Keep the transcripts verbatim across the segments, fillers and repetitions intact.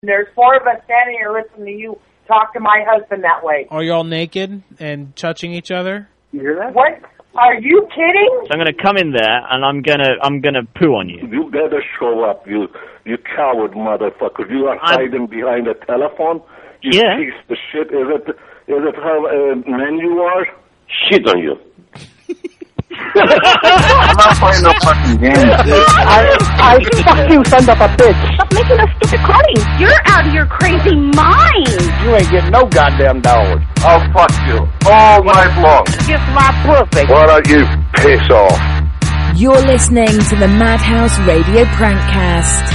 There's four of us standing here listening to you talk to my husband that way. Are you all naked and touching each other? You hear that? What? Are you kidding? So I'm going to come in there and I'm going to I'm going to poo on you. You better show up, you you coward motherfucker. You are I'm... hiding behind a telephone. You yeah. piece of shit. Is it is it how uh, men you are? Shit on you. I'm not playing no fucking games, dude. I, I fuck you, son of a bitch. Stop making those stupid claims. You're out of your crazy mind. You ain't getting no goddamn dollars. I'll fuck you all night long. Kiss my pussy. Why don't you piss off? You're listening to the Madhouse Radio Prankcast.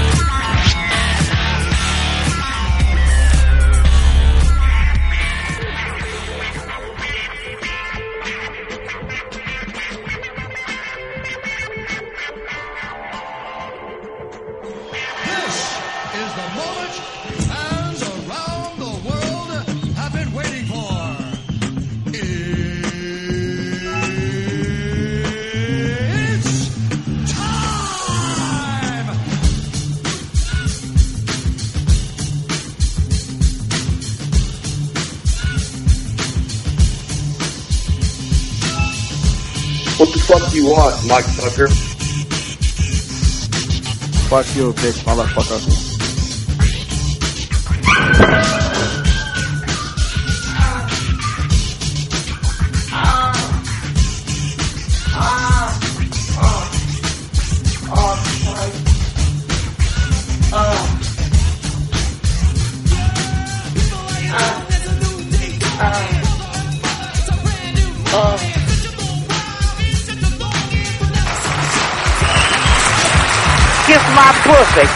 What the fuck do you want, Mike Tucker? Fuck you, bitch, motherfucker. Kiss my pussy.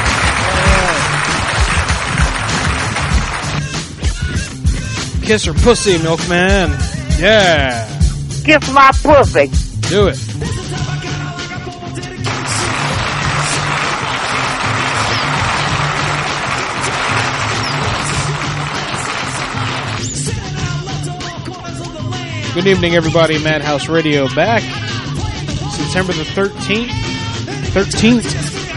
Kiss her pussy, milkman. Yeah. Kiss my pussy. Do it. Good evening, everybody. Madhouse Radio back. September the thirteenth. thirteenth.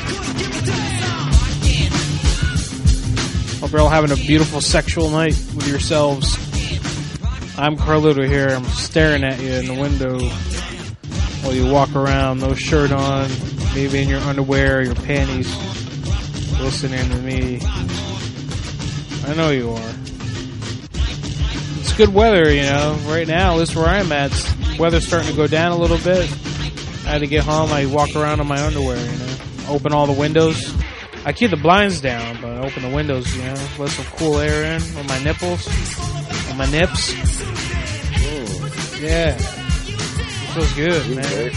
Hope you're all having a beautiful sexual night with yourselves. I'm Carlito here. I'm staring at you in the window while you walk around, no shirt on, maybe in your underwear or your panties, listening to me. I know you are. It's good weather, you know. Right now, at least where I'm at, weather's starting to go down a little bit. I had to get home. I walk around in my underwear, you know. Open all the windows. I keep the blinds down, but I open the windows, you know. Let some cool air in on my nipples, on my nips. Ooh. Yeah. It feels good, man.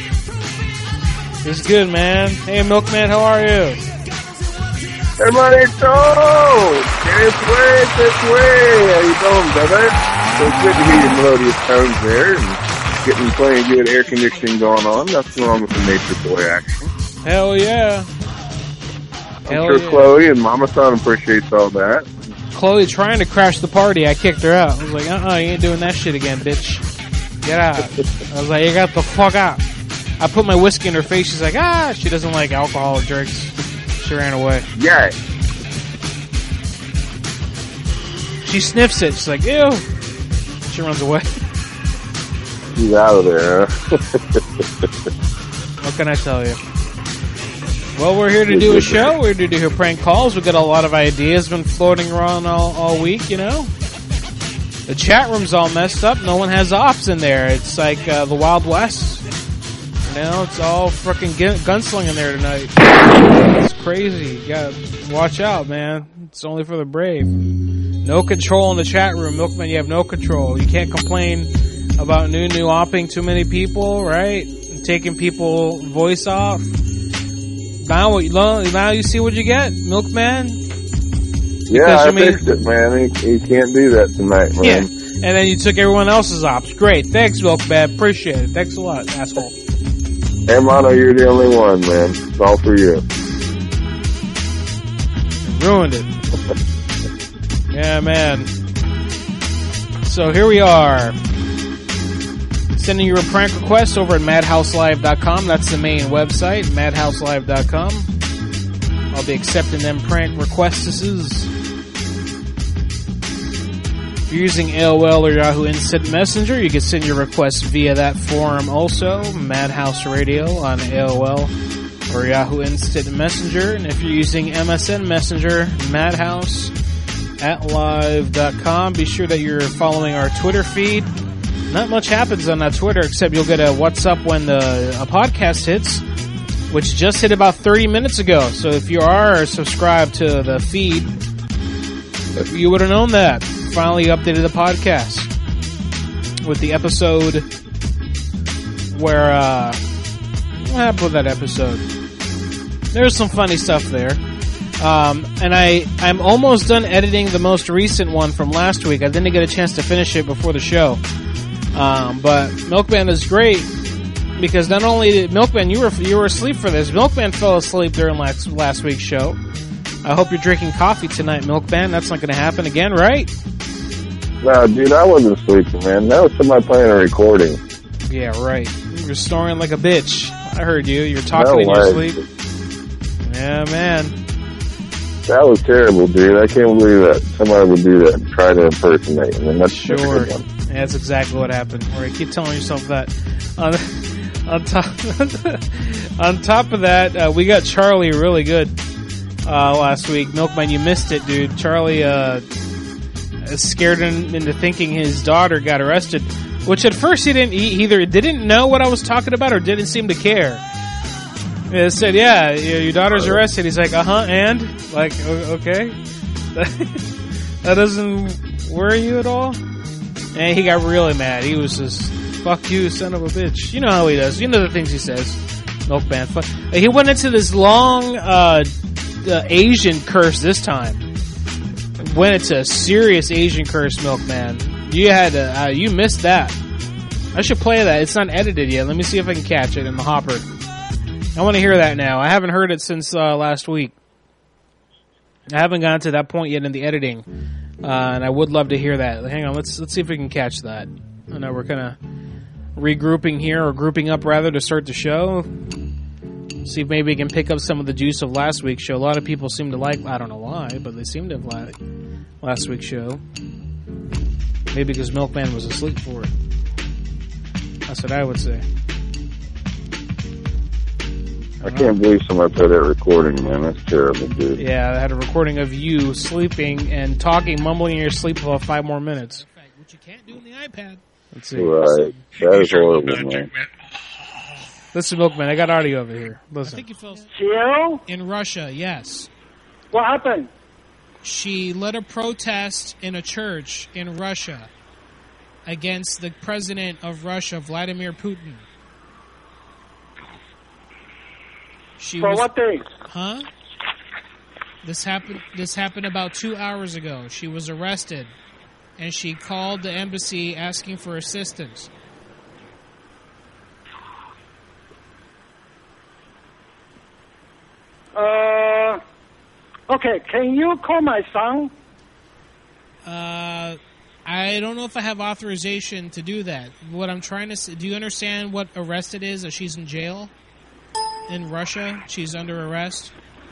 It's good, man. Hey, Milkman, how are you? Hermanito! This way, this way! How you doing, brother? So it's good to hear your melodious tones there, and getting plenty of good air conditioning going on. Nothing wrong with the Nature Boy action. Hell yeah. I'm Hell sure yeah. Chloe and Mama Son appreciates all that. Chloe trying to crash the party. I kicked her out. I was like, uh-uh, you ain't doing that shit again, bitch. Get out. I was like, you got the fuck out. I put my whiskey in her face. She's like, ah, she doesn't like alcohol or drinks. She ran away. Yeah. She sniffs it. She's like, ew. She runs away. She's out of there, huh? What can I tell you? Well, we're here to do a show. We're here to do prank calls. We've got a lot of ideas been floating around all, all week, you know. The chat room's all messed up. No one has ops in there. It's like uh, the Wild West. You know, it's all freaking gunslinging there tonight. It's crazy. You gotta watch out, man. It's only for the brave. No control in the chat room. Milkman, you have no control. You can't complain about new new opping too many people, right? And taking people voice off. Now, what, now you see what you get, Milkman? Yeah, I made, fixed it, man. You, you can't do that tonight, man. Yeah, and then you took everyone else's ops. Great. Thanks, Milkman. Appreciate it. Thanks a lot, asshole. Hermano, you're the only one, man. It's all for you. Ruined it. Yeah, man. So here we are. Sending you a prank request over at madhouse live dot com. That's the main website, madhouse live dot com. I'll be accepting them prank requests. If you're using A O L or Yahoo Instant Messenger, you can send your requests via that forum also, Madhouse Radio on A O L or Yahoo Instant Messenger. And if you're using M S N Messenger, Madhouse at live dot com. Be sure that you're following our Twitter feed. Not much happens on that Twitter, except you'll get a what's up when the a podcast hits, which just hit about thirty minutes ago. So if you are subscribed to the feed, you would have known that. Finally updated the podcast with the episode where, uh, what happened with that episode? There's some funny stuff there. Um, and I, I'm almost done editing the most recent one from last week. I didn't get a chance to finish it before the show. Um, but Milkman is great because not only did Milkman, you were, you were asleep for this. Milkman fell asleep during last, last week's show. I hope you're drinking coffee tonight, Milkman. That's not going to happen again, right? No, dude, I wasn't sleeping, man. That was somebody playing a recording. Yeah, right. You were snoring like a bitch. I heard you. You were talking No in your way. sleep. Yeah, man. That was terrible, dude. I can't believe that somebody would do that and try to impersonate. I mean, that's Sure. that's a good one. Yeah, that's exactly what happened. All right, keep telling yourself that. On, on top, on top of that, uh, we got Charlie really good uh, last week. Milkman, you missed it, dude. Charlie uh, scared him into thinking his daughter got arrested, which at first he didn't. He either didn't know what I was talking about or didn't seem to care. It said, "Yeah, your daughter's arrested." He's like, "Uh huh," and like, okay, that doesn't worry you at all. And he got really mad. He was just, fuck you, son of a bitch. You know how he does. You know the things he says. Milkman. Fuck. He went into this long uh, uh, Asian curse this time. Went into a serious Asian curse, Milkman. You had to, uh, you missed that. I should play that. It's not edited yet. Let me see if I can catch it in the hopper. I want to hear that now. I haven't heard it since uh, last week. I haven't gotten to that point yet in the editing. Uh, and I would love to hear that. Hang on, let's let's see if we can catch that. I know we're kind of regrouping here, or grouping up rather, to start the show. See if maybe we can pick up some of the juice of last week's show. A lot of people seem to like, I don't know why, but they seem to have liked last week's show. Maybe because Milkman was asleep for it. That's what I would say. I can't believe somebody played that recording, man. That's terrible, dude. Yeah, I had a recording of you sleeping and talking, mumbling in your sleep for about five more minutes. Which you can't do on the iPad. Let's see. Right. That is horrible, man. Listen, Milkman, I got audio over here. Listen. I think you fell Jill? in Russia, yes. What happened? She led a protest in a church in Russia against the president of Russia, Vladimir Putin. She For was, what day? Huh? This happened. This happened about two hours ago. She was arrested, and she called the embassy asking for assistance. Uh, okay, can you call my son? Uh, I don't know if I have authorization to do that. What I'm trying to say, do you understand what arrested is? That she's in jail in Russia? She's under arrest?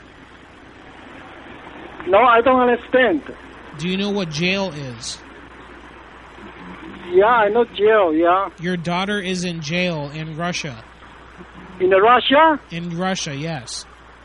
No, I don't understand. Do you know what jail is? Yeah, I know jail, yeah. Your daughter is in jail in Russia. In Russia? In Russia, yes.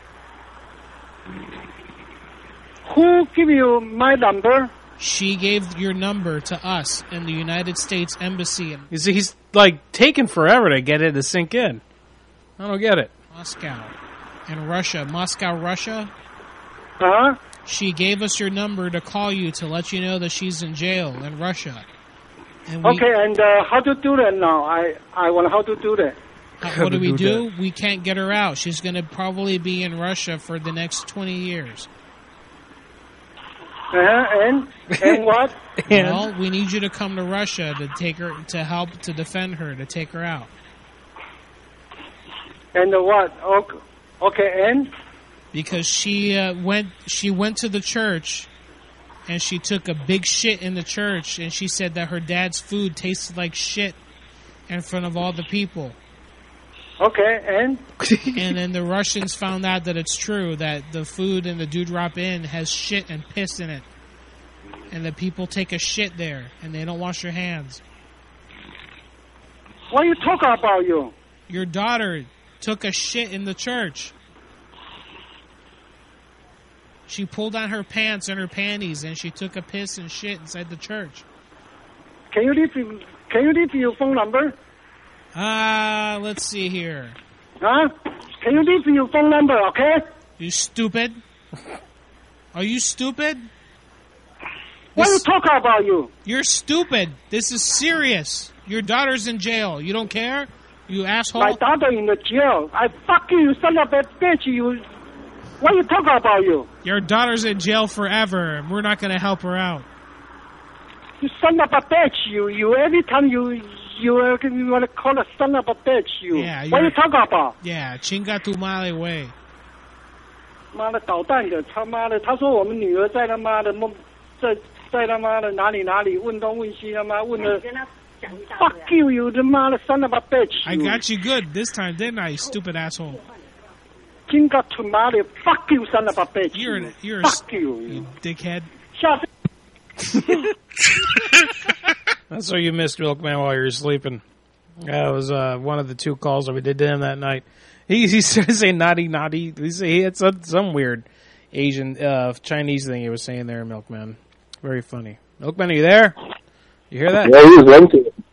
Who give you my number? She gave your number to us in the United States Embassy in You see, he's like taking forever to get it to sink in. I don't get it. Moscow. In Russia. Moscow, Russia? Huh? She gave us your number to call you to let you know that she's in jail in Russia. And we, Okay, and uh, how to do that now? I, I want how to do that. uh, what do we do? We can't get her out. She's going to probably be in Russia for the next twenty years. Uh-huh, and? And what? Well, we need you to come to Russia to take her, to help, to defend her, to take her out. And what? Okay, okay, and? Because she uh, went, she went to the church, and she took a big shit in the church, and she said that her dad's food tasted like shit in front of all the people. Okay, and? And then the Russians found out that it's true, that the food in the Dewdrop Inn has shit and piss in it. And the people take a shit there, and they don't wash their hands. What are you talking about, you? Your daughter took a shit in the church. She pulled down her pants and her panties, and she took a piss and shit inside the church. Can you leave, can you leave your phone number? Ah, uh, let's see here. Huh? Can you leave your phone number, okay? You stupid? Are you stupid? What are you talking about, you? You're stupid. This is serious. Your daughter's in jail. You don't care? You asshole. My daughter in the jail. I fuck you, you son of a bitch. You. What are you talking about, you? Your daughter's in jail forever. We're not going to help her out. You son of a bitch. You. You. Every time you. You, uh, you want to call a son of a bitch, you. Yeah, what are you talking about? Yeah, chinga tu madre way. 妈的捣蛋的，他妈的，他说我们女儿在他妈的梦，在在他妈的哪里哪里问东问西，他妈问的。Fuck you, you the mother son of a bitch. I got you good this time, didn't I, you stupid asshole? Chinga tu madre, fuck you, son of a bitch. You're a, you're a fuck you, you dickhead. Shut That's what you missed, Milkman, while you were sleeping. That was uh, one of the two calls that we did to him that night. He he started saying naughty, naughty. He said he had some, some weird Asian, uh, Chinese thing he was saying there, Milkman. Very funny. Milkman, are you there? You hear that? Yeah, he was into it.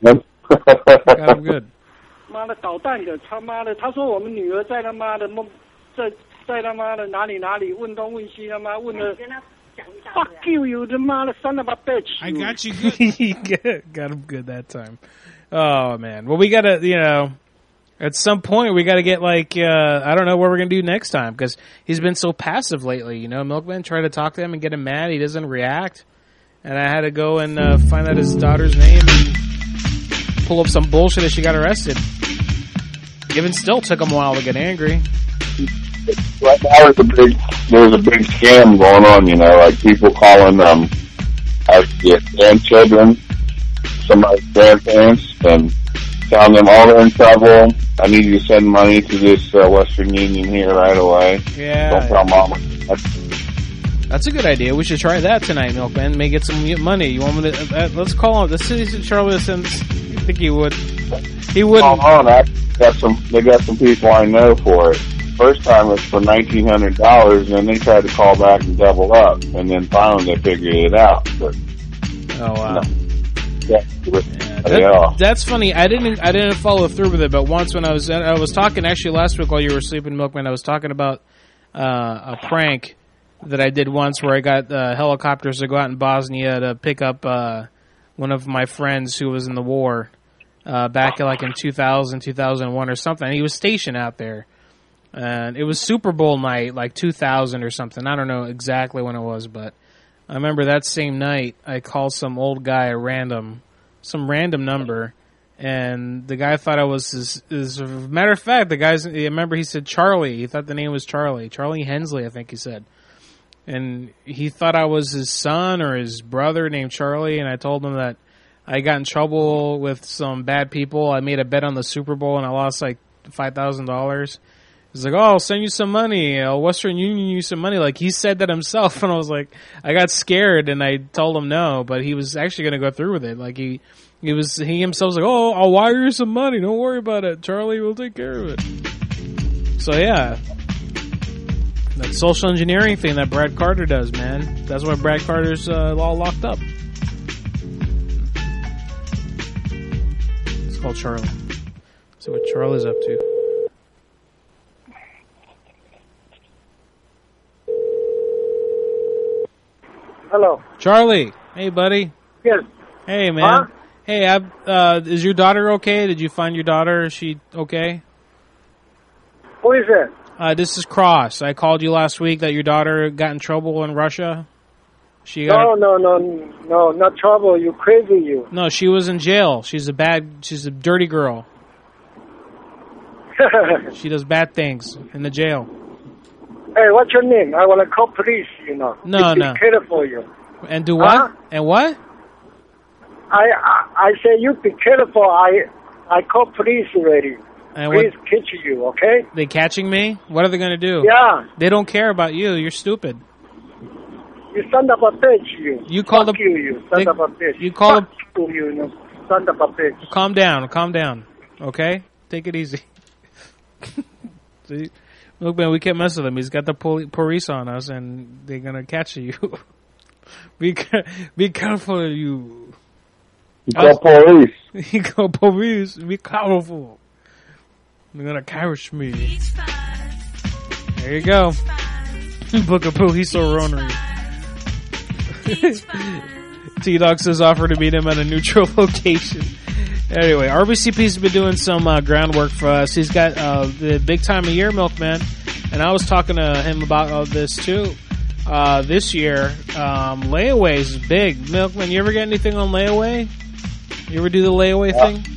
Got him good. 妈的捣蛋的，他妈的，他说我们女儿在他妈的梦，在在他妈的哪里哪里问东问西，他妈问的。Fuck you, you the mother son of a bitch. I got you good. Got him good that time. Oh, man. Well, we got to, you know, at some point we got to get like, uh, I don't know what we're going to do next time because he's been so passive lately, you know. Milkman tried to talk to him and get him mad. He doesn't react. And I had to go and uh, find out his daughter's name and pull up some bullshit that she got arrested. Even still took him a while to get angry. Right now there's a big there's a big scam going on, you know, like people calling um our grandchildren, somebody's grandparents, and telling them all they're in trouble. I need you to send money to this uh, Western Union here right away. Yeah. Don't tell mama. That's a good idea. We should try that tonight, Milkman. May get some money. You want me to? Uh, let's call him. The city of Charleston. I think he would. He wouldn't. Hold on, I got some. They got some people I know for it. First time it was for nineteen hundred dollars, and then they tried to call back and double up, and then finally they figured it out. But, oh wow, no. yeah, yeah, that, that's funny. I didn't, I didn't follow through with it, but once when I was, I was talking actually last week while you were sleeping, Milkman, I was talking about uh, a prank that I did once where I got uh, helicopters to go out in Bosnia to pick up uh, one of my friends who was in the war uh, back like in two thousand, two thousand one or something. He was stationed out there. And it was Super Bowl night, like two thousand or something. I don't know exactly when it was, but I remember that same night I called some old guy a random, some random number, and the guy thought I was his, as a matter of fact, the guy's, I remember he said Charlie. He thought the name was Charlie. Charlie Hensley, I think he said. And he thought I was his son or his brother named Charlie, and I told him that I got in trouble with some bad people. I made a bet on the Super Bowl, and I lost like five thousand dollars. He's like, oh, I'll send you some money. Uh, Western Union you some money. Like, he said that himself, and I was like, I got scared, and I told him no, but he was actually going to go through with it. Like, he he was, he himself was like, oh, I'll wire you some money. Don't worry about it. Charlie will take care of it. So, yeah. That social engineering thing that Brad Carter does, man. That's why Brad Carter's uh, all locked up. It's called Charlie. Let's see what Charlie's up to. Hello. Charlie. Hey, buddy. Yes. Hey, man. Huh? Hey, I, uh, is your daughter okay? Did you find your daughter? Is she okay? Who is it? Uh, this is Cross. I called you last week that your daughter got in trouble in Russia. She got no, no, no, no, not trouble. You crazy, you. No, she was in jail. She's a bad, she's a dirty girl. She does bad things in the jail. Hey, what's your name? I want to call police, you know. No, be no. Be careful, you. And do what? Huh? And what? I, I I say you be careful. I I call police already. And Please what, catch you, okay? they catching me? What are they going to do? Yeah. They don't care about you. You're stupid. You son of a bitch, you. You call Fuck the- you, you son they- of a bitch. you call Fuck you, you, you son of a bitch. Calm down. Calm down. Okay? Take it easy. See? Look, man, we can't mess with him. He's got the pol- police on us, and they're going to catch you. be, ca- be careful, you. You call police. You call police. Be careful. They're going to catch me. There you go. Book a police or ornery. T-Dog says offer to meet him at a neutral location. Anyway, R B C P's been doing some uh, groundwork for us. He's got uh, the big time of year milkman, and I was talking to him about all this too. Uh, this year, um, layaway is big. Milkman, you ever get anything on layaway? You ever do the layaway Yeah. thing?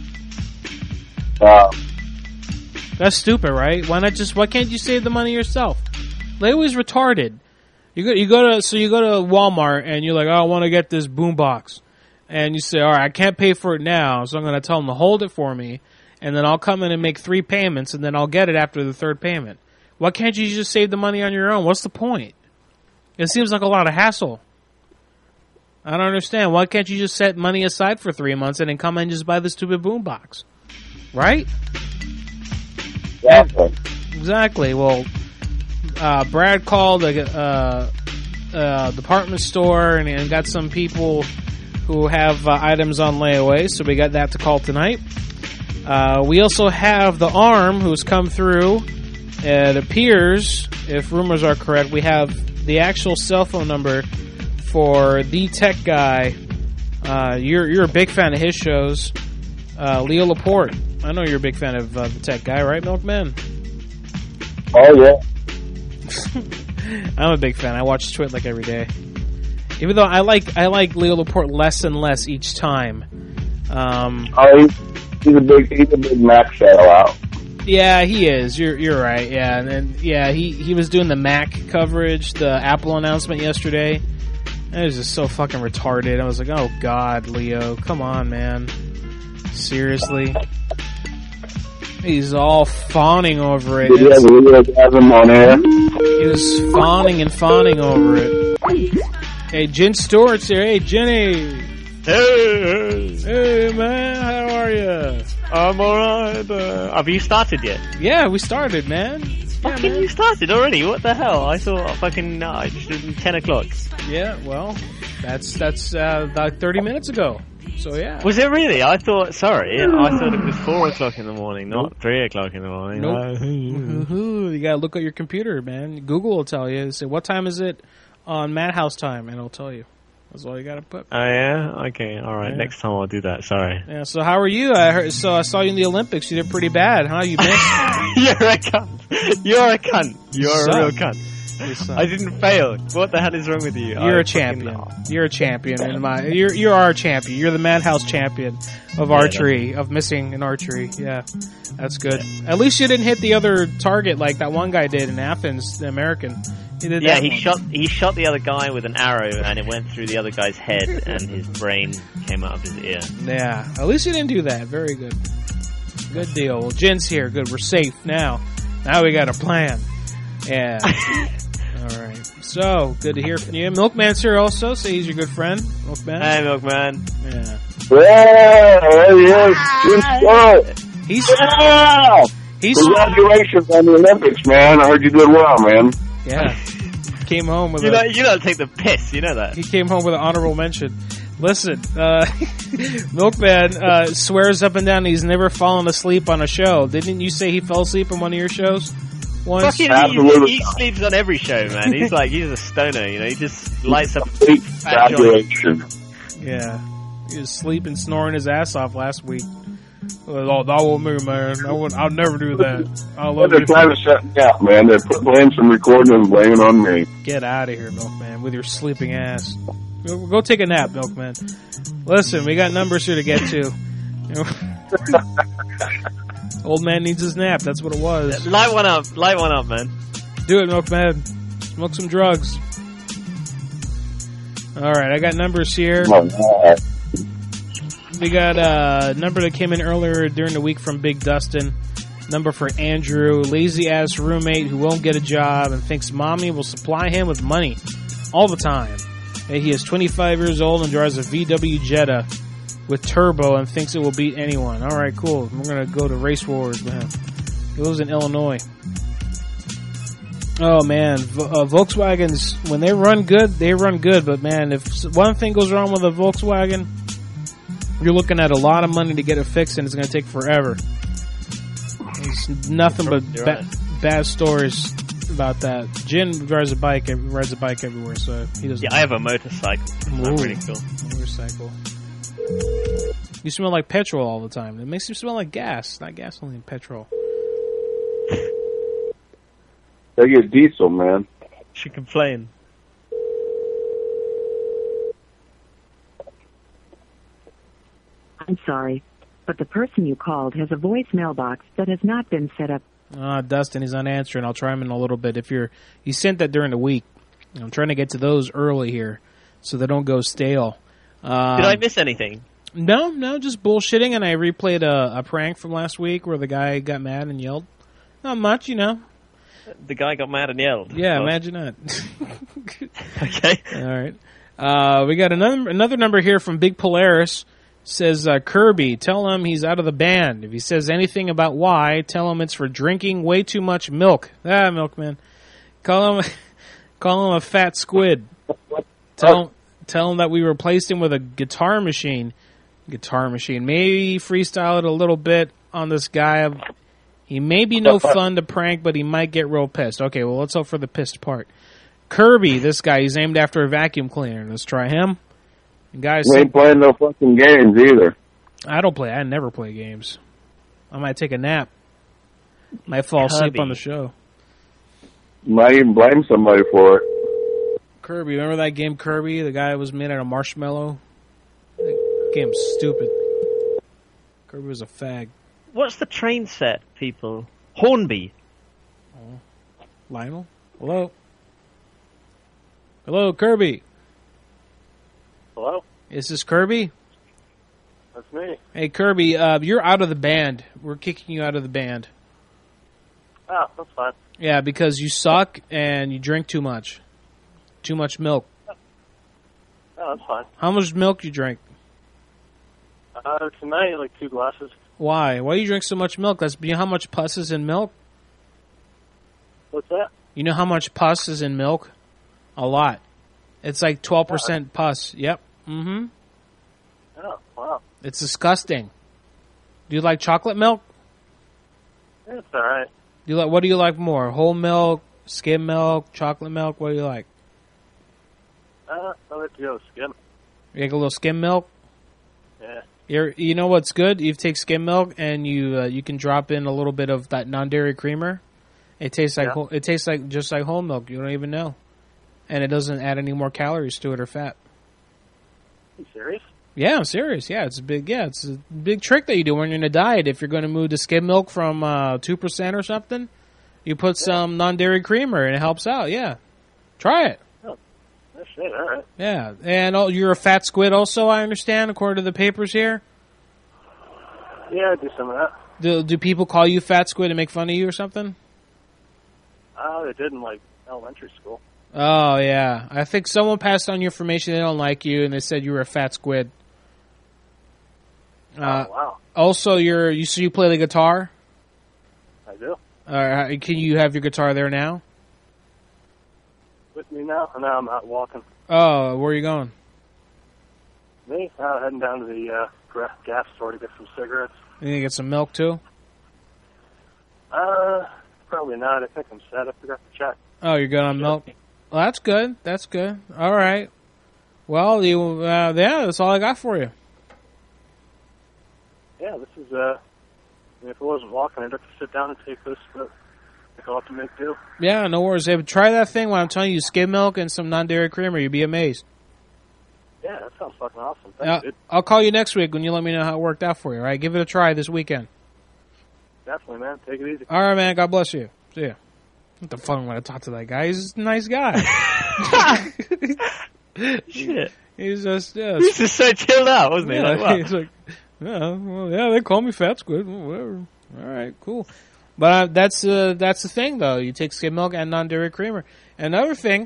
Uh, That's stupid, right? Why not just? Why can't you save the money yourself? Layaway's retarded. You go, you go to, so you go to Walmart and you're like, oh, I want to get this boombox, and you say, all right, I can't pay for it now, so I'm going to tell them to hold it for me, and then I'll come in and make three payments, and then I'll get it after the third payment. Why can't you just save the money on your own? What's the point? It seems like a lot of hassle. I don't understand. Why can't you just set money aside for three months and then come in and just buy the stupid boombox? Right? Exactly. Exactly. Well, uh, Brad called a uh, uh, department store and, and got some people who have uh, items on layaway, so we got that to call tonight. Uh, we also have the Arm, who's come through. It appears, if rumors are correct, we have the actual cell phone number for the tech guy. Uh, you're you're a big fan of his shows, uh, Leo Laporte. I know you're a big fan of uh, the tech guy, right, Milkman? Oh, yeah. I'm a big fan. I watch Twit like every day. Even though I like I like Leo Laporte less and less each time. Um, Oh, he's, he's a big, he's a big Mac sellout. yeah, he is. You're you're right. Yeah, and then yeah, he he was doing the Mac coverage, the Apple announcement yesterday. It was just so fucking retarded. I was like, oh god, Leo, come on, man. Seriously. He's all fawning over it. Did you have Leo Gasm on air? He was fawning and fawning over it. Hey, Jen Stewart's here. Hey, Jenny. Hey, Hey, man. How are you? I'm alright. Uh, have you started yet? Yeah, we started, man. Yeah, Fucking man. you started already? What the hell? I thought fucking uh, ten o'clock. Yeah, well, that's that's uh, about thirty minutes ago. So yeah. Was it really? I thought. Sorry, I thought it was four o'clock in the morning, not Nope. three o'clock in the morning. Nope. Uh, You gotta look at your computer, man. Google will tell you. Say, what time is it on Madhouse time, and it'll tell you. That's all you gotta put. Oh yeah. Okay. All right. Yeah. Next time I'll do that. Sorry. Yeah. So how are you? I heard. So I saw you in the Olympics. You did pretty bad, huh? You missed. You're a cunt. You're a cunt. You're You a suck. real cunt. You suck. I didn't fail. What the hell is wrong with you? You're I a champion. fucking- You're a champion in my. You're you're our champion. You're the Madhouse champion of Yeah, archery, of missing in archery. Yeah, that's good. At least you didn't hit the other target like that one guy did in Athens, the American. He did Yeah, that he one. shot he shot the other guy with an arrow, and it went through the other guy's head, and his brain came out of his ear. Yeah, at least you didn't do that. Very good. Good deal. Well, Jen's here. Good. We're safe now. Now we got a plan. Yeah. All right. So good to hear from you. Milkman's here also. Say he's your good friend. Milkman. Hey, Milkman. Yeah. Yeah, there he is. Jim Stewart. He's Yeah! he's Congratulations on the Olympics, man. I heard you did well, man. yeah. Came home with You a, don't you don't take the piss. You know that. he came home with an honorable mention. Listen, uh, Milkman uh, swears up and down he's never fallen asleep on a show. Didn't you say he fell asleep on one of your shows once? Fucking Absolutely. he, he sleeps on every show, man. He's like he's a stoner. You know, he just lights up. Complete Fat joint. congratulations. Yeah. He was sleeping, snoring his ass off last week. Oh, that was me, man. I would, I'll never do that. I love They're you. trying to shut me up, man. They're put- playing some recording and blaming on me. Get out of here, Milkman, with your sleeping ass. Go, go take a nap, Milkman. Listen, we got numbers here to get to. You know, old man needs his nap. That's what it was. Light one up. Light one up, man. Do it, Milkman. Smoke some drugs. All right, I got numbers here. Oh, God. We got a number that came in earlier during the week from Big Dustin. Number for Andrew, lazy-ass roommate who won't get a job and thinks mommy will supply him with money all the time. And he is twenty-five years old and drives a V W Jetta with turbo and thinks it will beat anyone. All right, cool. We're going to go to Race Wars with him. He lives in Illinois. Oh, man. V- uh, Volkswagens, when they run good, they run good. But, man, if one thing goes wrong with a Volkswagen, you're looking at a lot of money to get it fixed, and it's going to take forever. There's nothing but ba- bad stories about that. Jin drives a bike, rides a bike everywhere, so he doesn't. Yeah, I have a motorcycle. That's really cool. Motorcycle. You smell like petrol all the time. It makes you smell like gas, not gasoline, petrol. They get diesel, man. She complain. I'm sorry, but the person you called has a voicemail box that has not been set up. Ah, uh, Dustin, he's unanswering. I'll try him in a little bit. If you're, you sent that during the week. I'm trying to get to those early here, so they don't go stale. Um, Did I miss anything? No, no, just bullshitting. And I replayed a, a prank from last week where the guy got mad and yelled. Not much, you know. The guy got mad and yelled. Yeah, oh. imagine that. Okay. All right. Uh, we got another another number here from Big Polaris. Says uh, Kirby, tell him he's out of the band. If he says anything about why, tell him it's for drinking way too much milk. Ah, milkman. Call him, call him a fat squid. Tell him, tell him that we replaced him with a guitar machine. Guitar machine. Maybe freestyle it a little bit on this guy. He may be no fun to prank, but he might get real pissed. Okay, well, let's hope for the pissed part. Kirby, this guy, he's named after a vacuum cleaner. Let's try him. Guys, we ain't playing no fucking games either. I don't play. I never play games. I might take a nap. Might fall Kirby. asleep on the show. You might even blame somebody for it. Kirby, remember that game Kirby? The guy that was made out of marshmallow? That game's stupid. Kirby was a fag. What's the train set, people? Hornby. Oh. Lionel? Hello? Hello, Kirby. Hello? Is this Kirby? That's me. Hey, Kirby, uh, you're out of the band. We're kicking you out of the band. Oh, that's fine. Yeah, because you suck and you drink too much. Too much milk. Oh, that's fine. How much milk you drink? Uh, tonight, like two glasses. Why? Why do you drink so much milk? That's, you know how much pus is in milk? What's that? You know how much pus is in milk? A lot. It's like twelve percent pus. Yep. Mm-hmm. Oh, wow. It's disgusting. Do you like chocolate milk? Yeah, it's all right. Do you like? What do you like more? Whole milk, skim milk, chocolate milk? What do you like? Uh, I like to go with skim. You like a little skim milk? Yeah. You're, you know what's good? You take skim milk and you uh, you can drop in a little bit of that non-dairy creamer. It tastes like Yeah. whole, it tastes like just like whole milk. You don't even know, and it doesn't add any more calories to it or fat. You serious? Yeah, I'm serious. Yeah, it's a big. Yeah, it's a big trick that you do when you're in a diet. If you're going to move to skim milk from uh, two percent or something, you put yeah. some non-dairy creamer and it helps out. Yeah, try it. Oh, that's shit. All right. Yeah, and oh, you're a fat squid, also. I understand, according to the papers here. Yeah, I do some of that. Do do people call you fat squid and make fun of you or something? Oh, they did in like elementary school. Oh yeah, I think someone passed on your information. They don't like you, and they said you were a fat squid. Uh, oh wow! Also, you're you so you play the guitar? I do. Uh, can you have your guitar there now? With me now? Now I'm out walking. Oh, where are you going? Me? Uh, heading down to the uh, gra- gas store to get some cigarettes. You gonna get some milk too? Uh, probably not. I think I'm set. I forgot to check. Oh, you're good on milk. Well, that's good. That's good. All right. Well, you uh, yeah, that's all I got for you. Yeah, this is, uh, I mean, if I wasn't walking, I'd have to sit down and take this, but I'll have to make do. Yeah, no worries. Hey, try that thing when I'm telling you skim milk and some non-dairy creamer. You'd be amazed. Yeah, that sounds fucking awesome. Thanks, Uh, dude. I'll call you next week when you let me know how it worked out for you, all right? Give it a try this weekend. Definitely, man. Take it easy. All right, man. God bless you. See ya. What the fuck am I going to talk to that guy? He's a nice guy. Shit. He's just, yeah. He's just so chilled out, wasn't he? Yeah, Like, wow. he's like, yeah, well, yeah, they call me Fat Squid. Well, whatever. All right, cool. But uh, that's uh, that's the thing, though. You take skim milk and non-dairy creamer. Another thing,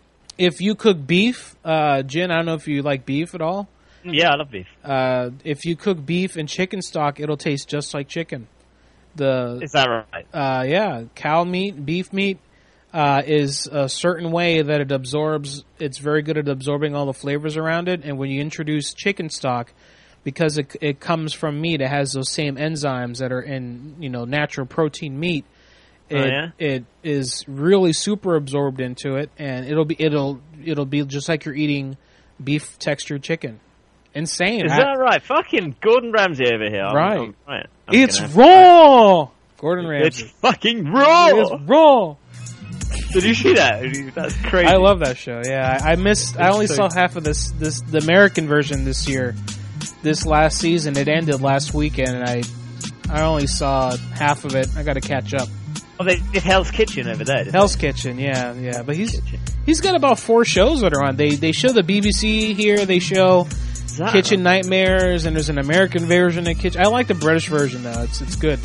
if you cook beef, uh, Jen, I don't know if you like beef at all. Yeah, I love beef. Uh, if you cook beef and chicken stock, it'll taste just like chicken. The Is that right? Uh, yeah, cow meat, beef meat uh, is a certain way that it absorbs. It's very good at absorbing all the flavors around it. And when you introduce chicken stock, because it it comes from meat, it has those same enzymes that are in, you know, natural protein meat. It, oh, yeah? it is really super absorbed into it, and it'll be it'll it'll be just like you're eating beef textured chicken. Insane. Is I, that right? Fucking Gordon Ramsay over here. I'm, right. I'm, right. I'm it's gonna... raw. Gordon Ramsay. It's fucking raw. It's raw. Did you see that? That's crazy. I love that show. Yeah, I, I missed. It's I only so... saw half of this. This the American version this year. This last season, it ended last weekend, and I, I only saw half of it. I got to catch up. Oh, they did Hell's Kitchen over there. Hell's they? Kitchen, yeah, yeah. But he's Kitchen. he's got about four shows that are on. They they show the B B C here. They show Kitchen right? Nightmares, and there's an American version of Kitchen. I like the British version though. It's it's good.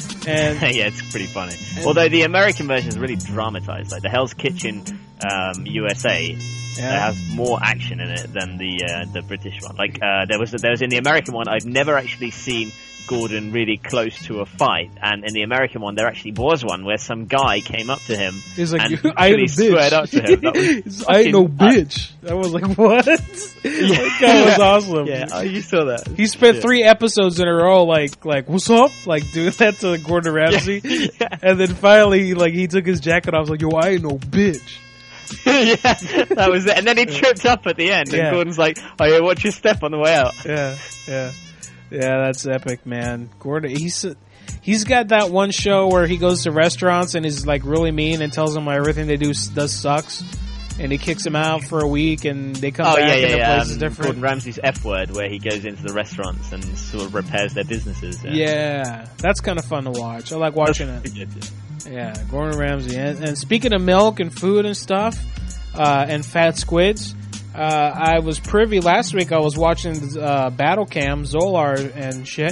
And yeah, it's pretty funny. Although the American version is really dramatized. Like the Hell's Kitchen um, U S A, yeah. They have more action in it than the uh, the British one. Like uh, there was there was in the American one, I've never actually seen Gordon really close to a fight, and in the American one there actually was one where some guy came up to him He's like, and I ain't no squared up to him. That was I ain't no bitch. I was like, what? Yeah. That guy was awesome. Yeah, oh, you saw that. He spent yeah. three episodes in a row like like what's up? Like doing that to Gordon Ramsay. Yeah. Yeah. And then finally like he took his jacket off, like, yo, I ain't no bitch. Yeah, that was it. And then he tripped up at the end, and yeah. Gordon's like, "Oh yeah, watch your step on the way out." Yeah, yeah, yeah. That's epic, man. Gordon, he's he's got that one show where he goes to restaurants and is like really mean and tells them everything they do does sucks, and he kicks them out for a week, and they come oh, back yeah, yeah, and the yeah. place is um, different. Gordon Ramsay's F word, where he goes into the restaurants and sort of repairs their businesses. Yeah, yeah that's kind of fun to watch. I like watching that's it. Good. Yeah, Gordon Ramsay. And, and speaking of milk and food and stuff, uh, and fat squids, uh, I was privy last week. I was watching uh, Battle Cam, Zolar and shit.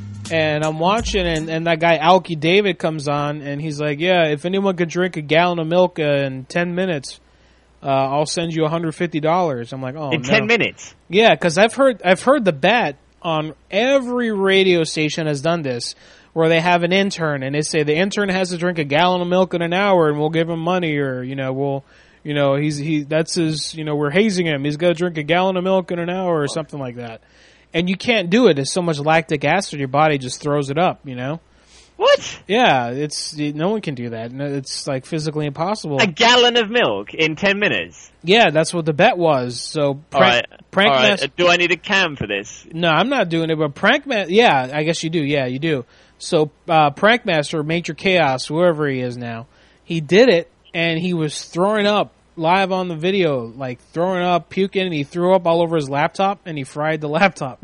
And I'm watching, and, and that guy Alki David comes on, and he's like, yeah, if anyone could drink a gallon of milk uh, in ten minutes, uh, I'll send you one hundred fifty dollars. I'm like, oh, in no. ten minutes? Yeah, because I've heard, I've heard the bet on every radio station has done this, where they have an intern and they say the intern has to drink a gallon of milk in an hour and we'll give him money, or, you know, we'll, you know, he's, he, that's his, you know, we're hazing him. He's got to drink a gallon of milk in an hour or something like that. And you can't do it. There's so much lactic acid, your body just throws it up, you know? What? Yeah, it's, no one can do that. It's like physically impossible. A gallon of milk in ten minutes? Yeah, that's what the bet was. So, prank, all right. prank all right. master, do I need a cam for this? No, I'm not doing it, but prank ma- yeah, I guess you do. Yeah, you do. So, uh, Prankmaster, Major Chaos, whoever he is now, he did it, and he was throwing up live on the video, like throwing up, puking, and he threw up all over his laptop, and he fried the laptop.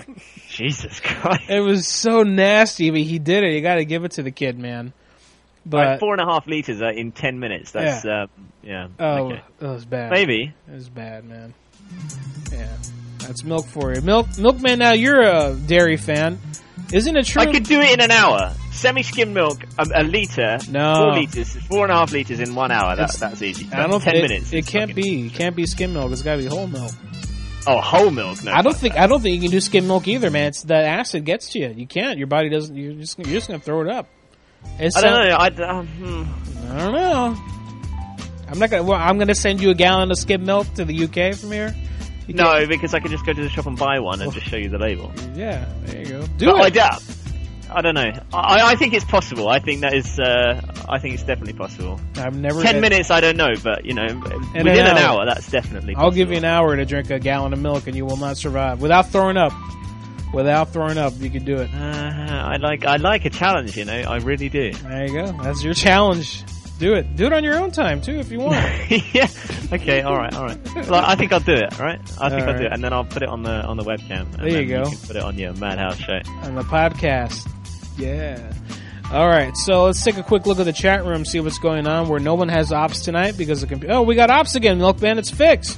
Jesus Christ. It was so nasty, but he did it. You gotta give it to the kid, man. But right, four and a half liters uh, in ten minutes. That's, yeah. Uh, yeah. Oh, okay. That was bad. Maybe. It was bad, man. Yeah. That's milk for you. Milk, Milkman, now you're a dairy fan. Isn't it true? I could do it in an hour. Semi-skim milk, a, a liter, no. four liters, four and a half liters in one hour. That's that's easy. That's I don't ten it, minutes. It can't be. It can't be skim milk. It's got to be whole milk. Oh, whole milk. No, I don't think. That. I don't think you can do skim milk either, man. It's the acid gets to you. You can't. Your body doesn't. You're just. You're just gonna throw it up. It's I don't uh, know. I, um, hmm. I don't know. I'm not gonna. Well, I'm gonna send you a gallon of skim milk to the U K from here. You no, can't. because I could just go to the shop and buy one and just show you the label. Yeah, there you go. Do but it. I doubt. I don't know. I, I think it's possible. I think that is. Uh, I think it's definitely possible. I've never. Ten had... minutes, I don't know, but you know, In within an an hour. hour, that's definitely. I'll possible. give you an hour to drink a gallon of milk, and you will not survive without throwing up. Without throwing up, you can do it. Uh, I like. I like a challenge. You know, I really do. There you go. That's your challenge. Do it. Do it on your own time too, if you want. Yeah. Okay. All right. All right. Well, I think I'll do it. All right. I think all I'll right. do it, and then I'll put it on the on the webcam. And there you then go. You can put it on your Madhouse show. On the podcast. Yeah. All right. So let's take a quick look at the chat room, see what's going on. Where no one has ops tonight because the computer. Oh, we got ops again. Milkman, it's fixed.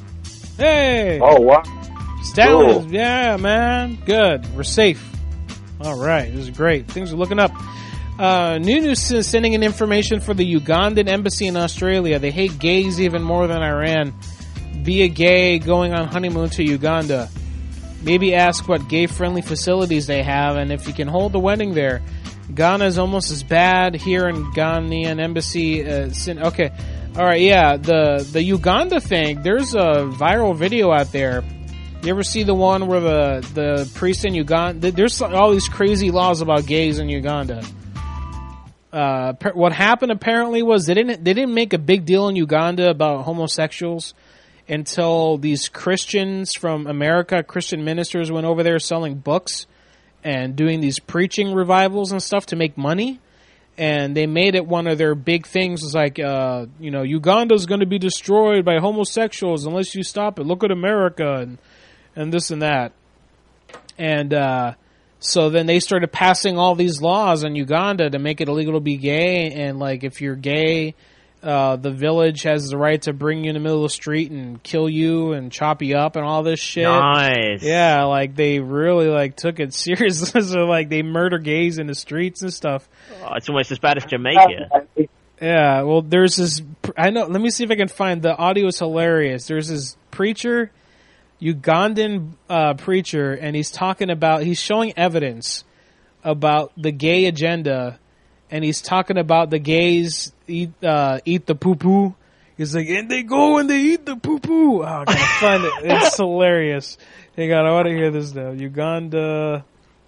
Hey. Oh, wow. Stallions. Cool. Yeah, man. Good. We're safe. All right. This is great. Things are looking up. Uh, Nunu is sending in information for the Ugandan embassy in Australia. They hate gays even more than Iran. Be a gay going on honeymoon to Uganda. Maybe ask what gay-friendly facilities they have and if you can hold the wedding there. Ghana is almost as bad here in Ghanaian embassy. Uh, okay, all right, yeah. The the Uganda thing. There's a viral video out there. You ever see the one where the the priest in Uganda? There's all these crazy laws about gays in Uganda. Uh, what happened apparently was they didn't they didn't make a big deal in Uganda about homosexuals until these Christians from America, Christian ministers, went over there selling books and doing these preaching revivals and stuff to make money. And they made it one of their big things. It's like, uh, you know, Uganda's going to be destroyed by homosexuals unless you stop it. Look at America and, and this and that. And, uh, so then they started passing all these laws in Uganda to make it illegal to be gay. And like, if you're gay, Uh, the village has the right to bring you in the middle of the street and kill you and chop you up and all this shit. Nice. Yeah, like they really like took it serious. So like they murder gays in the streets and stuff. Oh, it's almost as bad as Jamaica. Yeah, well, there's this. I know. Let me see if I can find the audio. Is hilarious. There's this preacher, Ugandan uh, preacher, and he's talking about. He's showing evidence about the gay agenda. And he's talking about the gays eat uh, eat the poo poo. He's like, and they go and they eat the poo poo. Oh, I gotta find it. It's hilarious. Hang on, I want to hear this now. Uganda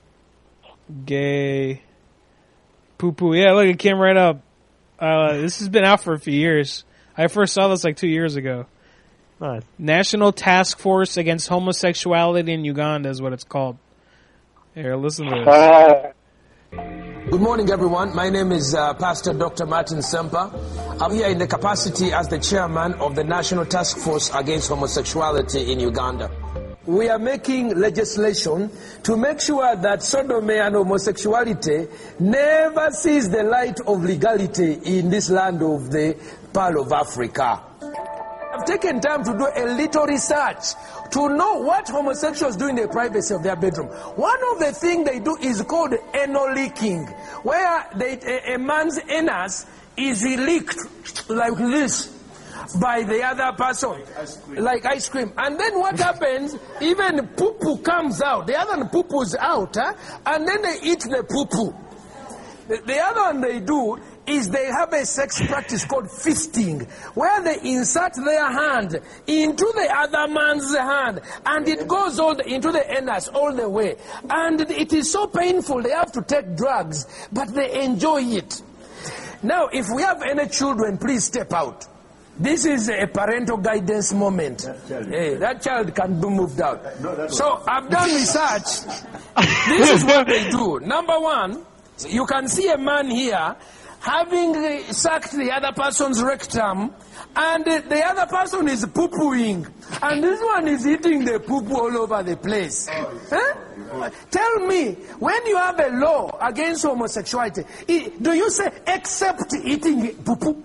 gay poo poo. Yeah, look, it came right up. Uh, this has been out for a few years. I first saw this like two years ago. Nice. National Task Force Against Homosexuality in Uganda is what it's called. Here, listen to this. Good morning, everyone. My name is uh, Pastor Doctor Martin Semper. I'm here in the capacity as the chairman of the National Task Force Against Homosexuality in Uganda. We are making legislation to make sure that sodomy and homosexuality never sees the light of legality in this land of the Pearl of Africa. I've taken time to do a little research to know what homosexuals do in the privacy of their bedroom. One of the things they do is called anal leaking, where they, a, a man's anus is leaked like this by the other person, like ice cream. Like ice cream. And then what happens, even poo-poo comes out. The other poo-poo is out, huh? And then they eat the poo-poo. The, the other one they do is they have a sex practice called fisting, where they insert their hand into the other man's hand, and it goes all the, into the anus all the way. And it is so painful, they have to take drugs, but they enjoy it. Now, if we have any children, please step out. This is a parental guidance moment. That, hey, that child can be moved out. No, so I've done research. This is what they do. Number one, you can see a man here having sucked the other person's rectum, and the other person is poo-pooing, and this one is eating the poo-poo all over the place. Huh? Tell me, when you have a law against homosexuality, do you say, except eating poo-poo?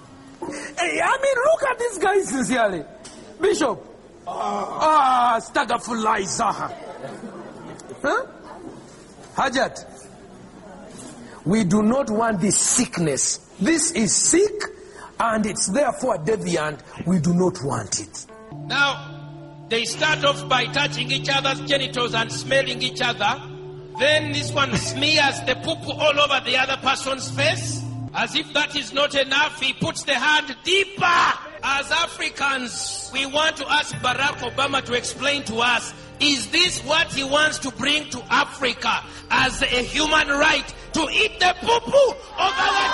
I mean, look at this guy sincerely. Bishop. Ah, Stagafulaizaha. Huh? Hajat. We do not want this sickness. This is sick, and it's therefore deviant. We do not want it. Now, they start off by touching each other's genitals and smelling each other. Then this one smears the poo-poo all over the other person's face. As if that is not enough, he puts the hand deeper. As Africans, we want to ask Barack Obama to explain to us, is this what he wants to bring to Africa as a human right, to eat the poo-poo of our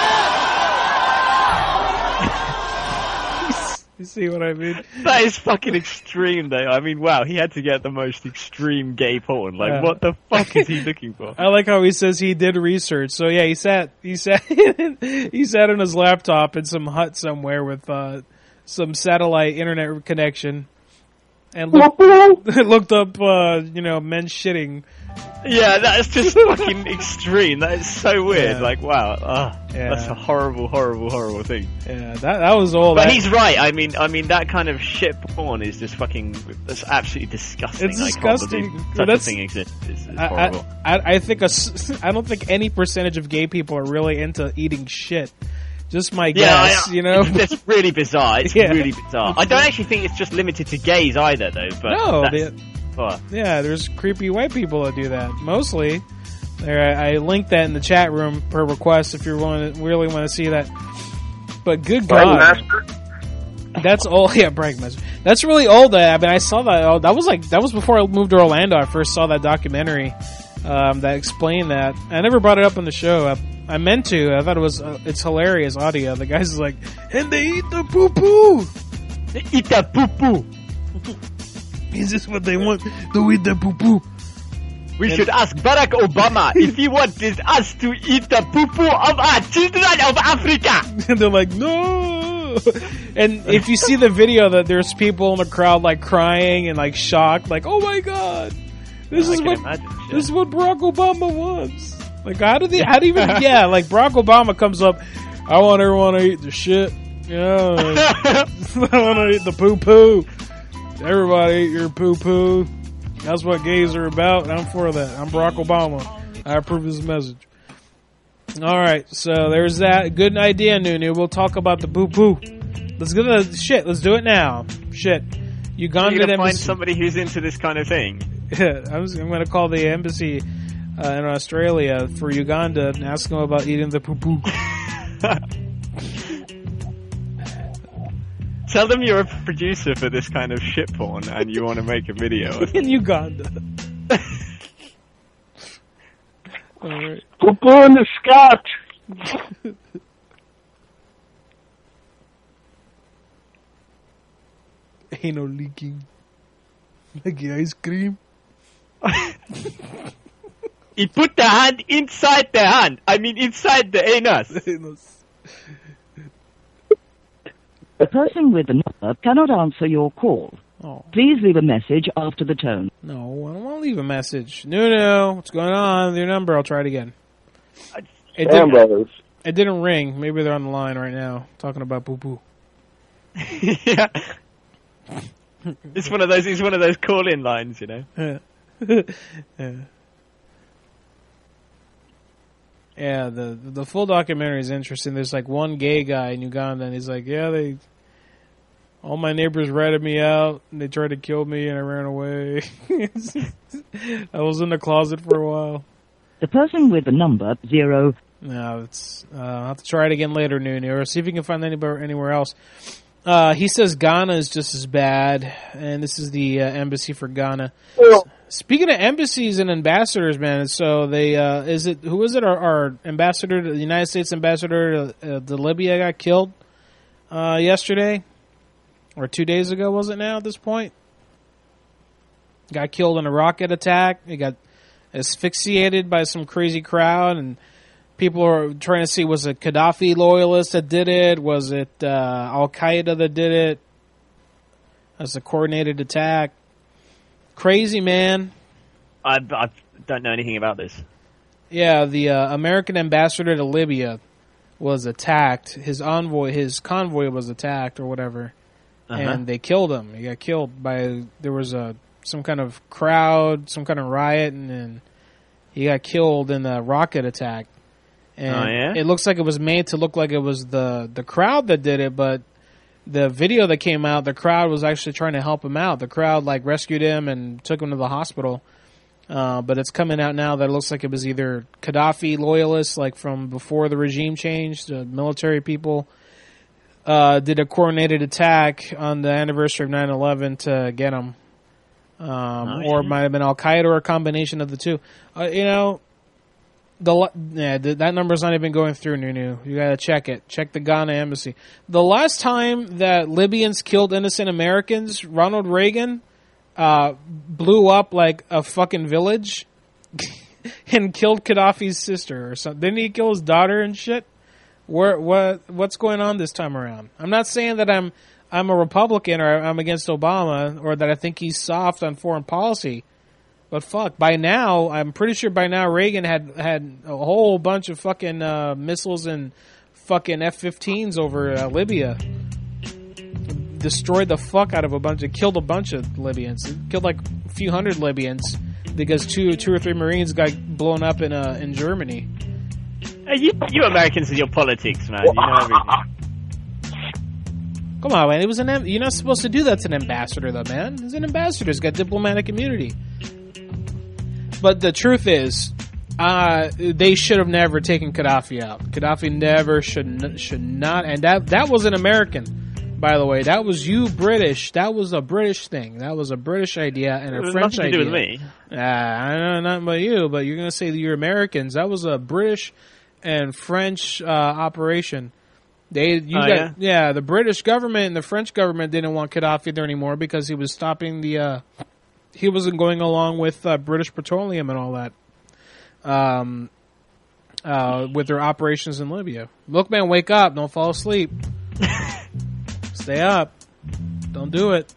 children? You see what I mean? That is fucking extreme, though. I mean, wow, he had to get the most extreme gay porn. Like, Yeah. what the fuck is he looking for? I like how he says he did research. So yeah, he sat, he sat, he sat on his laptop in some hut somewhere with uh, some satellite internet connection, and looked, looked up, uh, you know, men shitting, Yeah, that's just fucking extreme. That is so weird. Yeah. Like, wow, oh, Yeah. that's a horrible, horrible, horrible thing. Yeah, that that was all. But that, he's right. I mean, I mean that kind of shit porn is just fucking. That's absolutely disgusting. It's I can't disgusting. believe But such a that's- thing exists. It's, it's I, horrible. I, I I think a s I don't think any percentage of gay people are really into eating shit. Just my Yeah, guess, I- you know. it's, it's really bizarre. It's Yeah. really bizarre. I don't actually think it's just limited to gays either, though. But No, that's, the- oh. Yeah, there's creepy white people that do that. Mostly, there I, I linked that in the chat room per request if you want to, really want to see that. But good God, Bragmaster? that's old. Yeah, Bragmaster. That's really old. uh, I mean, I saw that. Oh, that was like that was before I moved to Orlando. I first saw that documentary um, that explained that. I never brought it up on the show. I, I meant to. I thought it was. Uh, it's hilarious audio. The guy's like, and they eat the poo poo. They eat the poo poo. Is this what they want? To eat the poo poo. We should ask Barack Obama if he wanted us to eat the poo poo of our children of Africa. And they're like, no. And if you see the video, that there's people in the crowd like crying and like shocked, like, oh my god, this I is can what imagine, shit. this is what Barack Obama wants. Like, how do they? How do you even? Yeah, like Barack Obama comes up. I want everyone to eat the shit. Yeah, I want to eat the poo poo. Everybody eat your poo poo. That's what gays are about. I'm for that. I'm Barack Obama. I approve his message. All right, so there's that. Good idea, Nunu. We'll talk about the poo poo. Let's go to the shit. Let's do it now. Shit. You Uganda need to find embassy. somebody who's into this kind of thing. Yeah, I'm, just- I'm going to call the embassy uh, in Australia for Uganda and ask them about eating the poo poo. Tell them you're a producer for this kind of shit porn and you want to make a video. In Uganda. All right. Poo poo in the scotch. Ain't no leaking. Like the ice cream. He put the hand inside the hand. I mean, inside the anus. The person with the number cannot answer your call. Oh. Please leave a message after the tone. No, I don't want to leave a message. No, no. What's going on? Your number. I'll try it again. It Damn, didn't, brothers. it didn't ring. Maybe they're on the line right now talking about poo poo. Yeah. It's one of those. It's one of those call-in lines, you know. Yeah. yeah. Yeah, the the full documentary is interesting. There's like one gay guy in Uganda, and he's like, "Yeah, they, all my neighbors ratted me out, and they tried to kill me, and I ran away. I was in the closet for a while." The person with the number zero. No, it's. Uh, I'll have to try it again later, Nunu, or see if you can find anybody anywhere else. Uh, he says Ghana is just as bad, and this is the uh, embassy for Ghana. Well, Speaking of embassies and ambassadors, man, so they uh, is it who is it? Our, our ambassador, the United States ambassador to, uh, to Libya, got killed uh, yesterday or two days ago. Was it now at this point? Got killed in a rocket attack. He got asphyxiated by some crazy crowd, and people are trying to see, was it Gaddafi loyalists that did it? Was it uh, Al Qaeda that did it? As a coordinated attack. Crazy, man. I, I don't know anything about this. Yeah, the uh, American ambassador to Libya was attacked. His envoy, his convoy was attacked or whatever, Uh-huh. and they killed him. He got killed by, there was a some kind of crowd, some kind of riot, and then he got killed in a rocket attack. And Oh, yeah? it looks like it was made to look like it was the, the crowd that did it, but the video that came out, the crowd was actually trying to help him out. The crowd like rescued him and took him to the hospital. Uh, but it's coming out now that it looks like it was either Gaddafi loyalists, like from before the regime changed, the military people, uh, did a coordinated attack on the anniversary of nine eleven to get him. Um, Oh, or it shit. might have been Al Qaeda or a combination of the two. Uh, you know, the la- yeah, th- that number's not even going through, Nunu. You gotta check it. Check the Ghana embassy. The last time that Libyans killed innocent Americans, Ronald Reagan uh, blew up like a fucking village and killed Gaddafi's sister or something. Didn't he kill his daughter and shit? Where what what's going on this time around? I'm not saying that I'm I'm a Republican or I'm against Obama or that I think he's soft on foreign policy. But fuck, by now, I'm pretty sure by now Reagan had had a whole bunch of fucking uh, missiles and fucking F fifteens over uh, Libya. Destroyed the fuck out of a bunch of, killed a bunch of Libyans. Killed like a few hundred Libyans because two, two or three Marines got blown up in uh, in Germany. Hey, you, you Americans and your politics, man. You know everything. Come on, man. It was an. You're not supposed to do that to an ambassador, though, man. He's an ambassador. He's got diplomatic immunity. But the truth is, uh, they should have never taken Gaddafi out. Gaddafi never should should not, and that that was an American. By the way, that was you British. That was a British thing. That was a British idea and a French idea. Nothing to do with me. Uh, I know nothing about you, but you're going to say that you're Americans. That was a British and French uh, operation. They, you oh, got, yeah? yeah, the British government and the French government didn't want Gaddafi there anymore because he was stopping the, uh, he wasn't going along with uh, British Petroleum and all that. Um, uh, with their operations in Libya. Look, man, wake up! Don't fall asleep. Stay up. Don't do it.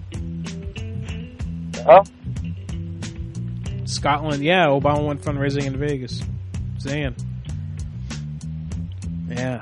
Huh? Scotland, yeah, Obama went fundraising in Vegas. Saying. Yeah.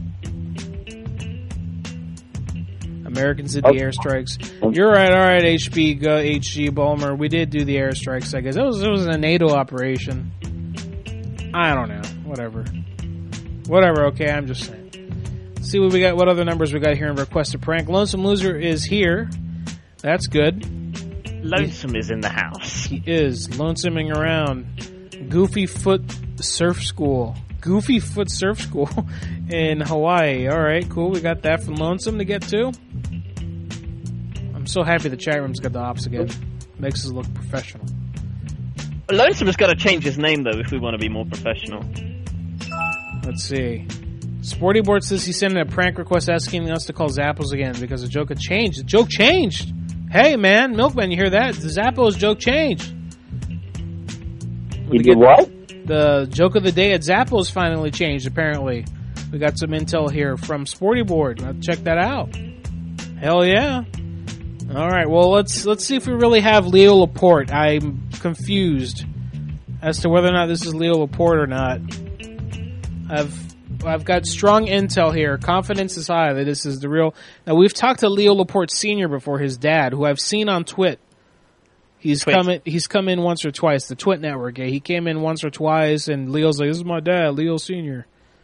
Americans did the airstrikes. You're right, alright, H B, go, H G Bulmer. We did do the airstrikes, I guess. It was, it was a NATO operation. I don't know. Whatever. Whatever, okay, I'm just saying. See what we got. What other numbers we got here in Request a Prank? Lonesome Loser is here. That's good. Lonesome he, is in the house. He is lonesoming around. Goofy Foot Surf School. Goofy Foot Surf School in Hawaii. All right, cool. We got that from Lonesome to get to. I'm so happy the chat room's got the ops again. Makes us look professional. Lonesome's got to change his name though if we want to be more professional. Let's see. Sporty Board says he sent in a prank request asking us to call Zappos again because the joke had changed. The joke changed. Hey, man, Milkman, you hear that? The Zappos joke changed. You did what? The joke of the day at Zappos finally changed, apparently. We got some intel here from Sporty Board. Let's check that out. Hell yeah. All right, well, let's let's see if we really have Leo Laporte. I'm confused as to whether or not this is Leo Laporte or not. I've I've got strong intel here. Confidence is high that this is the real. Now, we've talked to Leo Laporte Senior before, his dad, who I've seen on Twit. He's Twit. come in, he's come in once or twice, the Twit network. Yeah, he came in once or twice, and Leo's like, this is my dad, Leo Senior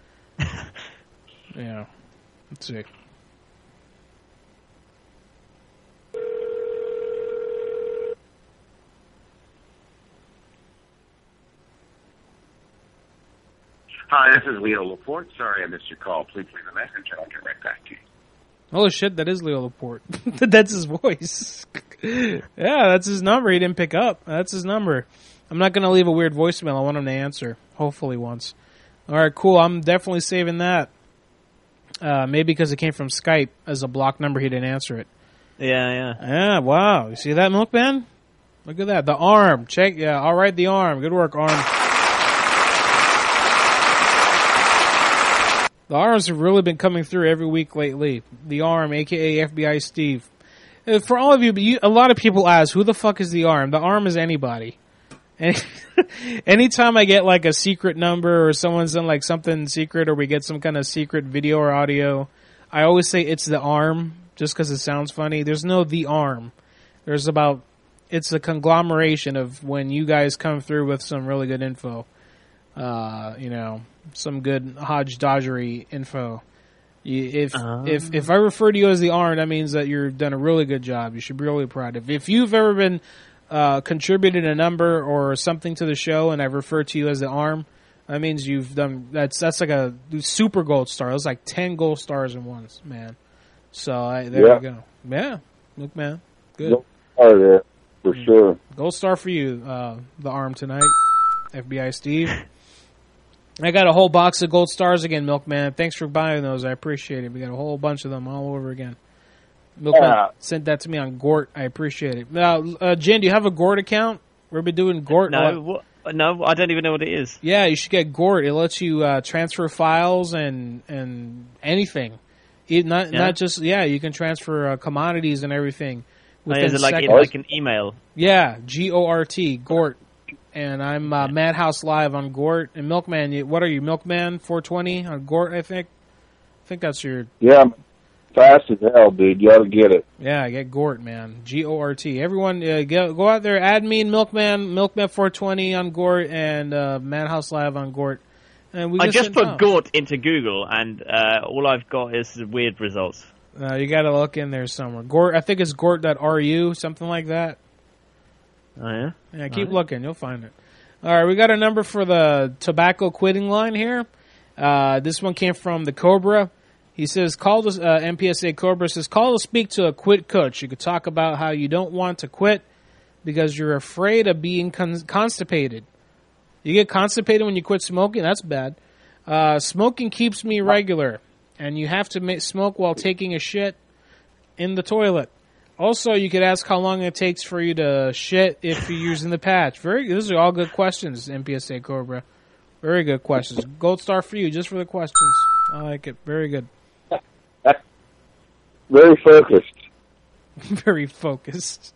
Yeah. Let's see. Hi, this is Leo Laporte. Sorry I missed your call. Please leave a message and I'll get right back to you. Oh shit, that is Leo Laporte. That's his voice. Yeah, that's his number. He didn't pick up. That's his number. I'm not going to leave a weird voicemail. I want him to answer. Hopefully once. Alright, cool. I'm definitely saving that. Uh, maybe because it came from Skype as a block number, he didn't answer it. Yeah, yeah. Yeah, wow. You see that, Milkman? Look at that. The arm. Check. Yeah, alright, the arm. Good work, arm. The arms have really been coming through every week lately. The arm, a k a. F B I Steve. For all of you, you, a lot of people ask, who the fuck is the arm? The arm is anybody. Any, anytime I get like a secret number or someone's done like something secret or we get some kind of secret video or audio, I always say it's the arm just because it sounds funny. There's no the arm. There's about, it's a conglomeration of when you guys come through with some really good info. Uh, you know, some good Hodge Dodgery info. You, if uh. if if I refer to you as the arm, that means that you've done a really good job. You should be really proud. If if you've ever been uh, contributed a number or something to the show, and I've referred to you as the arm, that means you've done. That's that's like a super gold star. That's like ten gold stars in one, man. So I, there yeah. you go. Yeah, look, man, good. Gold star there for mm. sure. Gold star for you, uh, the arm tonight, F B I Steve. I got a whole box of gold stars again, Milkman. Thanks for buying those. I appreciate it. We got a whole bunch of them all over again. Milkman yeah. sent that to me on Gort. I appreciate it. Now, uh, Jen, do you have a Gort account? We've been doing Gort. No, what, no, I don't even know what it is. Yeah, you should get Gort. It lets you uh, transfer files and and anything. It, not yeah. not just yeah, you can transfer uh, commodities and everything Oh, is it like, in, seconds. like an email? Yeah, G O R T, Gort. And I'm uh, Madhouse Live on Gort. And Milkman, you, what are you, Milkman four twenty on Gort, I think? I think that's your... Yeah, I'm fast as hell, dude. You ought to get it. Yeah, get Gort, man. G O R T. Everyone, uh, go, go out there, add me and Milkman, Milkman four twenty on Gort, and uh, Madhouse Live on Gort. And we I just put out. Gort into Google, and uh, all I've got is weird results. Uh, you got to look in there somewhere. Gort, I think it's gort dot R U, something like that. Oh, yeah? Yeah, keep right. looking. You'll find it. All right, we got a number for the tobacco quitting line here. Uh, this one came from the Cobra. He says, call the uh, M P S A Cobra says, call to speak to a quit coach. You could talk about how you don't want to quit because you're afraid of being con- constipated. You get constipated when you quit smoking? That's bad. Uh, smoking keeps me regular, and you have to ma- smoke while taking a shit in the toilet. Also, you could ask how long it takes for you to shit if you're using the patch. Very, those are all good questions, M P S A Cobra. Very good questions. Gold star for you, just for the questions. I like it. Very good. Very focused. Very focused.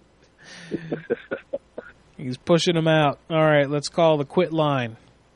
He's pushing them out. All right, let's call the quit line.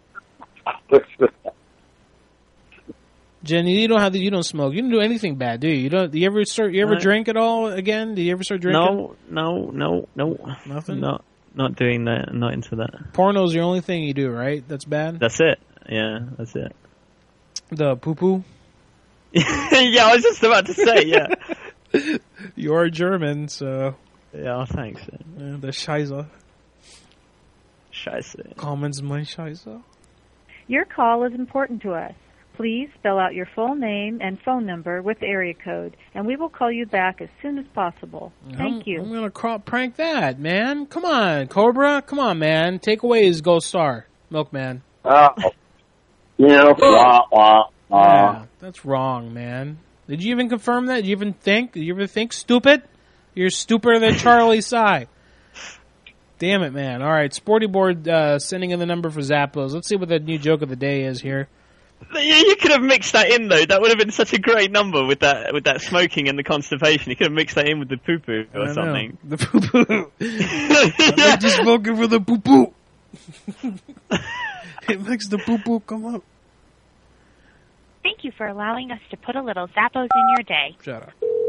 Jen, you don't have the, you don't smoke. You don't do anything bad, do you? You don't. Do you ever start? You ever Uh, drink at all again? Do you ever start drinking? No, no, no, no. Nothing? Not, not doing that. Not into that. Porno's the only thing you do, right? That's bad. That's it. Yeah, that's it. The poo poo. Yeah, I was just about to say. Yeah. You're German, so. Yeah, oh, thanks. Yeah, the Scheiße. Scheiße. Commons my Scheiße. Your call is important to us. Please spell out your full name and phone number with area code, and we will call you back as soon as possible. Thank I'm, you. I'm going to cro- prank that, man. Come on, Cobra. Come on, man. Take away his gold star, Milkman. Oh. You know, wah, wah, wah. Yeah, that's wrong, man. Did you even confirm that? Did you even think? Did you ever think stupid? You're stupider than Charlie Sy. Damn it, man. All right, Sporty Board uh, sending in the number for Zappos. Let's see what the new joke of the day is here. You, you could have mixed that in though. That would have been such a great number with that with that smoking and the constipation. You could have mixed that in with the poo poo or I something. Know. The poo poo. I'm just smoking for the poo poo. It makes the poo poo come up. Thank you for allowing us to put a little Zappos in your day. Shut up.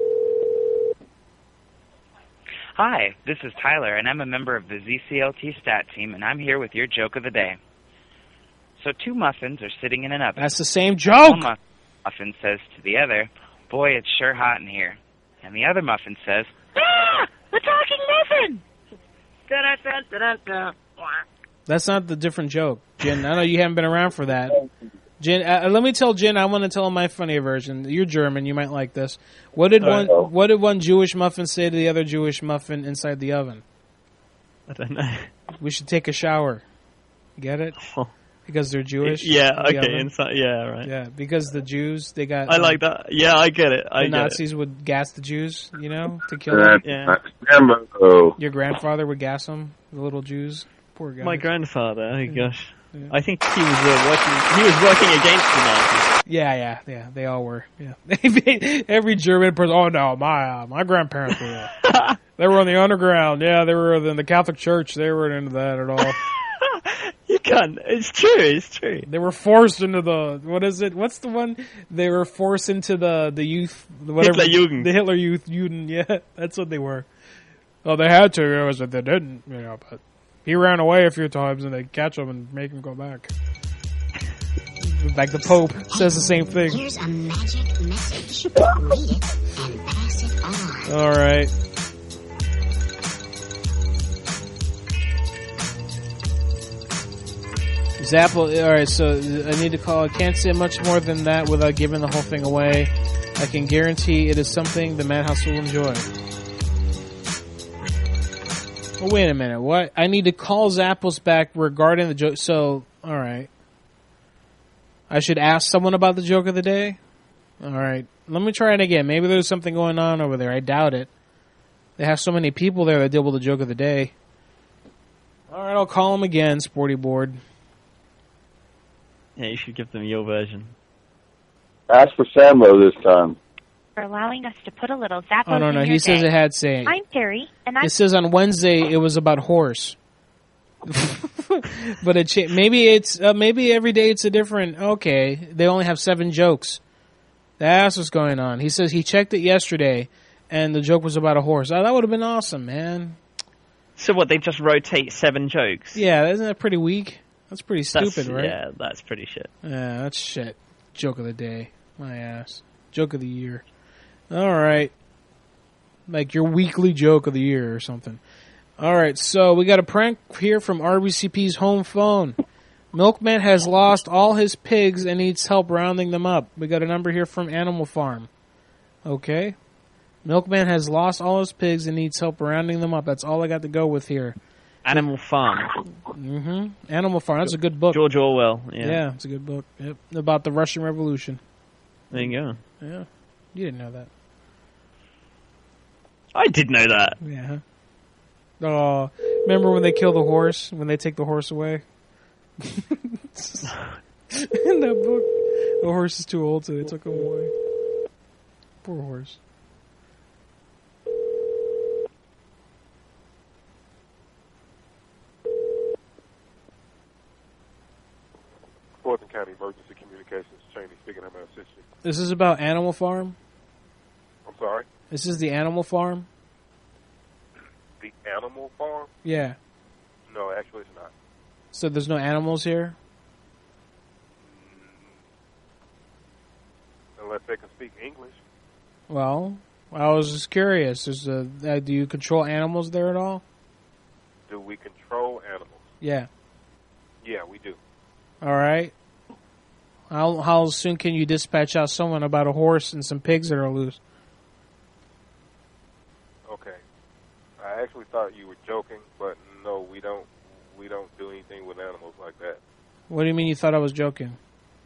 Hi, this is Tyler, and I'm a member of the Z C L T stat team, and I'm here with your joke of the day. So two muffins are sitting in an oven. That's the same joke. One muff- muffin says to the other, "Boy, it's sure hot in here." And the other muffin says, Ah! The talking muffin! Da-da-da-da-da-da. That's not the different joke, Jen. I know you haven't been around for that. Jen, uh, let me tell Jen. I want to tell my funny version. You're German. You might like this. What did one? Uh-oh. What did one Jewish muffin say to the other Jewish muffin inside the oven? I don't know. We should take a shower. Get it? Oh. Because they're Jewish. Yeah. in the Okay. oven? Inside. Yeah. Right. Yeah. Because the Jews, they got. I um, like that. Yeah, I get it. I the get Nazis it. would gas the Jews, you know, to kill them. Yeah. Rambo. Your grandfather would gas them, the little Jews. Poor guy. My grandfather. Oh gosh. Yeah. I think he was uh, working. He was working against the Nazis. Yeah, yeah, yeah. They all were. Yeah. Every German person. Oh no, my uh, my grandparents were. Uh, they were on the underground. Yeah, they were in the Catholic Church. They weren't into that at all. You can't. It's true. It's true. They were forced into the. What is it? What's the one? They were forced into the the youth. Whatever. Hitlerjugend. The Hitler Youth Juden. Yeah, that's what they were. Oh, they had to. It was that they didn't. You know, but he ran away a few times, and they catch him and make him go back. Like the Pope says the same thing. Here's a magic message. Read it and pass it on. All right. Zapple, all right, so I need to call. I can't say much more than that without giving the whole thing away. I can guarantee it is something the Madhouse will enjoy. Oh, wait a minute. What? I need to call Zappos back regarding the joke. So, all right. I should ask someone about the joke of the day? All right. Let me try it again. Maybe there's something going on over there. I doubt it. They have so many people there that deal with the joke of the day. All right, I'll call them again, Sporty Board. Yeah, you should give them your version. Ask for Sambo this time. for allowing us to put a little Zappos Oh, no, in no. your He says day. it had saying. I'm Terry, and I'm... It says on Wednesday it was about horse. But it cha- maybe it's uh, maybe every day it's a different. Okay, they only have seven jokes. That's what's going on. He says he checked it yesterday, and the joke was about a horse. Oh, that would have been awesome, man. So what? They just rotate seven jokes? Yeah, isn't that pretty weak? That's pretty stupid, That's, right? Yeah, that's pretty shit. Yeah, that's shit. Joke of the day. My ass. Joke of the year. All right. Like your weekly joke of the year or something. All right, so we got a prank here from R B C P's home phone. Milkman has lost all his pigs and needs help rounding them up. We got a number here from Animal Farm. Okay. Milkman has lost all his pigs and needs help rounding them up. That's all I got to go with here. Animal Farm. Mm-hmm. Animal Farm. That's a good book. George Orwell. Yeah, yeah it's a good book. Yep. About the Russian Revolution. There you go. Yeah. You didn't know that. I did know that. Yeah. Oh, remember when they kill the horse? When they take the horse away? In that book, the horse is too old, so they took him away. Poor horse. Fulton County Emergency Communications, Cheney speaking. How may I assist you? This is about Animal Farm? I'm sorry? This is the Animal Farm? The Animal Farm? Yeah. No, actually it's not. So there's no animals here? Unless they can speak English. Well, I was just curious. There's a, uh, do you control animals there at all? Do we control animals? Yeah. Yeah, we do. All right. How how soon can you dispatch out someone about a horse and some pigs that are loose? Okay. I actually thought you were joking, but no, we don't. We don't do anything with animals like that. What do you mean you thought I was joking?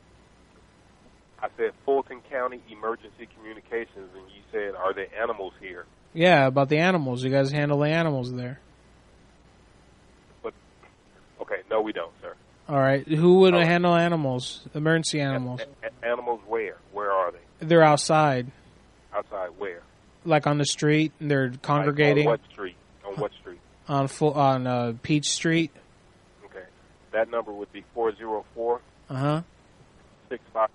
I said Fulton County Emergency Communications, and you said, "Are there animals here?" Yeah, about the animals. You guys handle the animals there. But okay, no, we don't, sir. All right. Who would Oh. handle animals? Emergency animals. A- a- animals where? Where are they? They're outside, Outside where? like on the street. And they're congregating Like on what street? On what street? on full on uh, Peach Street. Okay. That number would be four zero four, Uh huh. six five,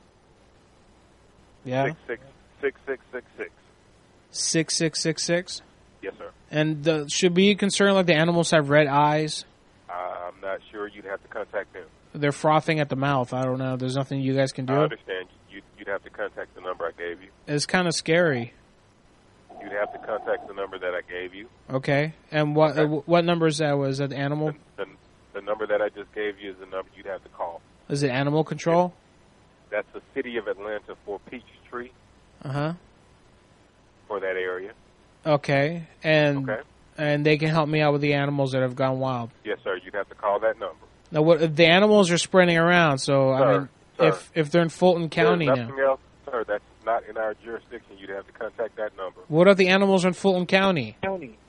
Yeah. six six, six six six six. Six six six six. Yes, sir. And the, should we be concerned like the animals have red eyes? Uh, I'm not sure. You'd have to contact them. They're frothing at the mouth. I don't know. There's nothing you guys can do. I understand. You'd, you'd have to contact the number I gave you. It's kind of scary. You'd have to contact the number that I gave you. Okay. And what Okay. uh, what number is that? Was that animal? The, the, the number that I just gave you is the number you'd have to call. Is it animal control? That's the city of Atlanta for Peachtree, Uh huh. for that area. Okay. And Okay. and they can help me out with the animals that have gone wild. Yes, sir. You'd have to call that number. Now, what if the animals are spreading around? So I Sir, mean, sir. if if they're in Fulton County There's now, nothing else, sir. That's not in our jurisdiction. You'd have to contact that number. what if the animals are in Fulton County? County.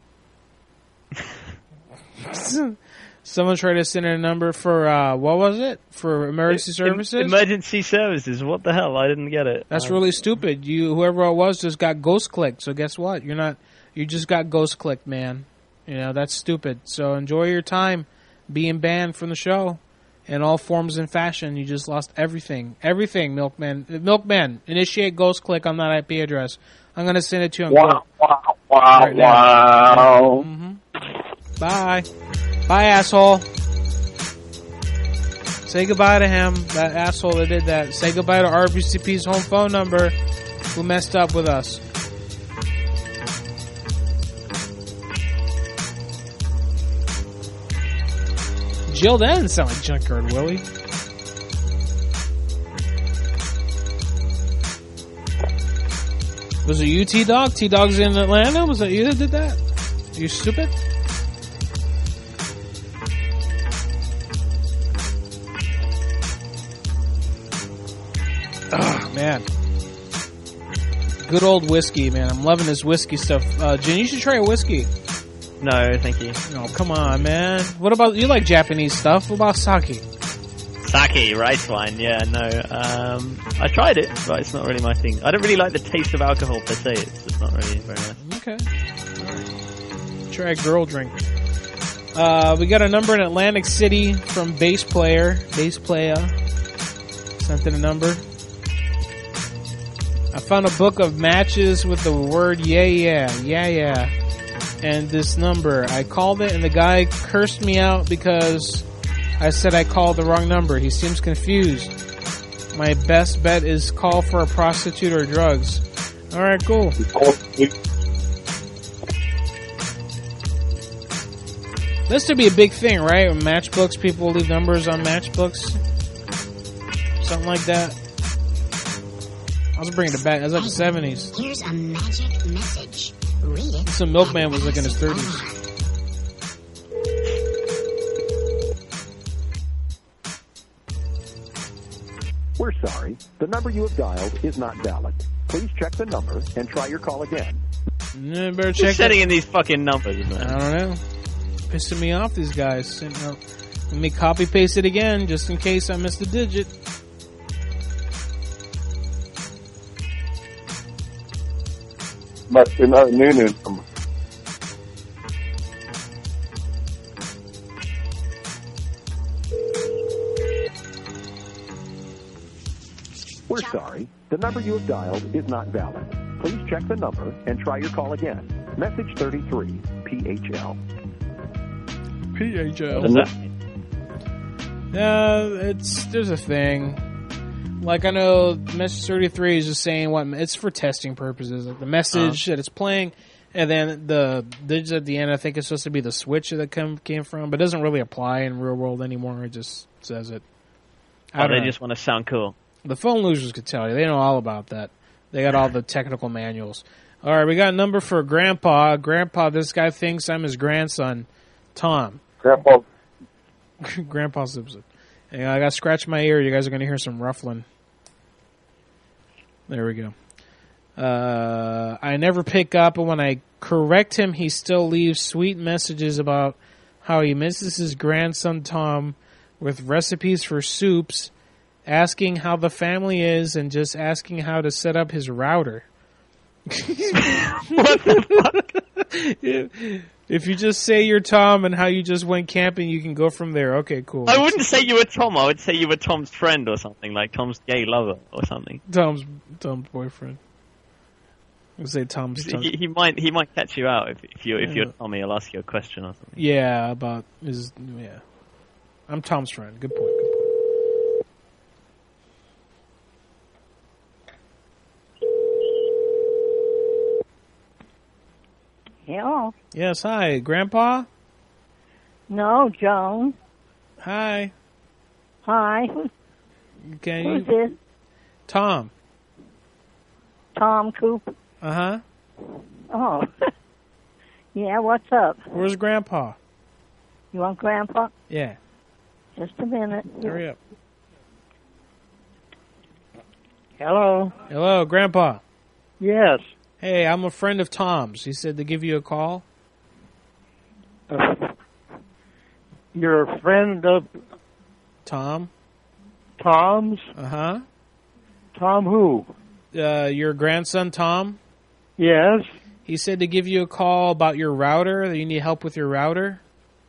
Someone tried to send in a number for uh, what was it for emergency services? Em- emergency services. What the hell? I didn't get it. That's Um, really stupid. You whoever it was just got ghost clicked. So guess what? You're not. You just got ghost clicked, man. You know that's stupid. So enjoy your time being banned from the show in all forms and fashion. You just lost everything, everything. Milkman, Milkman, initiate ghost click on that I P address. I'm gonna send it to you. On Wow! Wow! Wow! Right now. Wow! Mm-hmm. Bye, bye, asshole. Say goodbye to him, that asshole that did that. Say goodbye to R B C P's home phone number, who messed up with us. Jill, that didn't sound like Junkyard Willie. Was it you, T-Dog? T-Dog's in Atlanta? Was that you that did that? Are you stupid? Oh, man. Good old whiskey, man. I'm loving this whiskey stuff. Uh, Jen, you should try a whiskey. No, thank you. No, come on, man. What about, you like Japanese stuff? What about sake? Sake, rice wine, yeah, no. Um, I tried it, but it's not really my thing. I don't really like the taste of alcohol per se. It's just not really very nice. Okay. Right. Try a girl drink. Uh, we got a number in Atlantic City from bass player. Bass player. Sent in a number. I found a book of matches with the word yeah, yeah, yeah, yeah. And this number. I called it and the guy cursed me out because I said I called the wrong number. He seems confused. My best bet is call for a prostitute or drugs. Alright, cool. This to be a big thing, right? Matchbooks, people leave numbers on matchbooks. Something like that. I was bringing it back. That was like the seventies. Here's a magic message. Read it. Some milkman was like in his thirties. We're sorry. The number you have dialed is not valid. Please check the number and try your call again. Yeah, better check. Setting in these fucking numbers, man. I don't know. Pissing me off, these guys. Let me copy paste it again, just in case I missed a digit. Must be another new new number. We're sorry. The number you have dialed is not valid. Please check the number and try your call again. Message thirty-three, P H L. P H L. What is that? Yeah, it's, there's a thing. Like, I know message thirty-three is just saying what, it's for testing purposes. Like, the message uh-huh. that it's playing, and then the digits at the end, I think it's supposed to be the switch that come, came from, but it doesn't really apply in real world anymore. It just says it. Oh, they know. Just want to sound cool. The phone losers could tell you. They know all about that. They got all the technical manuals. All right, we got a number for Grandpa. Grandpa, this guy thinks I'm his grandson, Tom. Grandpa. Grandpa Simpson. Hey, I got to scratch my ear. You guys are going to hear some ruffling. There we go. Uh, I never pick up, and when I correct him, he still leaves sweet messages about how he misses his grandson, Tom, with recipes for soups, asking how the family is, and just asking how to set up his router. What the fuck? if, if you just say you're Tom and how you just went camping, you can go from there. Okay, cool. I wouldn't say you were Tom. I would say you were Tom's friend or something, like Tom's gay lover or something. Tom's Tom's boyfriend. I would say Tom's. Tom. He, he might he might catch you out if if you if Yeah. you're Tommy. He'll ask you a question or something. Yeah, about his. Yeah, I'm Tom's friend. Good point. Good point. Hello. Yes, hi, Grandpa. No, Joan. Hi. Hi. Can Who's you? this? Tom. Tom Coop. Uh huh. Oh. Yeah, what's up? Where's Grandpa? You want Grandpa? Yeah. Just a minute. Hurry up. Hello. Hello, Grandpa. Yes. Hey, I'm a friend of Tom's. He said to give you a call. Uh, you're a friend of Tom. Tom's? Uh-huh. Tom who? Uh, your grandson, Tom? Yes. He said to give you a call about your router, that you need help with your router.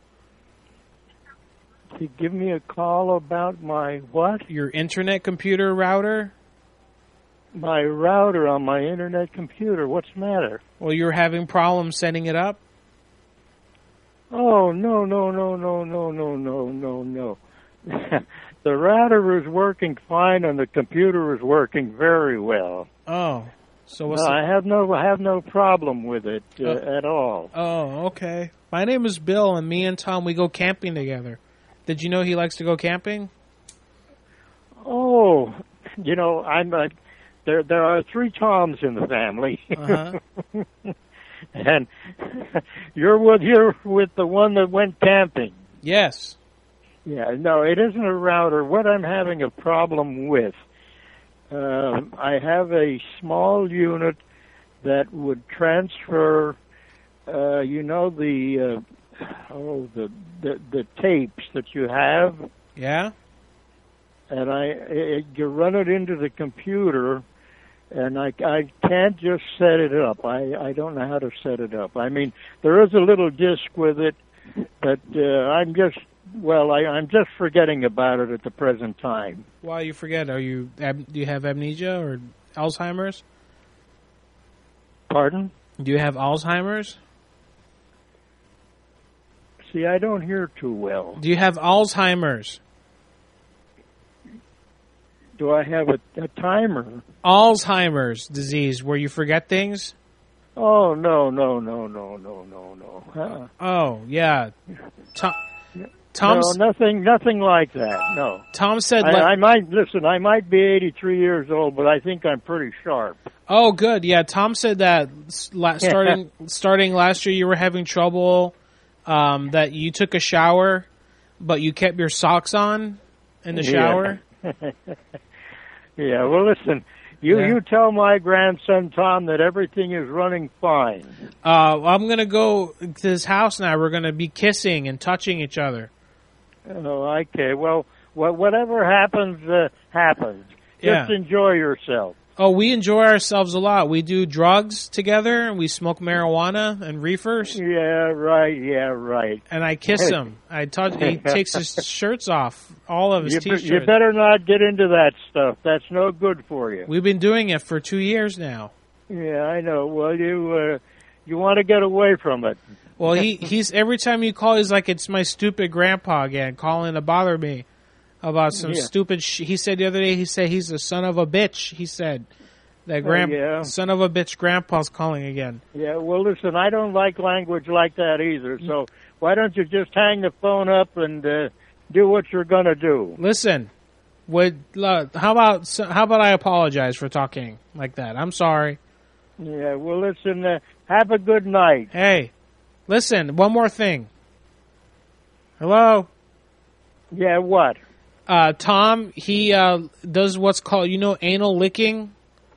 To give me a call about my what? Your internet computer router? My router on my internet computer. What's the matter? Well, you're having problems setting it up? Oh, no, no, no, no, no, no, no, no, no. The router is working fine and the computer is working very well. Oh. So what's no, the... I have no I have no problem with it uh, Oh. at all. Oh, okay. My name is Bill, and me and Tom, we go camping together. Did you know he likes to go camping? Oh, you know, I'm a, there. There are three Toms in the family, Uh-huh. and you're with you're with the one that went camping. Yes. Yeah, no, it isn't a router. What I'm having a problem with, uh, I have a small unit that would transfer, uh, you know, the uh, oh the, the the tapes that you have. Yeah. and I it, you run it into the computer, and I I can't just set it up. I I don't know how to set it up. I mean, there is a little disk with it, but uh, I'm just well, I, I'm just forgetting about it at the present time. Why you forget? Are you ab- do you have amnesia or Alzheimer's? Pardon? Do you have Alzheimer's? See, I don't hear too well. Do you have Alzheimer's? Do I have a, a timer? Alzheimer's disease, where you forget things? Oh, no, no, no, no, no, no, no. Huh? Oh, yeah. Tom, Tom's, no, nothing, nothing like that. No. Tom said, I, le- I might listen. I might be eighty-three years old, but I think I'm pretty sharp. Oh, good. Yeah, Tom said that starting starting last year, you were having trouble. Um, that you took a shower, but you kept your socks on in the shower. Yeah. Yeah. Well, listen. You Yeah. you tell my grandson Tom that everything is running fine. Uh, I'm gonna go to his house now. We're gonna be kissing and touching each other. Oh, okay. Well, wha- whatever happens, uh, happens. Just Yeah. enjoy yourself. Oh, we enjoy ourselves a lot. We do drugs together, and we smoke marijuana and reefers. Yeah, right. Yeah, right. And I kiss him. I touch. He takes his shirts off, all of his You, be- t-shirts. you better not get into that stuff. That's no good for you. We've been doing it for two years now. Yeah, I know. Well, you uh, you want to get away from it. Well, he he's every time you call, he's like, "It's my stupid grandpa again, calling to bother me about some Yeah. stupid." Sh-. He said the other day, he said he's the son of a bitch. He said that grand Oh, yeah. son of a bitch grandpa's calling again. Yeah, well, listen, I don't like language like that either. So why don't you just hang the phone up and uh, do what you're going to do? Listen, would uh, how about how about I apologize for talking like that? I'm sorry. Yeah, well, listen, uh, have a good night. Hey, listen, one more thing. Hello? Yeah, what? Uh, Tom, he uh, does what's called, you know, anal licking?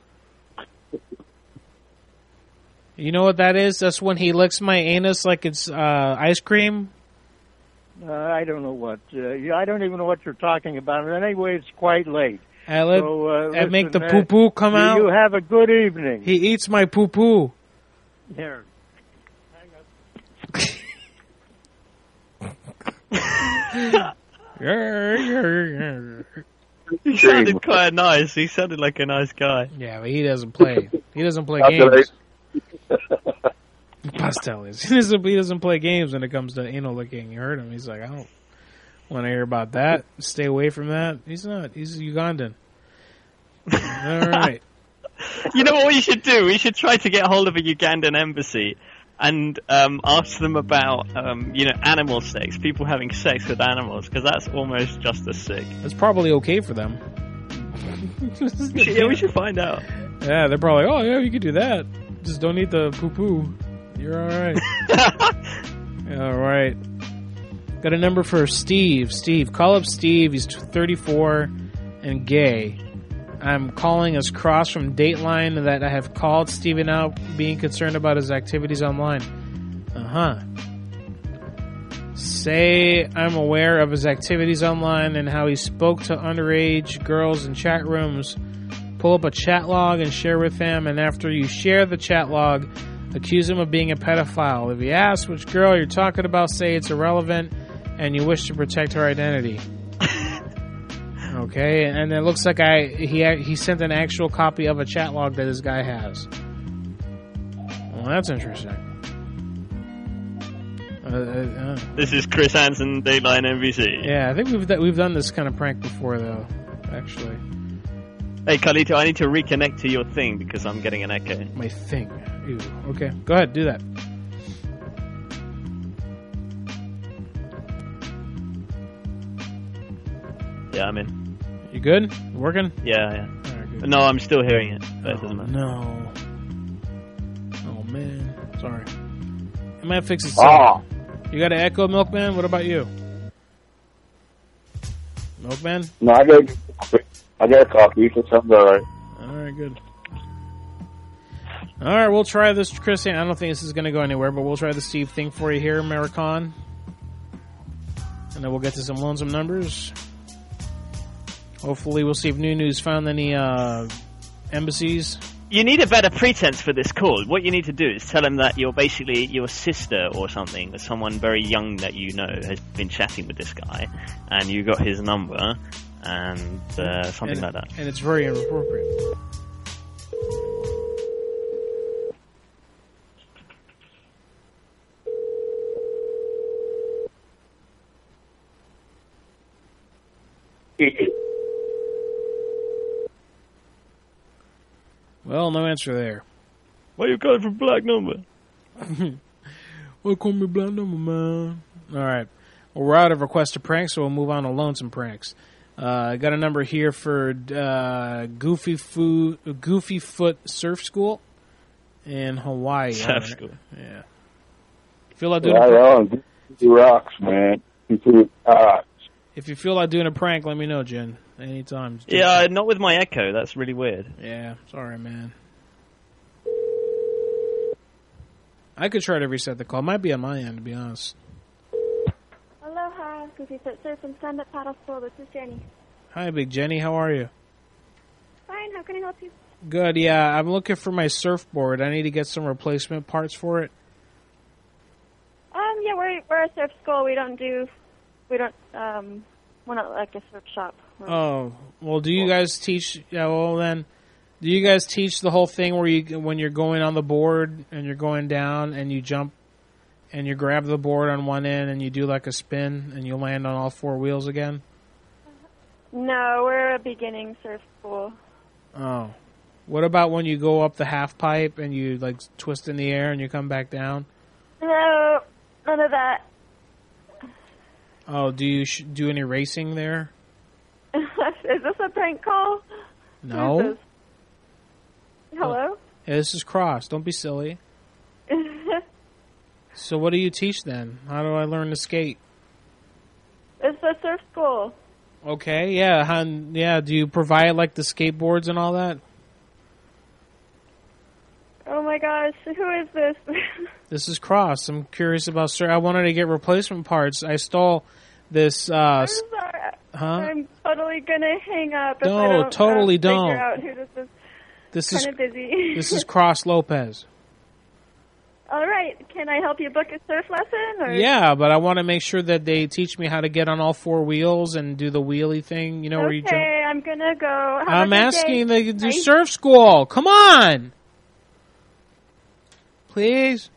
You know what that is? That's when he licks my anus like it's uh, ice cream. Uh, I don't know what. Uh, yeah, I don't even know what you're talking about. Anyway, it's quite late. I, let, so, uh, I make the listen, poo-poo come uh, out. You have a good evening. He eats my poo-poo. Here. He sounded quite nice. He sounded like a nice guy. Yeah, but he doesn't play. He doesn't play Pastel games. Pasteles. He doesn't, he doesn't play games when it comes to anal licking. You heard him. He's like, I don't want to hear about that. Stay away from that. He's not. He's Ugandan. All right. You know what we should do? We should try to get hold of a Ugandan embassy and um, ask them about, um, you know, animal sex, people having sex with animals, because that's almost just as sick. It's probably okay for them. Yeah, we should find out. Yeah, they're probably, oh, yeah, you could do that. Just don't eat the poo-poo. You're all right. All right. Got a number for Steve. Steve, call up Steve. He's thirty-four and gay. I'm calling as Cross from Dateline that I have called Steven out being concerned about his activities online. Uh-huh. Say I'm aware of his activities online and how he spoke to underage girls in chat rooms. Pull up a chat log and share with him, and after you share the chat log, accuse him of being a pedophile. If he asks which girl you're talking about, say it's irrelevant and you wish to protect her identity. Okay, and it looks like I he he sent an actual copy of a chat log that this guy has. Well, that's interesting. Uh, uh, uh. This is Chris Hansen, Dateline N B C. Yeah, I think we've we've done this kind of prank before, though. Actually. Hey, Carlito, I need to reconnect to your thing because I'm getting an echo. My thing. Ew. Okay, go ahead, do that. Yeah, I'm in. You good? Working? Yeah, yeah. All right, good. No, I'm still hearing it. But it Oh, doesn't matter. no. Oh, man. Sorry. I might fix it. Ah. You got an echo, Milkman? What about you? Milkman? No, I got, I got a copy. So sounds all right. All right, good. All right, we'll try this, Chris. I don't think this is going to go anywhere, but we'll try the Steve thing for you here, Americon. And then we'll get to some lonesome numbers. Hopefully, we'll see if New News found any uh, embassies. You need a better pretense for this call. What you need to do is tell him that you're basically your sister or something, or someone very young that you know has been chatting with this guy, and you got his number, and uh, something and, like that. And it's very inappropriate. Well, no answer there. Why you calling from black number? Well, call me black number, man. All right. Well, we're out of request to pranks, so we'll move on to lonesome pranks. Uh, I got a number here for uh, Goofy Food, Goofy Foot Surf School in Hawaii. Surf school. Yeah. Feel like doing right a prank? on. He rocks, man. He rocks. If you feel like doing a prank, let me know, Jen. Anytime. Yeah, uh, not with my echo. That's really weird. Yeah, sorry, man. I could try to reset the call. It might be on my end, to be honest. Aloha, Goofy Foot Surf and Stand Up Paddle School. This is Jenny. Hi, Big Jenny. How are you? Fine. How can I help you? Good. Yeah, I'm looking for my surfboard. I need to get some replacement parts for it. Um, yeah, we're we're a surf school. We don't do, we don't um, we're not like a surf shop. We're Oh, well, do you guys teach? Yeah, well then, do you guys teach the whole thing where you, when you're going on the board and you're going down and you jump and you grab the board on one end and you do like a spin and you land on all four wheels again? No, we're a beginning surf school. Oh, what about when you go up the half pipe and you like twist in the air and you come back down? No, none of that. Oh, do you sh- do any racing there? Is this a prank call? No. Who is this? Hello? Yeah, this is Cross. Don't be silly. So what do you teach then? How do I learn to skate? It's a surf school. Okay, yeah. How, yeah, do you provide like the skateboards and all that? Oh my gosh, who is this? This is Cross. I'm curious about sir. I wanted to get replacement parts. I stole this uh I'm sorry. huh? I'm totally gonna hang up if No, I don't totally uh, figure don't. out who this is. This kind is of busy. This is Cross Lopez. All right, can I help you book a surf lesson? Or? Yeah, but I want to make sure that they teach me how to get on all four wheels and do the wheelie thing, you know, where you jump. Okay, I'm gonna go. Have I'm a good asking day. the, the Bye. surf school. Come on. Please.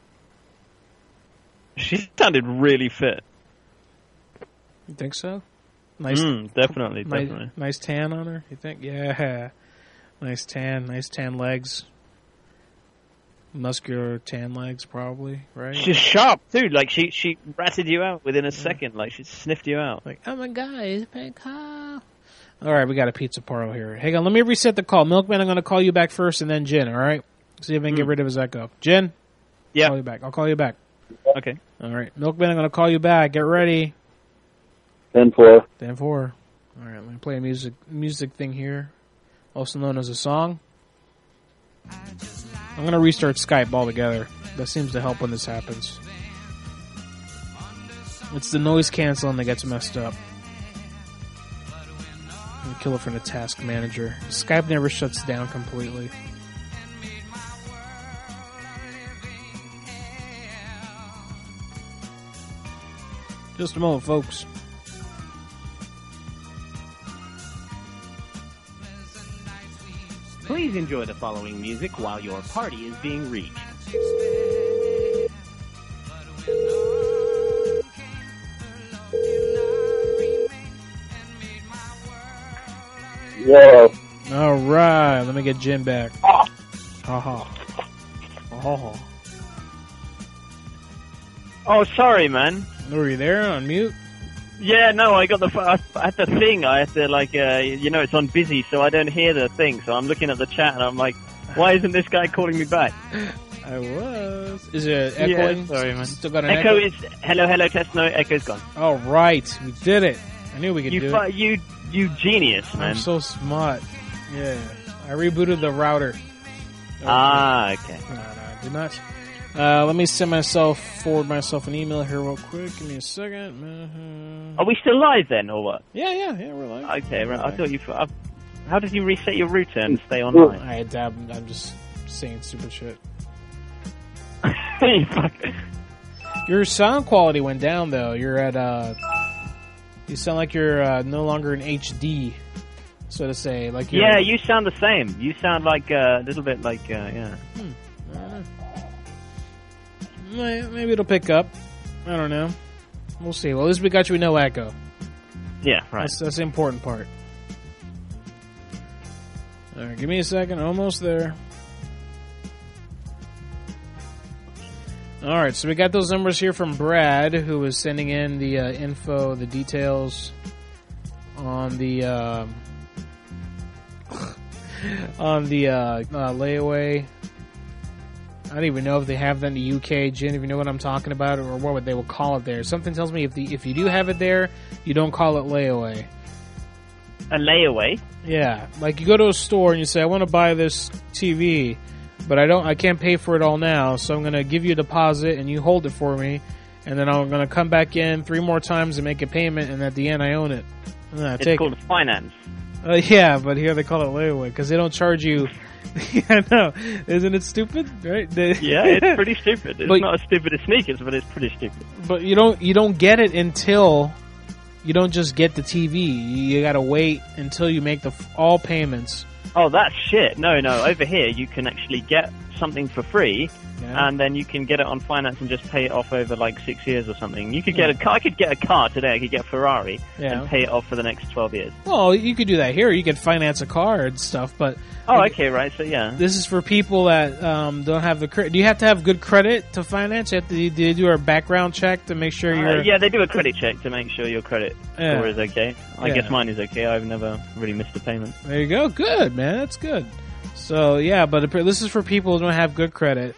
She sounded really fit. You think so? Nice, Mm, definitely, nice, definitely. Nice tan on her. You think? Yeah, nice tan, nice tan legs, muscular tan legs, probably. Right? She's sharp too. Like she she ratted you out within a second. Like she sniffed you out. Like, oh my god, it's prank call. All right, we got a pizza parlor here. Hang on, let me reset the call. Milkman, I'm going to call you back first, and then Jen. All right, see if I can get Mm. rid of his echo. Jen. Yeah. I'll call you back. I'll call you back. Okay. All right, Milkman, I'm going to call you back. Get ready. ten four. ten four. All right, let me play a music music thing here, also known as a song. I'm going to restart Skype altogether. That seems to help when this happens. It's the noise canceling that gets messed up. I'm going to kill it from the task manager. Skype never shuts down completely. Just a moment, folks. Please enjoy the following music while your party is being reached. Yo. All right, let me get Jen back. Ha ha. Oh. Oh, sorry, man. Were you there on mute? Yeah, no, I got the I had the thing. I had to like, uh, you know, it's on busy, so I don't hear the thing. So I'm looking at the chat and I'm like, why isn't this guy calling me back? I was. Is it echoing? Yeah, sorry, man. Still got an echo, echo? is hello, hello, test. No, echo's gone. All right, we did it. I knew we could You do fu- it. you you genius, man. I'm so smart. Yeah, I rebooted the router. Ah, okay. No, no, I did not. Uh, let me send myself, forward myself an email here real quick. Give me a second. Are we still live then, or what? Yeah, yeah, yeah, we're live. Okay, right. I thought you. Uh, how did you reset your router and stay online? I dab. I'm just saying stupid shit. Your sound quality went down though. You're at uh, you sound like you're uh, no longer in H D, so to say. Like you're, yeah, you sound the same. You sound like uh, a little bit like uh, yeah. Hmm. I don't know. Maybe it'll pick up. I don't know. We'll see. Well, at least we got you with no echo. Yeah, right. That's, that's the important part. All right, give me a second. Almost there. All right, so we got those numbers here from Brad, who was sending in the uh, info, the details on the uh, on the uh, uh, layaway. I don't even know if they have that in the U K. Do you even know what I'm talking about, or what would they will call it there? Something tells me if the if you do have it there, you don't call it layaway. A layaway? Yeah, like you go to a store and you say, "I want to buy this T V, but I don't, I can't pay for it all now, so I'm going to give you a deposit and you hold it for me, and then I'm going to come back in three more times and make a payment, and at the end I own it." Uh, it's take called it. finance. Uh, yeah, but here they call it layaway because they don't charge you. I know, isn't it stupid? Right? They, yeah, it's pretty stupid. It's but, not as stupid as sneakers, but it's pretty stupid. But you don't you don't get it until you don't just get the T V. You got to wait until you make the all payments. Oh, that's shit. No, no. Over here, you can actually get something for free, yeah. and then you can get it on finance and just pay it off over like six years or something. You could get a car. I could get a car today. I could get a Ferrari yeah. and pay it off for the next twelve years. Well, you could do that here. You could finance a car and stuff, but oh, okay, right. So yeah, this is for people that um, don't have the credit. Do you have to have good credit to finance? You have to do, you do a background check to make sure you're. Uh, yeah, they do a credit check to make sure your credit yeah. score is okay. I yeah. guess mine is okay. I've never really missed a payment. There you go. Good, man. That's good. So yeah, but this is for people who don't have good credit.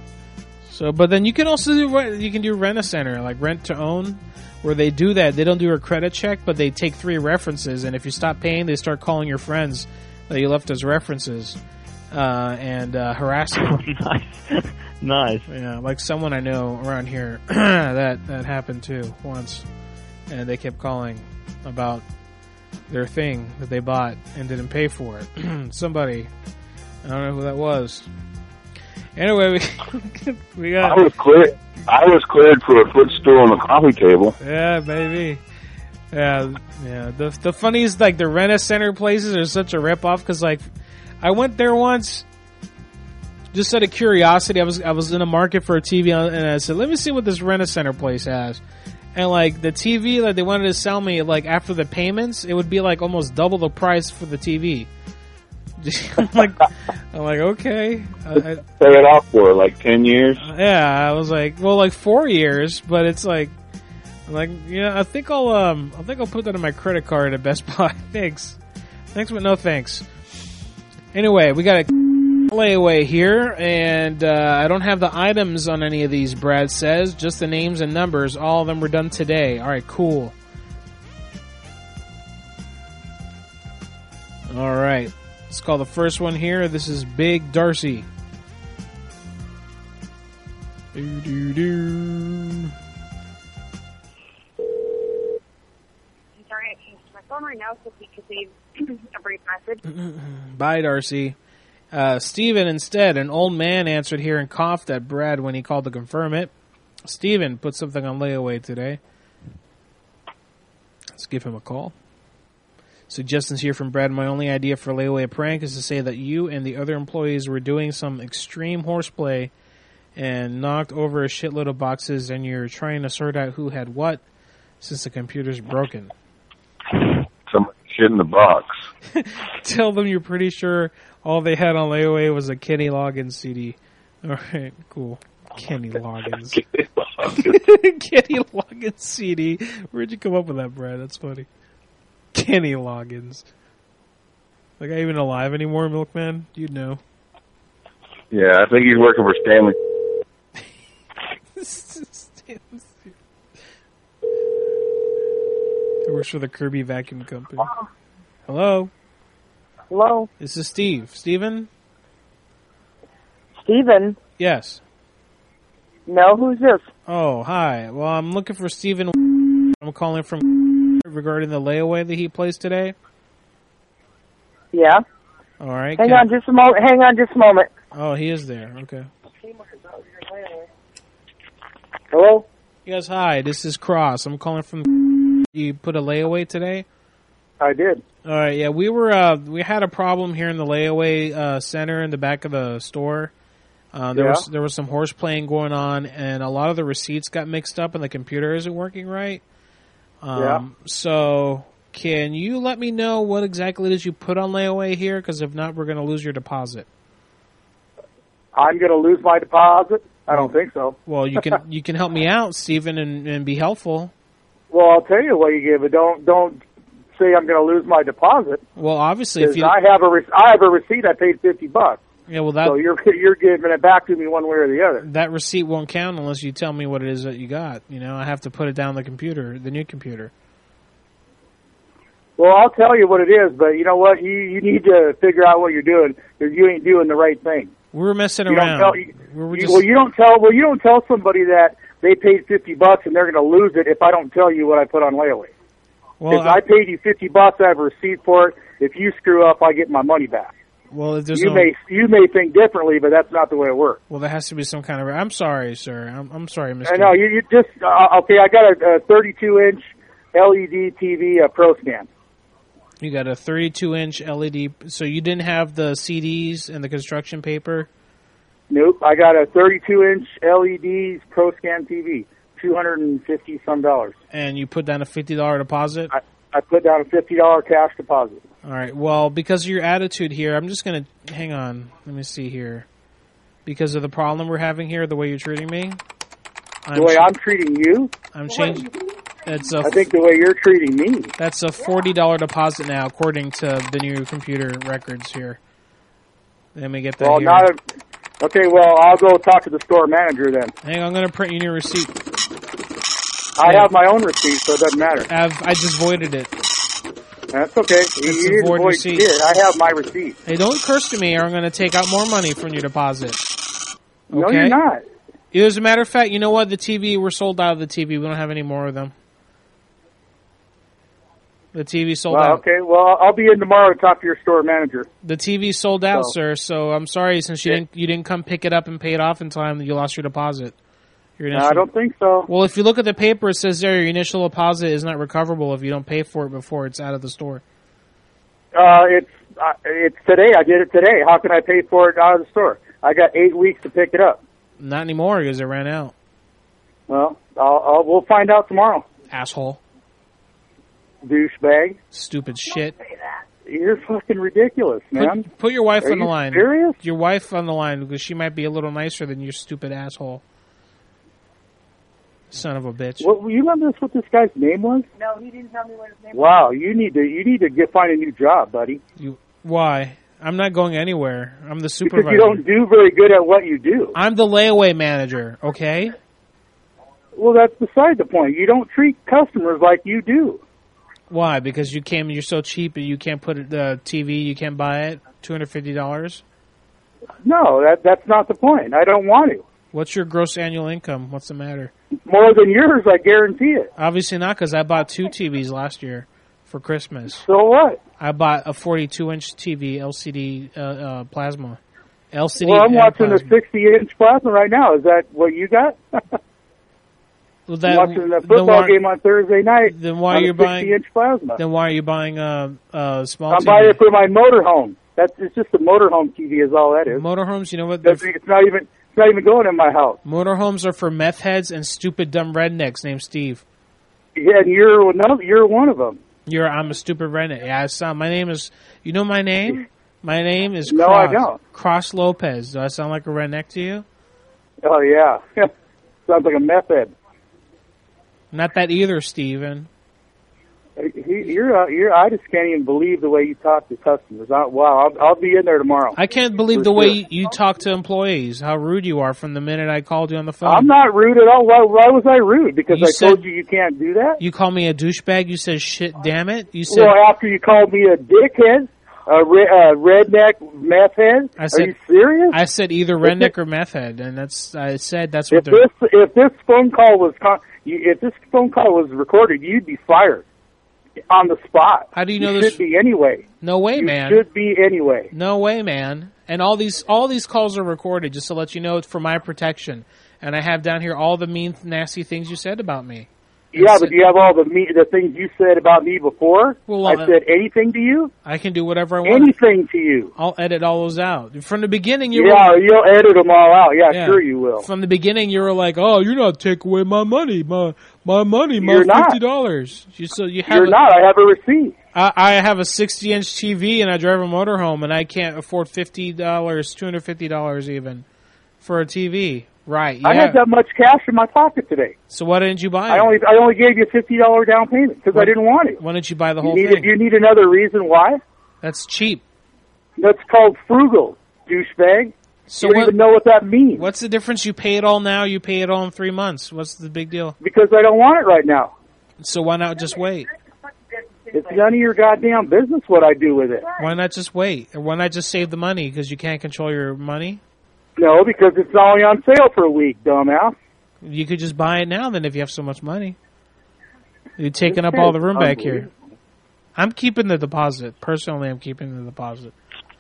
So, but then you can also do you can do rent a center, like rent to own, where they do that. They don't do a credit check, but they take three references, and if you stop paying, they start calling your friends that you left as references uh, and uh, harassing them. Nice, nice. Yeah, like someone I know around here that that happened too once, and they kept calling about their thing that they bought and didn't pay for it. Somebody. I don't know who that was. Anyway, we, we got. I was cleared. I was cleared for a footstool on the coffee table. Yeah, maybe. Yeah, yeah. The the funny is like the Rent-A-Center places are such a ripoff because like I went there once, just out of curiosity. I was I was in a market for a T V and I said, let me see what this Rent-A-Center place has. And like the T V that like, they wanted to sell me, like after the payments, it would be like almost double the price for the T V. I'm like, I'm like, okay. I, I, Pay it off for like ten years. Yeah, I was like, well, like four years, but it's like, I'm like, yeah, I think I'll, um, I think I'll put that in my credit card at Best Buy. Thanks, thanks, but no thanks. Anyway, we got a layaway here, and uh, I don't have the items on any of these. Brad says just the names and numbers. All of them were done today. All right, cool. All right. Let's call the first one here. This is Big Darcy. Do, do, do. I'm sorry, I changed my phone right now so we could leave a brief message. Bye, Darcy. Uh, Steven instead, an old man, answered here and coughed at Brad when he called to confirm it. Steven put something on layaway today. Let's give him a call. Suggestions here from Brad. My only idea for layaway a prank is to say that you and the other employees were doing some extreme horseplay and knocked over a shitload of boxes, and you're trying to sort out who had what since the computer's broken. Somebody shit in the box. Tell them you're pretty sure all they had on layaway was a Kenny Loggins C D. All right, cool. Kenny Loggins. Kenny Loggins. Kenny Loggins C D. Where'd you come up with that, Brad? That's funny. Kenny Loggins. Like, I even alive anymore, Milkman? You'd know. Yeah, I think he's working for Stanley. He works for the Kirby Vacuum Company. Hello? Hello? This is Steve. Steven? Steven? Yes. No, who's this? Oh, hi. Well, I'm looking for Stephen. I'm calling from regarding the layaway that he placed today. Yeah. All right. Hang can- on just a moment. Hang on just a moment. Oh, he is there. Okay. Hello? Yes, hi. This is Cross. I'm calling from. You put a layaway today? I did. All right. Yeah, we were. Uh, we had a problem here in the layaway uh, center in the back of the store. Uh, there Yeah. was there was some horse playing going on, and a lot of the receipts got mixed up, and the computer isn't working right. Um, Yeah. So, can you let me know what exactly it is you put on layaway here? Because if not, we're going to lose your deposit. I'm going to lose my deposit? I don't think so. Well, you can you can help me out, Stephen, and, and be helpful. Well, I'll tell you what you give, but don't don't say I'm going to lose my deposit. Well, obviously, if 'Cause you I have a re- I have a receipt. I paid fifty bucks. yeah, well that So you're you're giving it back to me one way or the other. that receipt won't count unless you tell me what it is that you got. You know, I have to put it down on the computer, the new computer. Well, I'll tell you what it is, but you know what? You you need to figure out what you're doing because you ain't doing the right thing. We were messing You don't around. tell, you, we were you- just, well, you don't tell. Well, you don't tell somebody that they paid fifty bucks and they're going to lose it if I don't tell you what I put on layaway. well, if I, paid you fifty bucks, I have a receipt for it. If you screw up, I get my money back. well, if there's You no, may you may think differently, but that's not the way it works. well, there has to be some kind of. I'm sorry, sir. I'm, I'm sorry, Mister I know you, you just uh, okay. I got a, a thirty-two inch L E D T V uh, Pro Scan. You got a thirty-two inch L E D. So you didn't have the C Ds and the construction paper. Nope, I got a thirty-two inch L E D Pro Scan T V, two hundred and fifty some dollars. And you put down a fifty dollar deposit. I, I put down a fifty dollar cash deposit. All right. Well, because of your attitude here, I'm just gonna hang on. Let me see here. Because of the problem we're having here, the way you're treating me. The way I'm treating you, I'm changing. It's a. I think the way you're treating me. That's a forty dollar deposit now, according to the new computer records here. Let me get that Well, here. not a, okay. Well, I'll go talk to the store manager then. Hang on, I'm going to print you your receipt. I have my own receipt, so it doesn't matter. I've, I just voided it. That's okay. You It's a didn't void void receipt. shit. I have my receipt. Hey, don't curse to me or I'm going to take out more money from your deposit. Okay? No, you're not. As a matter of fact, you know what? The T V, we're sold out of the T V. We don't have any more of them. The T V sold Well, out. okay. Well, I'll be in tomorrow to talk to your store manager. The T V sold out, So- sir. So I'm sorry, since you didn't you didn't come pick it up and pay it off in time, you lost your deposit. Your No, I don't think so. Well, if you look at the paper, it says there your initial deposit is not recoverable if you don't pay for it before it's out of the store. Uh, it's uh, it's today. I did it today. How can I pay for it out of the store? I got eight weeks to pick it up. Not anymore because it ran out. Well, I'll, I'll we'll find out tomorrow. Asshole. Douchebag. Stupid shit. You're fucking ridiculous, man. Put, put your wife Are on the you line. serious? Your wife on the line because she might be a little nicer than your stupid asshole. Son of a bitch. What, you remember this, what this guy's name was? No, he didn't tell me what his name Wow, you need to you need to get find a new job, buddy. You why? I'm not going anywhere. I'm the Because supervisor. you don't do very good at what you do. I'm the layaway manager, okay? Well, that's beside the point. You don't treat customers like you do. Why? Because you came, you're so cheap and you can't put it, the T V, you can't buy it? two hundred fifty dollars? No, that that's not the point. I don't want to. What's your gross annual income? What's the matter? More than yours, I guarantee it. Obviously not, because I bought two T Vs last year for Christmas. So what? I bought a forty-two inch T V, L C D uh, uh, plasma. L C D Well, I'm and watching a plasma. sixty inch plasma right now. Is that what you got? Well, I'm that, watching the then football why, game on Thursday night. Then why on are you a sixty buying? inch plasma? Then why are you buying a, a small I'm T V? buying it for my motorhome. That's it's just a motorhome T V is all that is. Motorhomes, you know what? That's, it's not even it's not even going in my house. Motorhomes are for meth heads and stupid dumb rednecks named Steve. Yeah, and you're no, you're one of them. You're I'm a stupid redneck. Yeah, I sound. My name is. You know my name? My name is. No, Cross, I don't. Cross Lopez. Do I sound like a redneck to you? Oh yeah, sounds like a meth head. Not that either, Steven. He, you're, uh, you're. I just can't even believe the way you talk to customers. I, wow, I'll, I'll be in there tomorrow. I can't believe For the sure. way you talk to employees. How rude you are from the minute I called you on the phone. I'm not rude at all. Why, why was I rude? Because You I said- told you you can't do that. You call me a douchebag. You said shit. Damn it. You said. Well, after you called me a dickhead. A re- uh, redneck meth head? I said, Are you serious? I said either redneck or meth head, and that's I said that's what If they're. this if this phone call was con- you- if this phone call was recorded, you'd be fired on the spot. How do you know you this? Should be anyway. No way, you man. Should be anyway. No way, man. And all these all these calls are recorded just to let you know it's for my protection. And I have down here all the mean, nasty things you said about me. Yeah, but do you have all the me- the things you said about me before? Well, I uh, said anything to you? I can do whatever I want. Anything to you? I'll edit all those out. From the beginning, you Yeah, were, you'll edit them all out. Yeah, Yeah. sure you will. From the beginning, you were like, "Oh, you're not taking away my money, my my money, my You're not. fifty dollars." You so you have You're a, not. I have a receipt. I, I have a sixty inch T V and I drive a motorhome, and I can't afford fifty dollars, two hundred fifty dollars even for a T V. Right? I yeah. had that much cash in my pocket today. So why didn't you buy it? I only I only gave you a fifty dollar down payment because I didn't want it. Why didn't you buy the You whole need, thing? you need another reason why? That's cheap. That's called frugal, douchebag. So you don't what- even know what that means What's the difference? You pay it all now. You pay it all in three months. What's the big deal? because I don't want it right now. So why not just wait? It's none of your goddamn business what I do with it. Why not just wait? Or why not just save the money because you can't control your money? No, because it's only on sale for a week, dumbass. You could just buy it now then if you have so much money. You're taking up all the room back here. I'm keeping the deposit. Personally, I'm keeping the deposit.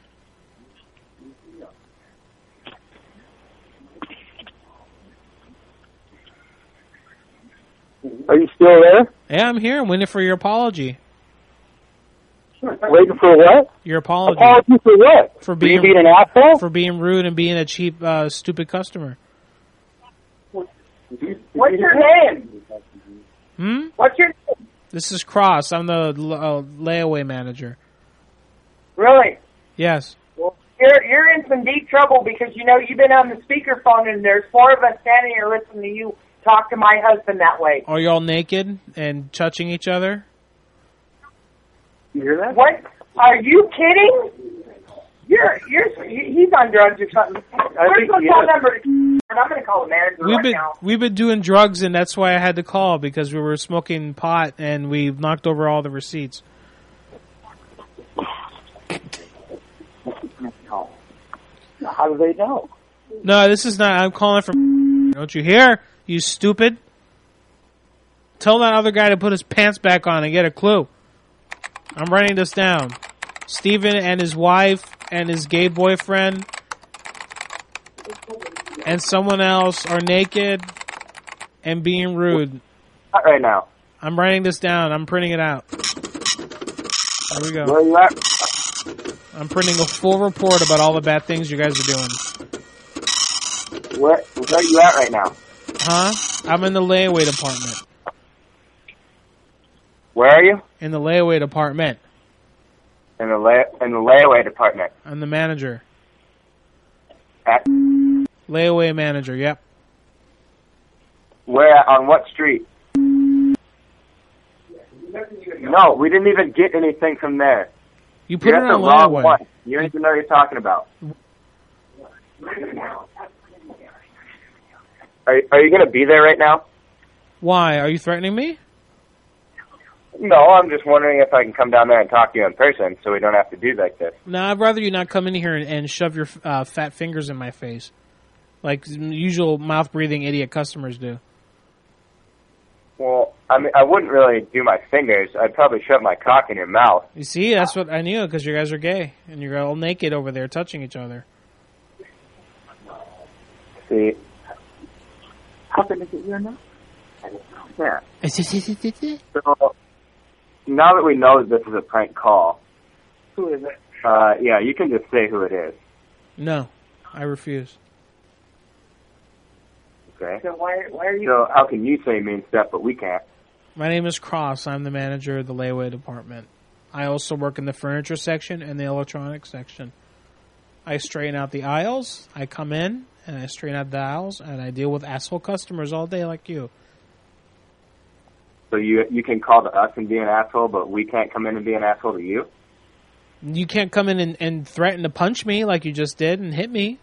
Are you still there? Yeah, I'm here. I'm waiting for your apology. Waiting for what? Your apology. Apology for what? For being, you being an asshole? For being rude and being a cheap, uh, stupid customer. What's your name? Hmm? What's your name? This is Cross. I'm the uh, layaway manager. Really? Yes. Well, you're you're in some deep trouble because you know you've been on the speakerphone and there's four of us standing here listening to you talk to my husband that way. Are you all naked and touching each other? You hear that? What? Are you kidding? You're you're he's on drugs or something. Where's think the he phone is. number? And I'm going to call the manager We've right been now. we've been doing drugs, and that's why I had to call because we were smoking pot and we knocked over all the receipts. How do they know? No, this is not. I'm calling from. Don't you hear? You stupid. Tell that other guy to put his pants back on and get a clue. I'm writing this down. Steven and his wife and his gay boyfriend and someone else are naked and being rude. Not right now. I'm writing this down. I'm printing it out. There we go. Where you at? I'm printing a full report about all the bad things you guys are doing. Where where are you at right now? Huh? I'm in the layaway department. Where are you? In the layaway department. In the lay in the layaway department. I'm the manager. At Layaway manager, yep. where on what street? No, we didn't even get anything from there. You put You're it at the on wrong layaway. one. You don't even know what you're talking about. Are Are you going to be there right now? Why? Are you threatening me? No, I'm just wondering if I can come down there and talk to you in person, so we don't have to do like this. No, I'd rather you not come in here and, and shove your uh, fat fingers in my face, like usual mouth-breathing idiot customers do. Well, I mean, I wouldn't really do my fingers. I'd probably shove my cock in your mouth. You see, that's what I knew, because you guys are gay, and you're all naked over there touching each other. See, How can I get you now? yeah. So, now that we know that this is a prank call, Who is it? uh, yeah, you can just say who it is. No, I refuse. Okay. So why why are you? So how can you say mean stuff, but we can't? My name is Cross. I'm the manager of the layaway department. I also work in the furniture section and the electronics section. I straighten out the aisles. I come in and I straighten out the aisles, and I deal with asshole customers all day like you. So you you can call to us and be an asshole, but we can't come in and be an asshole to you? You can't come in and, and threaten to punch me like you just did and hit me.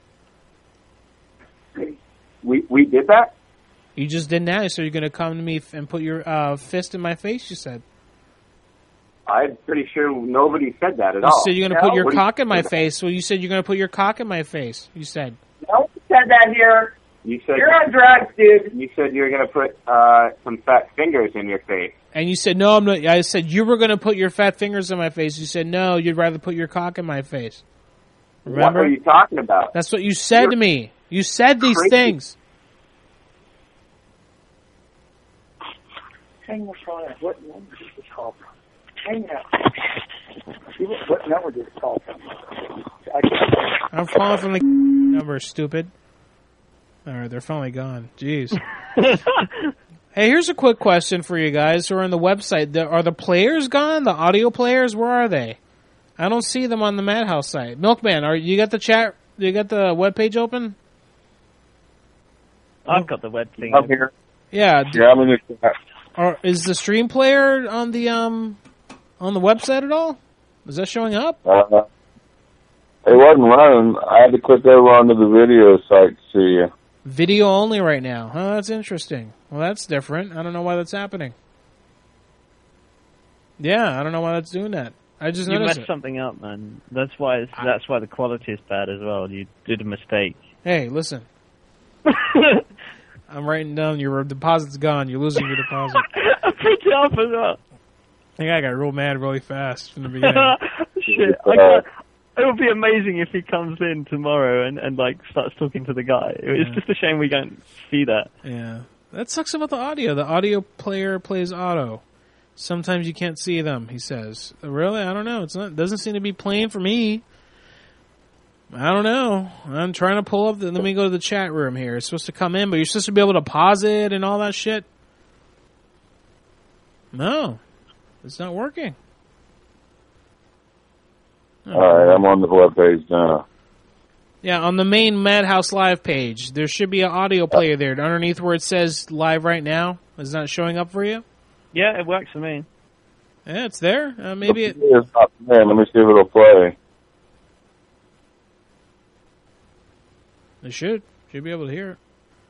We we did that? You just did now, so you're going to come to me and put your uh, fist in my face, you said. I'm pretty sure nobody said that at You all. said you're going to No? put your What do you- cock in my face. Well, you said you're going to put your cock in my face. You said. No one said that here. You said You're on drugs, dude. You said you were going to put uh, some fat fingers in your face. And you said, no, I'm not. I said, you were going to put your fat fingers in my face. You said, no, you'd rather put your cock in my face. Remember? What are you talking about? That's what you said You're to me. You said these crazy. things. Hang the phone up. What number did this call from? Hang up. See what, what number did this call from? I can't. I'm calling from the number, stupid. All right, they're finally gone. Jeez. Hey, here's a quick question for you guys who are on the website. The, are the players gone? The audio players? Where are they? I don't see them on the Madhouse site. Milkman, are you got the chat? You got the web page open? I've got the web thing. I'm here. Yeah. Yeah, I'm in the chat. Or is the stream player on the um on the website at all? Is that showing up? Uh, it wasn't running. I had to click over onto the video site to see you. Video only right now. Huh, that's interesting. Well, that's different. I don't know why that's happening. Yeah, I don't know why that's doing that. I just You noticed messed it. something up, man. That's why. It's, that's why the quality is bad as well. You did a mistake. Hey, listen. I'm writing down your deposit's gone. You're losing your deposit. I picked it up as well. I think I got real mad really fast from the beginning. Shit, I can't, it would be amazing if he comes in tomorrow and, and like starts talking to the guy. It's Yeah. just a shame we don't see that. Yeah. That sucks about the audio. The audio player plays auto. Sometimes you can't see them, he says. Really? I don't know. It's not. It doesn't seem to be playing for me. I don't know. I'm trying to pull up. The, let me go to the chat room here. It's supposed to come in, but you're supposed to be able to pause it and all that shit. No. It's not working. All right, I'm on the web page now. Yeah, on the main Madhouse Live page, there should be an audio player there underneath where it says live right now. Is that showing up for you? Yeah, it works for me. Yeah, it's there. Uh, maybe it. It's not there. Let me see if it'll play. It should. Should be able to hear it.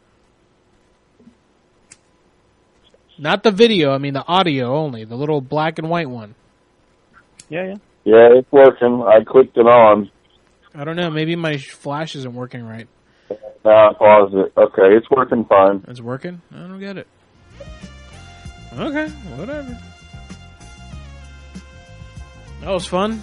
Not the video, I mean the audio only. The little black and white one. Yeah, yeah. Yeah, it's working. I clicked it on. I don't know. Maybe my flash isn't working right. Now I paused it. Okay, it's working fine. It's working? I don't get it. Okay, whatever. That was fun.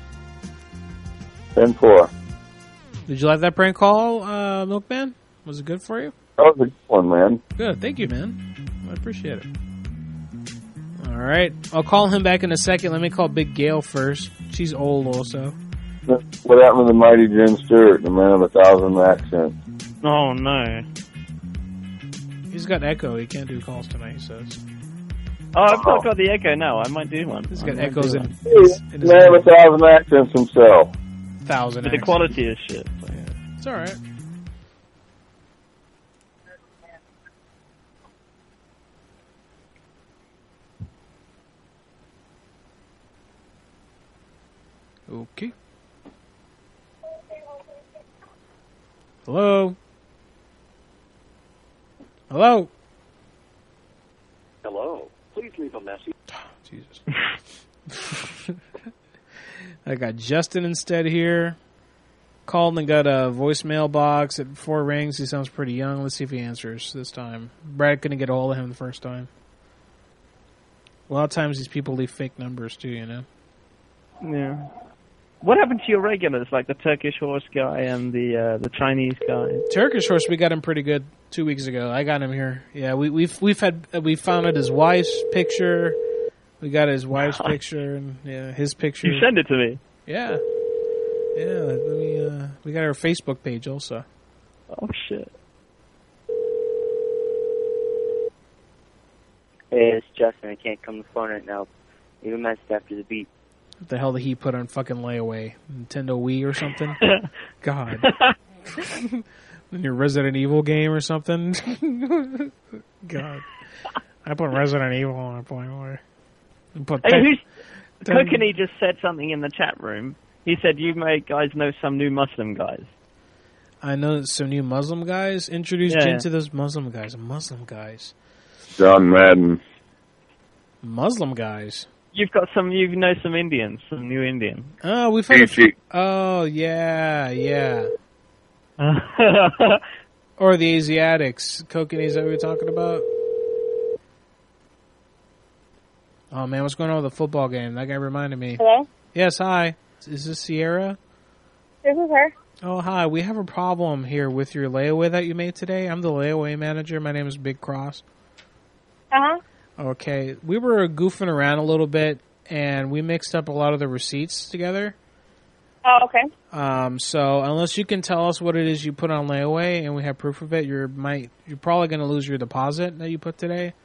ten four. Did you like that prank call, uh, Milkman? Was it good for you? That was a good one, man. Good. Thank you, man. I appreciate it. All right. I'll call him back in a second. Let me call Big Gail first. She's old also. What happened to the mighty Jim Stewart, the man of a thousand accents? Oh, no. He's got echo. He can't do calls tonight, he says. Oh, I've got, got the echo now. I might do one. He's I got might echoes do in, one. in his Man of a thousand accents himself. thousand But the accents. quality is shit. So. Yeah. It's all right. Okay. Hello? Hello? Hello. Please leave a message. Jesus. I got Justin instead here. Called and got a voicemail box at four rings. He sounds pretty young. Let's see if he answers this time. Brad couldn't get a hold of him the first time. A lot of times these people leave fake numbers too, you know? Yeah. What happened to your regulars, like the Turkish horse guy and the uh, the Chinese guy? Turkish horse, we got him pretty good two weeks ago. I got him here. Yeah, we, we've we've had we found out his wife's picture. We got his wife's picture and yeah, his picture. You send it to me. Yeah, yeah. Let me. Uh, we got our Facebook page also. Oh shit. Hey, it's Justin. I can't come to the phone right now. Leave a message after the beep. What the hell did he put on fucking layaway? Nintendo Wii or something? God. In your Resident Evil game or something? God. I put Resident Evil on a layaway. Put Hey, ten- who's ten- Kokanee just said something in the chat room. He said you may guys know some new Muslim guys. I know some new Muslim guys. Introduce Yeah, Jen yeah. to those Muslim guys. Muslim guys. John Madden. Muslim guys. you've got some, you know, some Indians, some new Indian. Oh, we found. A, oh, yeah, yeah. Or the Asiatics. Kokanee, that we were talking about? Oh, man, what's going on with the football game? That guy reminded me. Hello? Yes, hi. Is this Sierra? This is her. Oh, hi. We have a problem here with your layaway that you made today. I'm the layaway manager. My name is Big Cross. Uh-huh. Okay. We were goofing around a little bit, and we mixed up a lot of the receipts together. Oh, okay. Um, so unless you can tell us what it is you put on layaway and we have proof of it, you're might you're probably going to lose your deposit that you put today.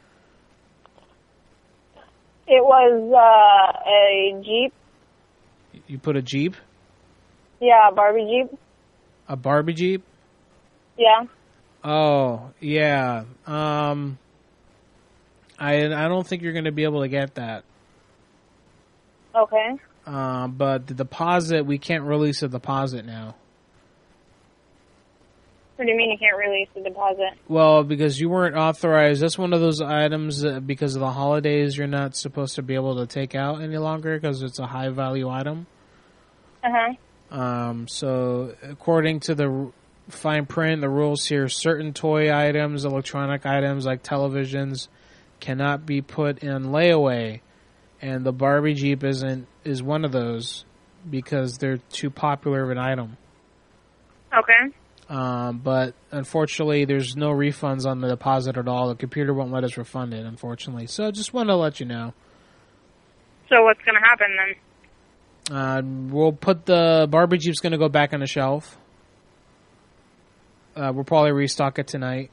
It was uh, a Jeep. You put a Jeep? Yeah, a Barbie Jeep. A Barbie Jeep? Yeah. Oh, yeah. Um, I I don't think you're going to be able to get that. Okay. Uh, but the deposit, we can't release a deposit now. What do you mean you can't release the deposit? Well, because you weren't authorized. That's one of those items that because of the holidays you're not supposed to be able to take out any longer because it's a high-value item. Uh-huh. Um, so according to the fine print, the rules here, certain toy items, electronic items like televisions cannot be put in layaway. And the Barbie Jeep isn't is one of those because they're too popular of an item. Okay. Um, but unfortunately, there's no refunds on the deposit at all. The computer won't let us refund it, unfortunately. So I just wanted to let you know. So what's going to happen then? Uh, we'll put the Barbie Jeep's going to go back on the shelf. Uh, we'll probably restock it tonight.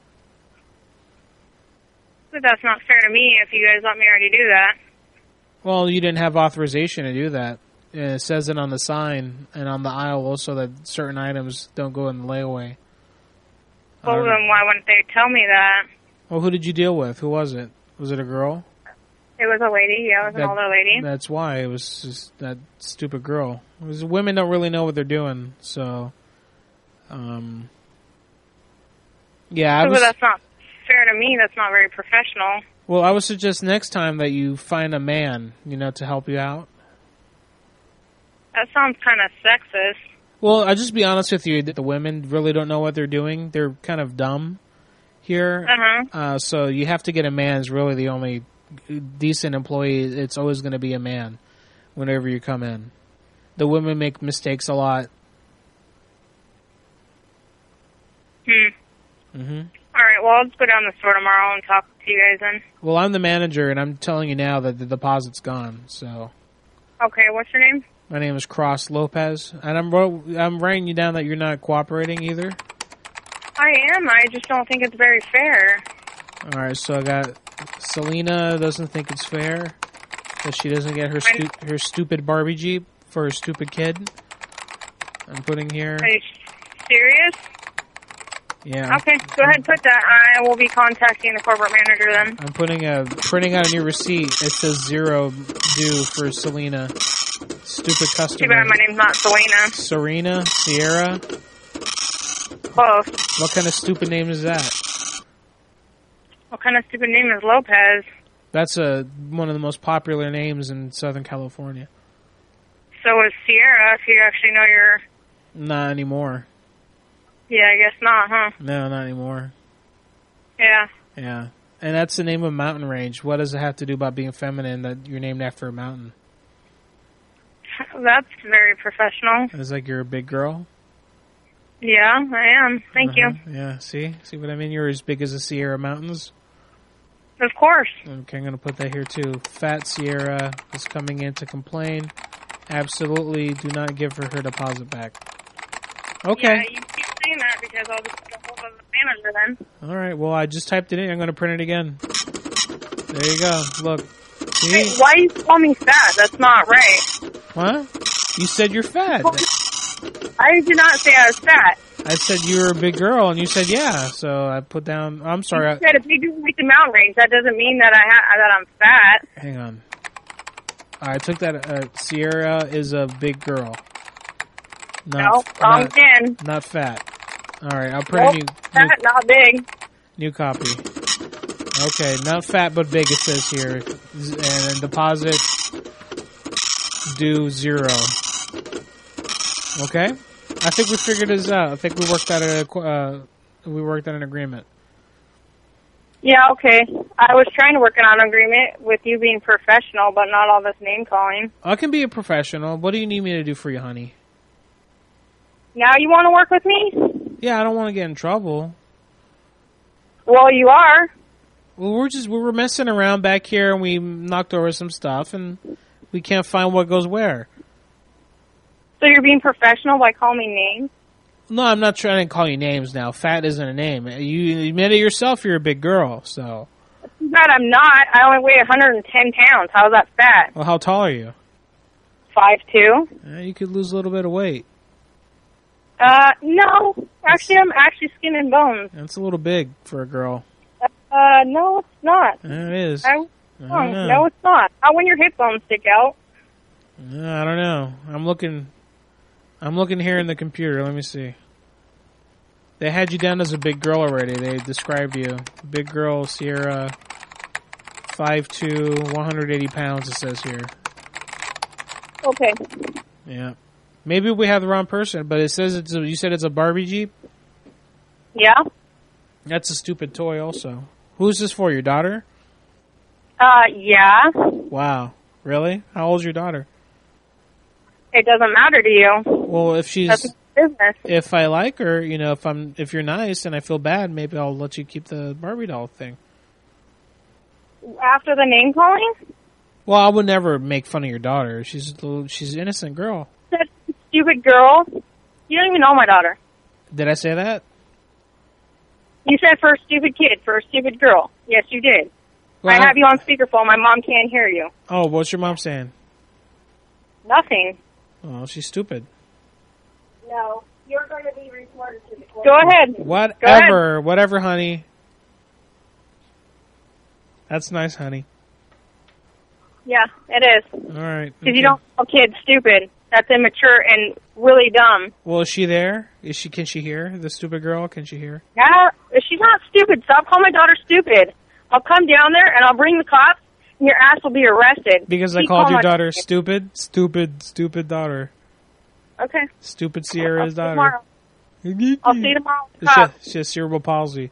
But that's not fair to me if you guys let me already do that. Well, you didn't have authorization to do that. It says it on the sign and on the aisle also that certain items don't go in the layaway. Well, then why wouldn't they tell me that? Well, who did you deal with? Who was it? Was it a girl? It was a lady. Yeah, it was that, an older lady. That's why. It was just that stupid girl. It was, women don't really know what they're doing, so... Um, yeah, I so, was... But that's not fair to me. That's not very professional. Well, I would suggest next time that you find a man, you know, to help you out. That sounds kind of sexist. Well, I'll just be honest with you. The women really don't know what they're doing. They're kind of dumb here. Uh-huh. Uh, so you have to get a man is really the only decent employee. It's always going to be a man whenever you come in. The women make mistakes a lot. Hmm. Mm-hmm. All right, well, I'll just go down to the store tomorrow and talk to you guys then. Well, I'm the manager, and I'm telling you now that the deposit's gone, so... Okay, what's your name? My name is Cross Lopez, and I'm I'm writing you down that you're not cooperating either. I am. I just don't think it's very fair. All right, so I got Selena doesn't think it's fair that she doesn't get her stu her stupid Barbie Jeep for her stupid kid. I'm putting here. Are you serious? Yeah. Okay, go ahead and put that. I will be contacting the corporate manager then. I'm putting a printing out a new receipt. It says zero due for Selena. Stupid customer. Too bad my name's not Selena. Serena? Sierra? Close. What kind of stupid name is that? What kind of stupid name is Lopez? That's a one of the most popular names in Southern California. So is Sierra, if you actually know your... Not anymore. Yeah, I guess not, huh? No, not anymore. Yeah. Yeah. And that's the name of a mountain range. What does it have to do about being feminine that you're named after a mountain? That's very professional. It's like you're a big girl? Yeah, I am. Thank uh-huh. you. Yeah, see? See what I mean? You're as big as the Sierra Mountains? Of course. Okay, I'm going to put that here too. Fat Sierra is coming in to complain. Absolutely do not give her her deposit back. Okay. Yeah, you keep saying that because I'll just get a hold of the manager then. All right, well, I just typed it in. I'm going to print it again. There you go. Look. See? Hey, why you call me fat? That's not right. What? You said you're fat. I did not say I was fat. I said you were a big girl, and you said yeah. So I put down. I'm sorry. You said if you do like the mountain range, that doesn't mean that I ha- that I'm fat. Hang on. I took that. Uh, Sierra is a big girl. Not, no, wrong not, again. Not fat. All right, I'll print nope, a new. Fat, new, not big. New copy. Okay, not fat but big, it says here. And deposit due zero. Okay? I think we figured this out. I think we worked out a, uh, we worked out an agreement. Yeah, okay. I was trying to work on an agreement with you being professional, but not all this name calling. I can be a professional. What do you need me to do for you, honey? Now you want to work with me? Yeah, I don't want to get in trouble. Well, you are. Well, we're just, we were messing around back here and we knocked over some stuff and we can't find what goes where. So you're being professional by calling me names? No, I'm not trying to call you names now. Fat isn't a name. You admit it yourself, you're a big girl, so. God, I'm not. I only weigh one hundred ten pounds. How's that fat? Well, how tall are you? five two. Uh, you could lose a little bit of weight. Uh, no. Actually, I'm actually skin and bones. That's a little big for a girl. Uh, no, it's not. Yeah, it is. I, I don't know. No, it's not. Not when your hip bones stick out. Uh, I don't know. I'm looking... I'm looking here in the computer. Let me see. They had you down as a big girl already. They described you. Big girl, Sierra, five two, one hundred eighty pounds, it says here. Okay. Yeah. Maybe we have the wrong person, but it says it's a, you said it's a Barbie Jeep? Yeah. That's a stupid toy also. Who's this for, your daughter? Uh, yeah. Wow. Really? How old's your daughter? It doesn't matter to you. Well, if she's That's business. If I like her, you know, if I'm if you're nice and I feel bad, maybe I'll let you keep the Barbie doll thing. After the name calling? Well, I would never make fun of your daughter. She's a little, she's an innocent girl. That stupid girl. You don't even know my daughter. Did I say that? You said for a stupid kid, for a stupid girl. Yes, you did. Well, I have you on speakerphone. My mom can't hear you. Oh, what's your mom saying? Nothing. Oh, she's stupid. No, you're going to be reported to the court. Go ahead. Whatever, Go ahead. whatever, honey. That's nice, honey. Yeah, it is. All right. Because you don't call kids stupid. That's immature and really dumb. Well, is she there? Is she? Can she hear the stupid girl? Can she hear? Yeah, she's not stupid. Stop calling my daughter stupid. I'll come down there and I'll bring the cops. And your ass will be arrested. Because I Keep called calling your my daughter stupid, stupid, stupid daughter. Okay. Stupid Sierra's I'll see daughter. tomorrow. I'll see you tomorrow. She has, she has cerebral palsy.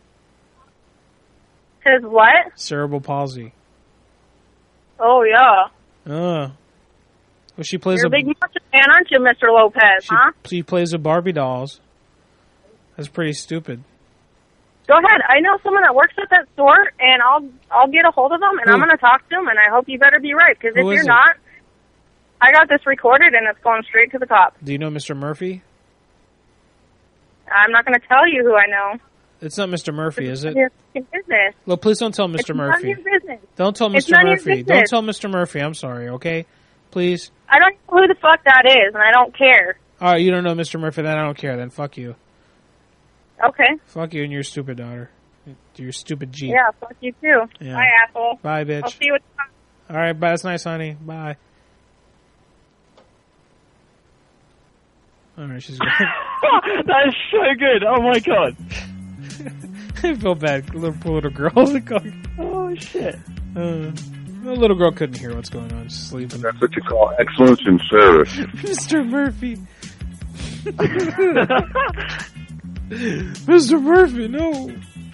Says what? Cerebral palsy. Oh, yeah. Oh. Well, she plays You're a, a big monster fan, aren't you, Mister Lopez, she, huh? she plays with Barbie dolls. That's pretty stupid. Go ahead. I know someone that works at that store, and I'll I'll get a hold of them, and Who? I'm going to talk to them, and I hope you better be right, because if Who is you're it? not, I got this recorded, and it's going straight to the cops. Do you know Mister Murphy? I'm not going to tell you who I know. It's not Mister Murphy, is it? It's your business. Look, please don't tell Mister It's Murphy. none of your business. Don't tell It's Mister none of your Murphy. business. Don't tell Mister Murphy. I'm sorry, okay? Please. I don't know who the fuck that is, and I don't care. All right, you don't know Mister Murphy, then I don't care. Then fuck you. Okay. Fuck you and your stupid daughter. Your stupid Jeep. Yeah, fuck you too. Yeah. Bye, asshole. Bye, bitch. I'll see you at the All right, bye. That's nice, honey. Bye. All right, she's good. That is so good. Oh my god. I feel bad. Little poor little girl. Oh shit. Uh, the little girl couldn't hear what's going on. She's sleeping. That's what you call excellence in service. Mister Murphy. Mister Murphy, no.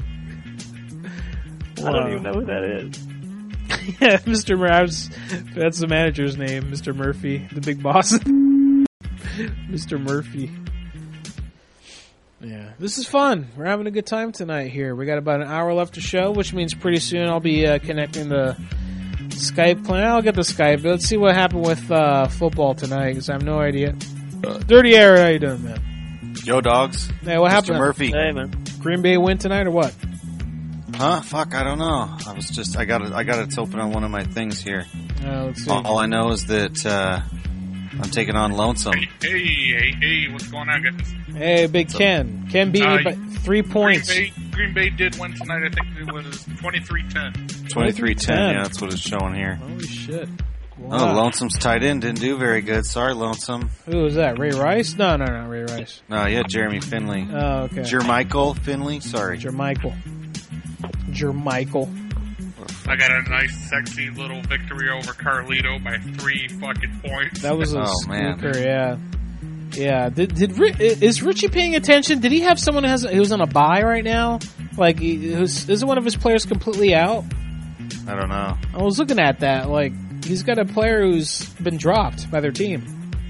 I don't even know who that is. Yeah, Mister Murphy. That's the manager's name, Mister Murphy, the big boss. Mister Murphy. Yeah, this is fun. We're having a good time tonight here. We got about an hour left to show, which means pretty soon I'll be uh, connecting the Skype plan. I'll get the Skype. Let's see what happened with uh, football tonight, because I have no idea. Uh, Dirty Air, how you doing, man? Yo, dogs. Hey, what Mister happened? Murphy. Hey, man. Green Bay win tonight or what? Huh? Fuck, I don't know. I was just, I got it, I got it open on one of my things here. Uh, let's see. All, all I know is that, uh, I'm taking on Lonesome. Hey, hey, hey, what's going on, guys? Hey, Big Ken. Ken beat Uh, me by three points. Green Bay, Green Bay did win tonight. I think it was twenty-three ten. twenty-three ten, yeah, that's what it's showing here. Holy shit. Oh, Wow. Lonesome's tight end didn't do very good. Sorry, Lonesome. Who was that? Ray Rice? No, no, no, Ray Rice. No, yeah, Jeremy Finley. Oh, okay. Jermichael Finley, sorry. Jermichael. Jermichael. I got a nice, sexy little victory over Carlito by three fucking points. That was a Oh, man. squeaker, yeah. Yeah. Did did Ri- is Richie paying attention? Did he have someone who has who's on a bye right now? Like, he- who's, isn't one of his players completely out? I don't know. I was looking at that. Like, he's got a player who's been dropped by their team.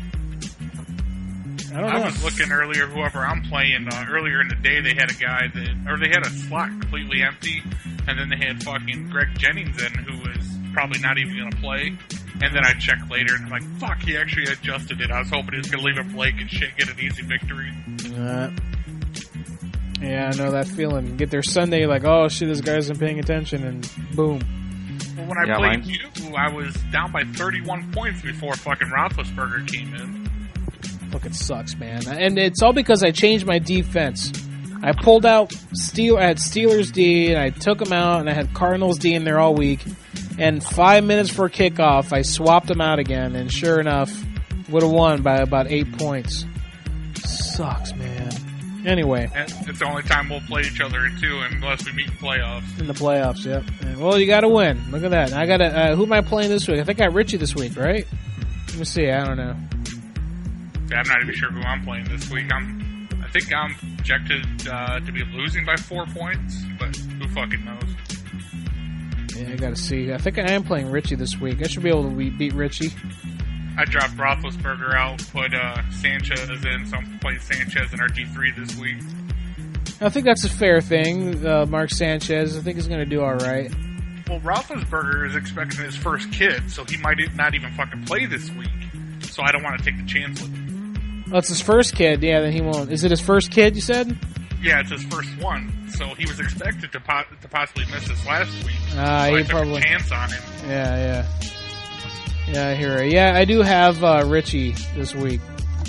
I don't know. I was looking earlier, whoever I'm playing, uh, earlier in the day they had a guy that, or they had a slot completely empty, and then they had fucking Greg Jennings in, who was probably not even going to play. And then I checked later, and I'm like, fuck, he actually adjusted it. I was hoping he was going to leave him blank and shit, get an easy victory. Uh, yeah, I know that feeling. Get there Sunday, like, oh shit, this guy isn't paying attention, and boom. Well, when I Yeah, played mine- you, I was down by thirty-one points before fucking Roethlisberger came in. Fucking sucks, man. And it's all because I changed my defense. I pulled out Steel. I had Steelers D, and I took them out, and I had Cardinals D in there all week. And five minutes before kickoff, I swapped them out again, and sure enough, would have won by about eight points. Sucks, man. Anyway, And it's the only time we'll play each other too, unless we meet in playoffs. in the playoffs, yep. And, well, you got to win. Look at that. I got to. Uh, who am I playing this week? I think I got Richie this week, right? Let me see. I don't know. Yeah, I'm not even sure who I'm playing this week. I'm, I think I'm projected uh, to be losing by four points, but who fucking knows? Yeah, I got to see. I think I am playing Richie this week. I should be able to be- beat Richie. I dropped Roethlisberger out, put uh, Sanchez in, so I'm playing Sanchez in R G three this week. I think that's a fair thing. Uh, Mark Sanchez, I think he's going to do all right. Well, Roethlisberger is expecting his first kid, so he might not even fucking play this week. So I don't want to take the chance with him. Oh, it's his first kid. Yeah, then he won't. Is it his first kid, you said? Yeah, it's his first one, so he was expected to, po- to possibly miss this last week. Ah, so he I took probably- a chance on him. Yeah, yeah. Yeah, I hear it. Yeah, I do have uh, Richie this week.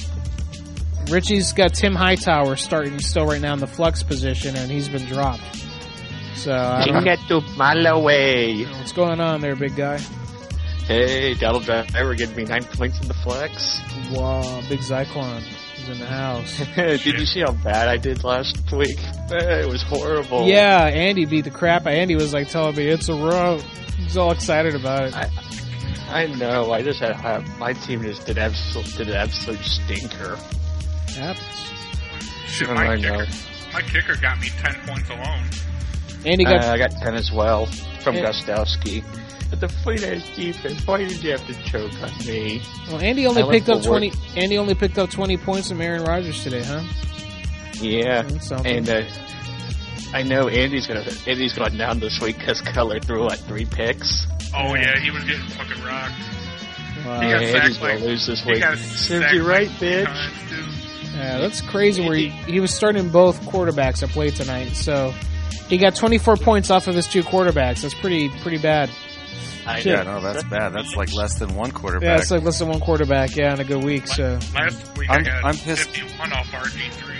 Richie's got Tim Hightower starting still right now in the flex position, and he's been dropped. So, I don't know. to Malaway. What's going on there, big guy? Hey, Donald Driver giving me nine points in the flex. Wow, big Zyklon is in the house. Did you see how bad I did last week? It was horrible. Yeah, Andy beat the crap. Andy was like telling me it's a row. He's all excited about it. I, I know. I just had uh, my team just did absolute did an absolute stinker. Happens. Shit, I my know. kicker, my kicker got me ten points alone. Andy got. Uh, I got ten as well from Yeah. Gostowski. But the forty-niners defense, why did you have to choke on me? Well, Andy only I went picked up for work. twenty. Andy only picked up twenty points from Aaron Rodgers today, huh? Yeah, That's something. and uh, I know Andy's gonna Andy's going down this week because Cutler threw like three picks. Oh yeah, he was getting fucking rocked. Wow. He got Yeah, sacked Andy's gonna like- lose this he week. got Serves sacked you right, like three bitch. times, too. Yeah, that's crazy. Where he, he was starting both quarterbacks that played tonight, so he got twenty-four points off of his two quarterbacks. That's pretty pretty bad. I Shit. Yeah, no, that's bad. That's like less than one quarterback. Yeah, it's like less than one quarterback. Yeah, in a good week. So Last week I'm- I got I'm pissed. fifty-one off R G three.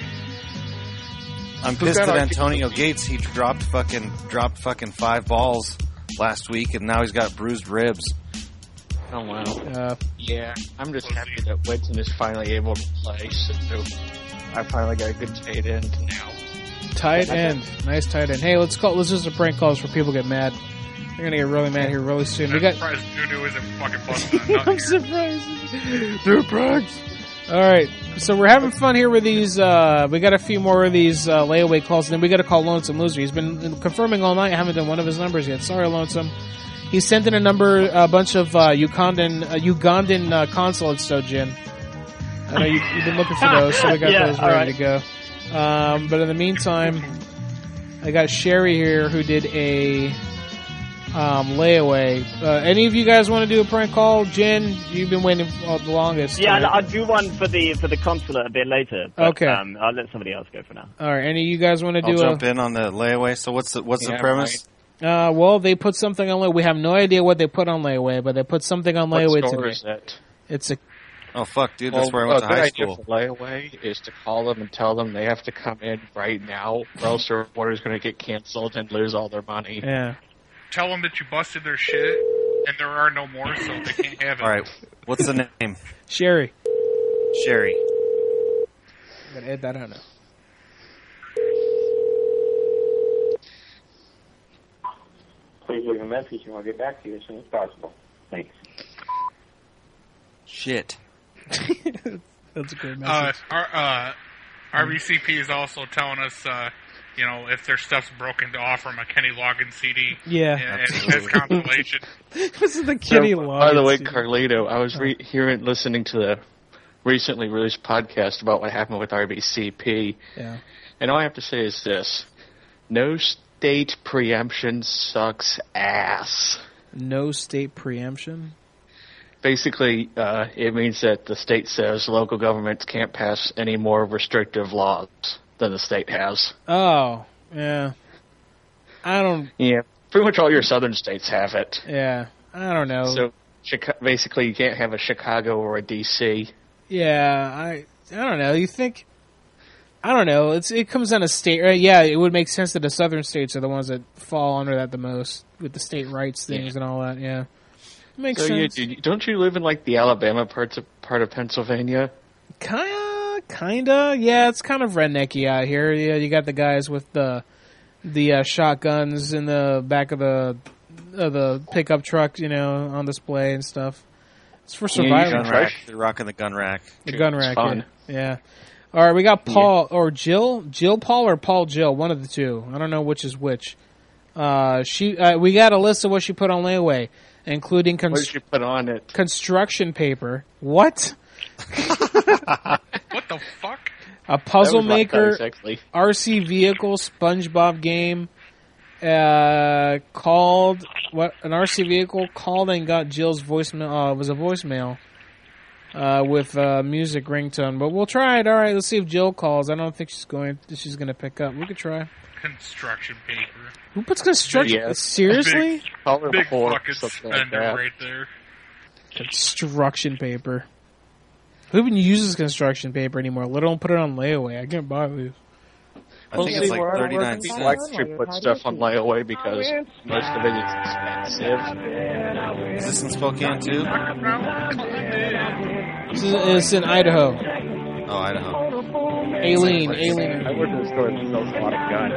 I'm Who pissed got at our- Antonio Gates. He dropped fucking dropped fucking five balls last week, and now he's got bruised ribs. Oh wow. uh, Yeah, I'm just happy that Whitson is finally able to play. So I finally got a good tight end now. tight end, nice tight end. Hey, let's call. Let's just a prank calls before people get mad. They're gonna get really mad here really soon. We I'm got. surprised Juju isn't fucking busting a nut I'm here. surprised. They're pranks. All right, so we're having fun here with these. Uh, we got a few more of these uh, layaway calls, and then we got to call Lonesome Loser. He's been confirming all night. I haven't done one of his numbers yet. Sorry, Lonesome. He sent in a number, a bunch of uh, Ugandan uh, Ugandan uh, consulates, though, Jin. I know you, you've been looking for those, so we got Yeah, those all ready right. to go. Um, but in the meantime, I got Sherry here who did a um, layaway. Uh, any of you guys want to do a prank call? Jin, you've been waiting uh, the longest. Yeah, right? I'll, I'll do one for the for the consulate a bit later. But, Okay. Um, I'll let somebody else go for now. All right, any of you guys want to I'll do jump a? in on the layaway. So what's the what's Yeah, the premise? Uh, well, they put something on layaway. We have no idea what they put on layaway, but they put something on What layaway store today. is that? It's a Oh fuck, dude, that's where I Well, went a to good high idea school. for layaway is to call them and tell them they have to come in right now, or else their order's going to get canceled and lose all their money. yeah. Tell them that you busted their shit, and there are no more, so they can't have it. All right, what's the name? Sherry. Sherry. I'm gonna add that out now. please leave a message and we'll get back to you as soon as possible. Thanks. Shit. That's a great Uh, message. our, uh, R B C P is also telling us, uh, you know, if their stuff's broken, to offer them a Kenny Loggins C D. Yeah. As, as consolation. This is the Kenny So, Loggins. By the way, C D. Carlito, I was re- hearing, listening to the recently released podcast about what happened with R B C P. Yeah. And all I have to say is this. No state preemption sucks ass. No state preemption? Basically, uh, it means that the state says local governments can't pass any more restrictive laws than the state has. Oh, yeah. I don't... Yeah, pretty much all your southern states have it. Yeah, I don't know. So, Chica- basically, you can't have a Chicago or a D C. Yeah, I I don't know. You think... I don't know. It's It comes down to state... Right? Yeah, it would make sense that the southern states are the ones that fall under that the most, with the state rights things Yeah. and all that, yeah. It makes so sense. You, don't you live in, like, the Alabama parts of, part of Pennsylvania? Kinda, kinda. Yeah, it's kind of rednecky out here. Yeah, you got the guys with the the uh, shotguns in the back of the of the pickup truck, you know, on display and stuff. It's for survival. Gun rack. They're rocking the gun rack. The gun rack. It's fun. Yeah. yeah. All right, we got Paul or Jill, Jill Paul or Paul Jill, one of the two. I don't know which is which. Uh, she, uh, we got a list of what she put on layaway, including cons- What did she put on it? construction paper. What? What the fuck? A puzzle That was my maker, advice, actually. R C vehicle, SpongeBob game. Uh, called what? An R C vehicle called and got Jill's voicemail. Uh, it was a voicemail. Uh, with uh, music ringtone, but we'll try it. All right, let's see if Jill calls. I don't think she's going. She's going to pick up. We could try. Construction paper. Who puts construction? Yeah. Seriously? Big, big Or fucking something like spender that. right there. Construction paper. Who even uses construction paper anymore? Let alone put it on layaway. I can't buy these. I think it's like thirty-nine People like cents. to put stuff on layaway because most of it is expensive. Is this in Spokane too? This is, it's in Idaho. Oh, Idaho. Aileen, Aileen. I went to the store that sells a lot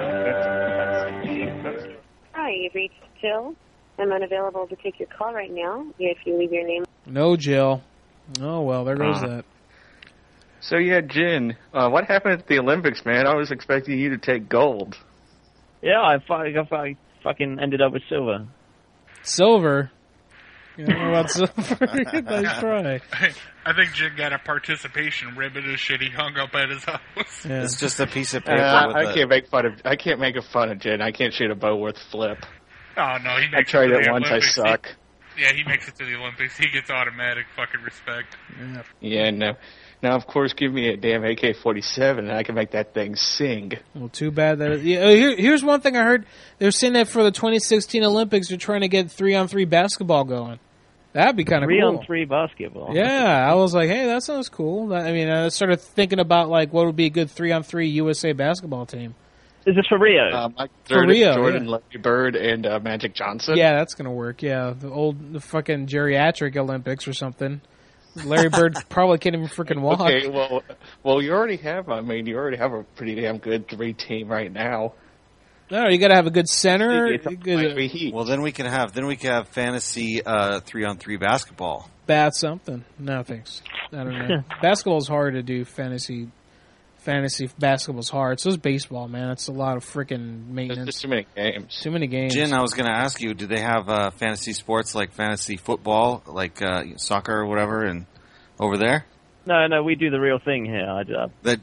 of guns. Hi, you've reached Jill. I'm unavailable to take your call right now. If you leave your name. No, Jill. Oh, well, there goes Uh. that. So yeah, Jin, uh, what happened at the Olympics, man? I was expecting you to take gold. Yeah, I, fu- I fucking ended up with silver. Silver? You don't know about silver? Nice try. I think Jim got a participation ribbon and shit he hung up at his house. Yeah. It's just a piece of paper Uh, with I a... can't make fun of. I can't make a fun of Jin. I can't shoot a bow worth flip. Oh, no, he makes I tried it to it the once. Olympics. I suck. He, yeah, he makes it to the Olympics. He gets automatic fucking respect. Yeah. Yeah, no. Now, of course, give me a damn A K forty-seven, and I can make that thing sing. Well, too bad that. It, yeah, uh, here, here's one thing I heard. They're saying that for the twenty sixteen Olympics, they're trying to get three on three basketball going. That'd be kind of Three cool. on three basketball. Yeah, I was like, hey, that sounds cool. I mean, I started thinking about like what would be a good three on three U S A basketball team. Is this for Rio? Uh, Mike For Jordan, Rio, Jordan yeah. Larry Bird, and uh, Magic Johnson. Yeah, that's gonna work. Yeah, the old the fucking geriatric Olympics or something. Larry Bird probably can't even freaking walk. Okay, well, well, you already have. I mean, you already have a pretty damn good three team right now. No, you got to have a good center. It's a Good, Miami Heat. Well, then we can have then we can have fantasy uh, three on three basketball. bat something. No thanks. I don't know. Basketball's hard to do. Fantasy, fantasy basketball's hard. So is baseball, man. It's a lot of freaking maintenance. There's just too many games. Too many games. Jin, I was going to ask you, do they have uh, fantasy sports like fantasy football, like uh, soccer or whatever, and over there? No, no, we do the real thing here. I, uh, That,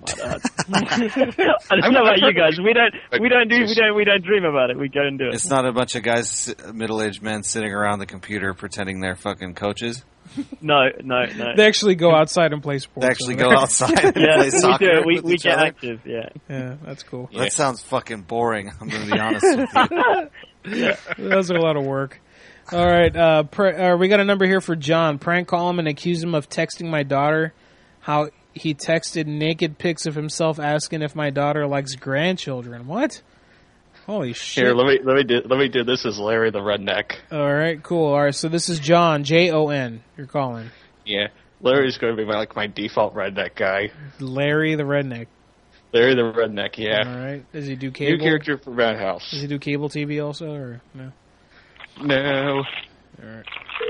I don't know about you guys. We don't, we don't do, we don't, we don't dream about it. We go and do it. it's not a bunch of guys, middle-aged men, sitting around the computer pretending they're fucking coaches. No, no, no. They actually go outside and play sports. They actually over go there. outside and yeah, play we soccer do it. We, with we each get other. active. Yeah. Yeah, that's cool. That sounds fucking boring. I'm going to be honest with you. Yeah, those are a lot of work. All right, uh, pr- uh, we got a number here for John. Prank call him and accuse him of texting my daughter. How he texted naked pics of himself, asking if my daughter likes grandchildren. What? Holy shit! Here, let me let me do let me do this as Larry the Redneck. All right, cool. All right, so this is John, J O N. You're calling Yeah, Larry's going to be my, like my default redneck guy. Larry the Redneck. Larry the Redneck, yeah. All right. Does he do New cable? character for Madhouse. Does he do cable T V also, or no? No. All right.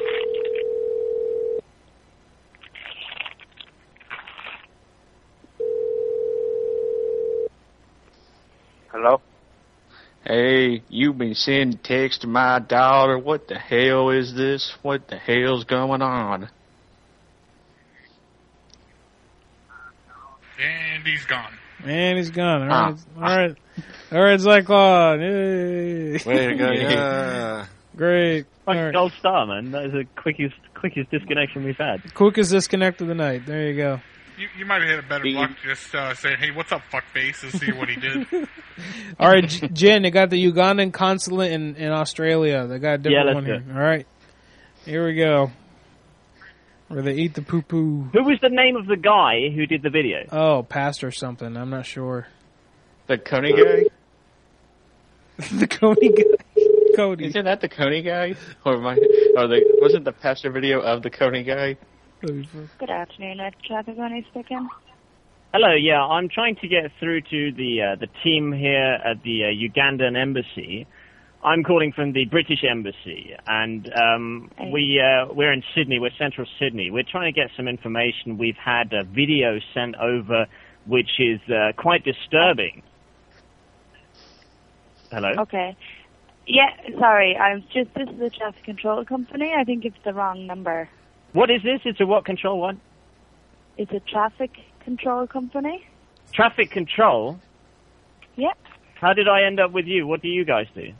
Hello? Hey, you've been sending text to my daughter. What the hell is this? What the hell's going on? And he's gone. And he's gone. All Ah. right. All right. All right, Zyklon. Yay. Way to go, yeah. Great. Like All right. gold star, man. That is the quickest quickest disconnection we've had. Quickest disconnect of the night. There you go. You, you might have had a better luck just uh, saying, hey, what's up, fuckface, and see what he did. All right, J- Jen, they got the Ugandan consulate in, in Australia. They got a different Yeah, one let's here. All right. Here we go. Where they eat the poo-poo. Who was the name of the guy who did the video? Oh, pastor something. I'm not sure. The Coney guy? The Coney guy? Cody. Isn't that the Coney guy? Or my, or the, wasn't the pastor video of the Coney guy? Good afternoon, Ed Traffic Money speaking. Hello, yeah, I'm trying to get through to the uh, the team here at the uh, Ugandan embassy. I'm calling from the British embassy, and um, Hey. we uh, we're in Sydney. We're central Sydney. We're trying to get some information. We've had a video sent over, which is uh, quite disturbing. Hello. Okay. Yeah, sorry, I'm just, this is a traffic control company. I think it's the wrong number. What is this? It's a what control? What? It's a traffic control company. Traffic control. Yeah. How did I end up with you? What do you guys do?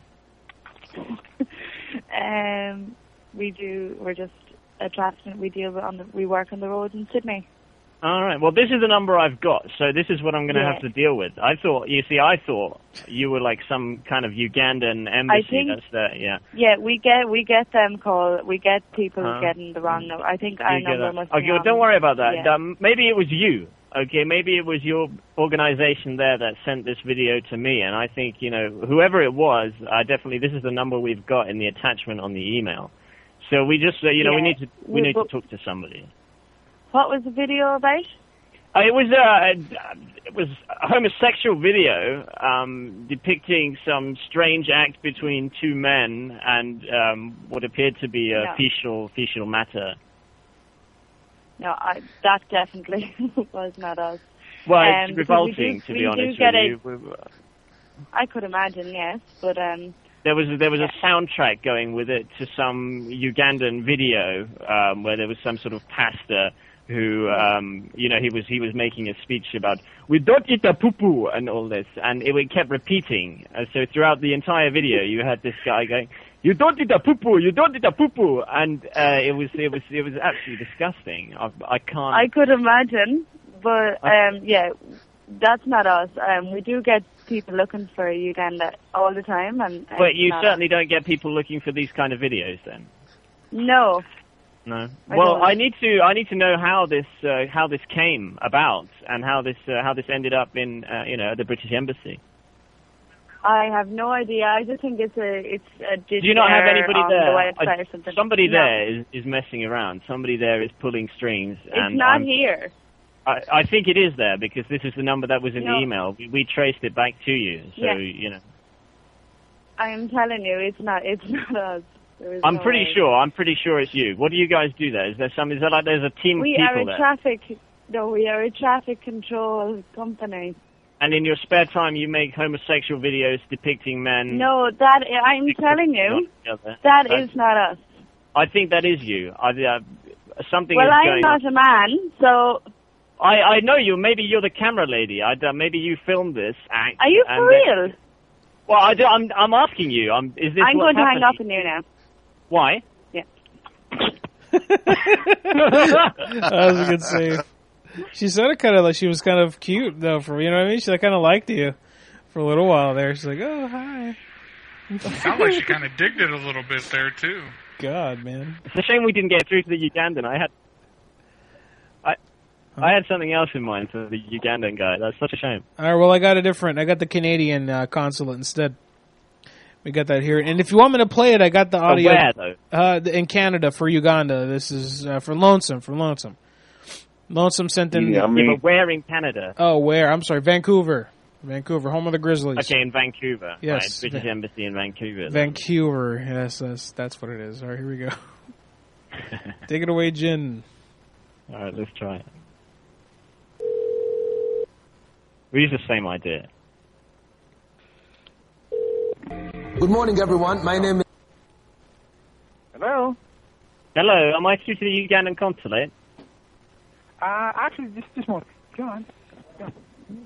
Um, we do, we're just a traffic, we deal with on the, we work on the roads in Sydney. All right. Well, this is the number I've got, so this is what I'm going to Yeah. have to deal with. I thought, you see, I thought you were like some kind of Ugandan embassy. I think- That's the, yeah. Yeah, we get, we get them call, we get people Huh? getting the wrong number. I think our You get number that. must be Okay, well, wrong. don't worry about that. Yeah. Um, maybe it was you. Okay, maybe it was your organization there that sent this video to me, and I think, you know, whoever it was, I definitely, this is the number we've got in the attachment on the email. So we just, uh, you know, we Yeah. need to, we We- need to but- talk to somebody. What was the video about? Uh, it was uh, it was a homosexual video um, depicting some strange act between two men and um, what appeared to be a No. fecal fecal matter. No, I, that definitely was not us. Well, Um, it's because revolting we do, to we be do honest get with a, you. We- I could imagine, yes, but um, There was there was a soundtrack going with it to some Ugandan video um, where there was some sort of pastor who um, you know he was he was making a speech about we don't eat the poo poo and all this, and it, it kept repeating. Uh, so throughout the entire video, you had this guy going, "You don't eat the poo poo, you don't eat the poo poo," and uh, it was it was it was absolutely disgusting. I, I can't. I could imagine, but um, yeah, that's not us. Um, we do get people looking for Uganda all the time, and, and But you not certainly don't get people looking for these kind of videos, then. no. No. I Well, don't. I need to I need to know how this uh, how this came about and how this uh, how this ended up in uh, you know the British Embassy. I have no idea. I just think it's a it's a Do you not have anybody on there? the website I- or something. somebody No. there is, is messing around. Somebody there is pulling strings. It's and not I'm, here. I, I think it is there because this is the number that was in No. the email. We, we traced it back to you, so Yeah. you know. I'm telling you, it's not. It's not us. There is I'm no pretty way. sure. I'm pretty sure it's you. What do you guys do there? Is there some? Is there like there's a team We of are people a there? traffic. No, we are a traffic control company. And in your spare time, you make homosexual videos depicting men. No, that I'm telling you, Together. that I- is not us. I think that is you. I, uh, something Well, is I'm going not on. a man, so I, I know you. Maybe you're the camera lady. I, uh, maybe you filmed this act. are you and for then- real? Well, I do, I'm, I'm asking you. I'm, is this I'm what's going to hang happening? up on you now. Why? Yeah. That was a good save. She sounded kind of like she was kind of cute, though. For you know what I mean, she kind of liked you for a little while there. She's like, "Oh, hi." Sounds like she kind of digged it a little bit there too. God, man. It's a shame we didn't get through to the Ugandan. I had, I, I had something else in mind for the Ugandan guy. That's such a shame. All right, well, I got a different. I got the Canadian uh, consulate instead. We got that here, and if you want me to play it, I got the But audio. where, though? Uh, in Canada for Uganda. This is uh, for Lonesome. For Lonesome. Lonesome sent in. Yeah, I Yeah, mean, but where in Canada? Oh, where? I'm sorry, Vancouver. Vancouver, home of the Grizzlies. Okay, in Vancouver. Yes. Right, British Embassy in Vancouver. then. Vancouver. Yes, that's, that's what it is. All right, here we go. Take it away, Jin. All right, let's try it. We use the same idea. Good morning, everyone. My name is... Hello? Hello, am I through to the Ugandan consulate? Uh, actually, just, just one. John. John.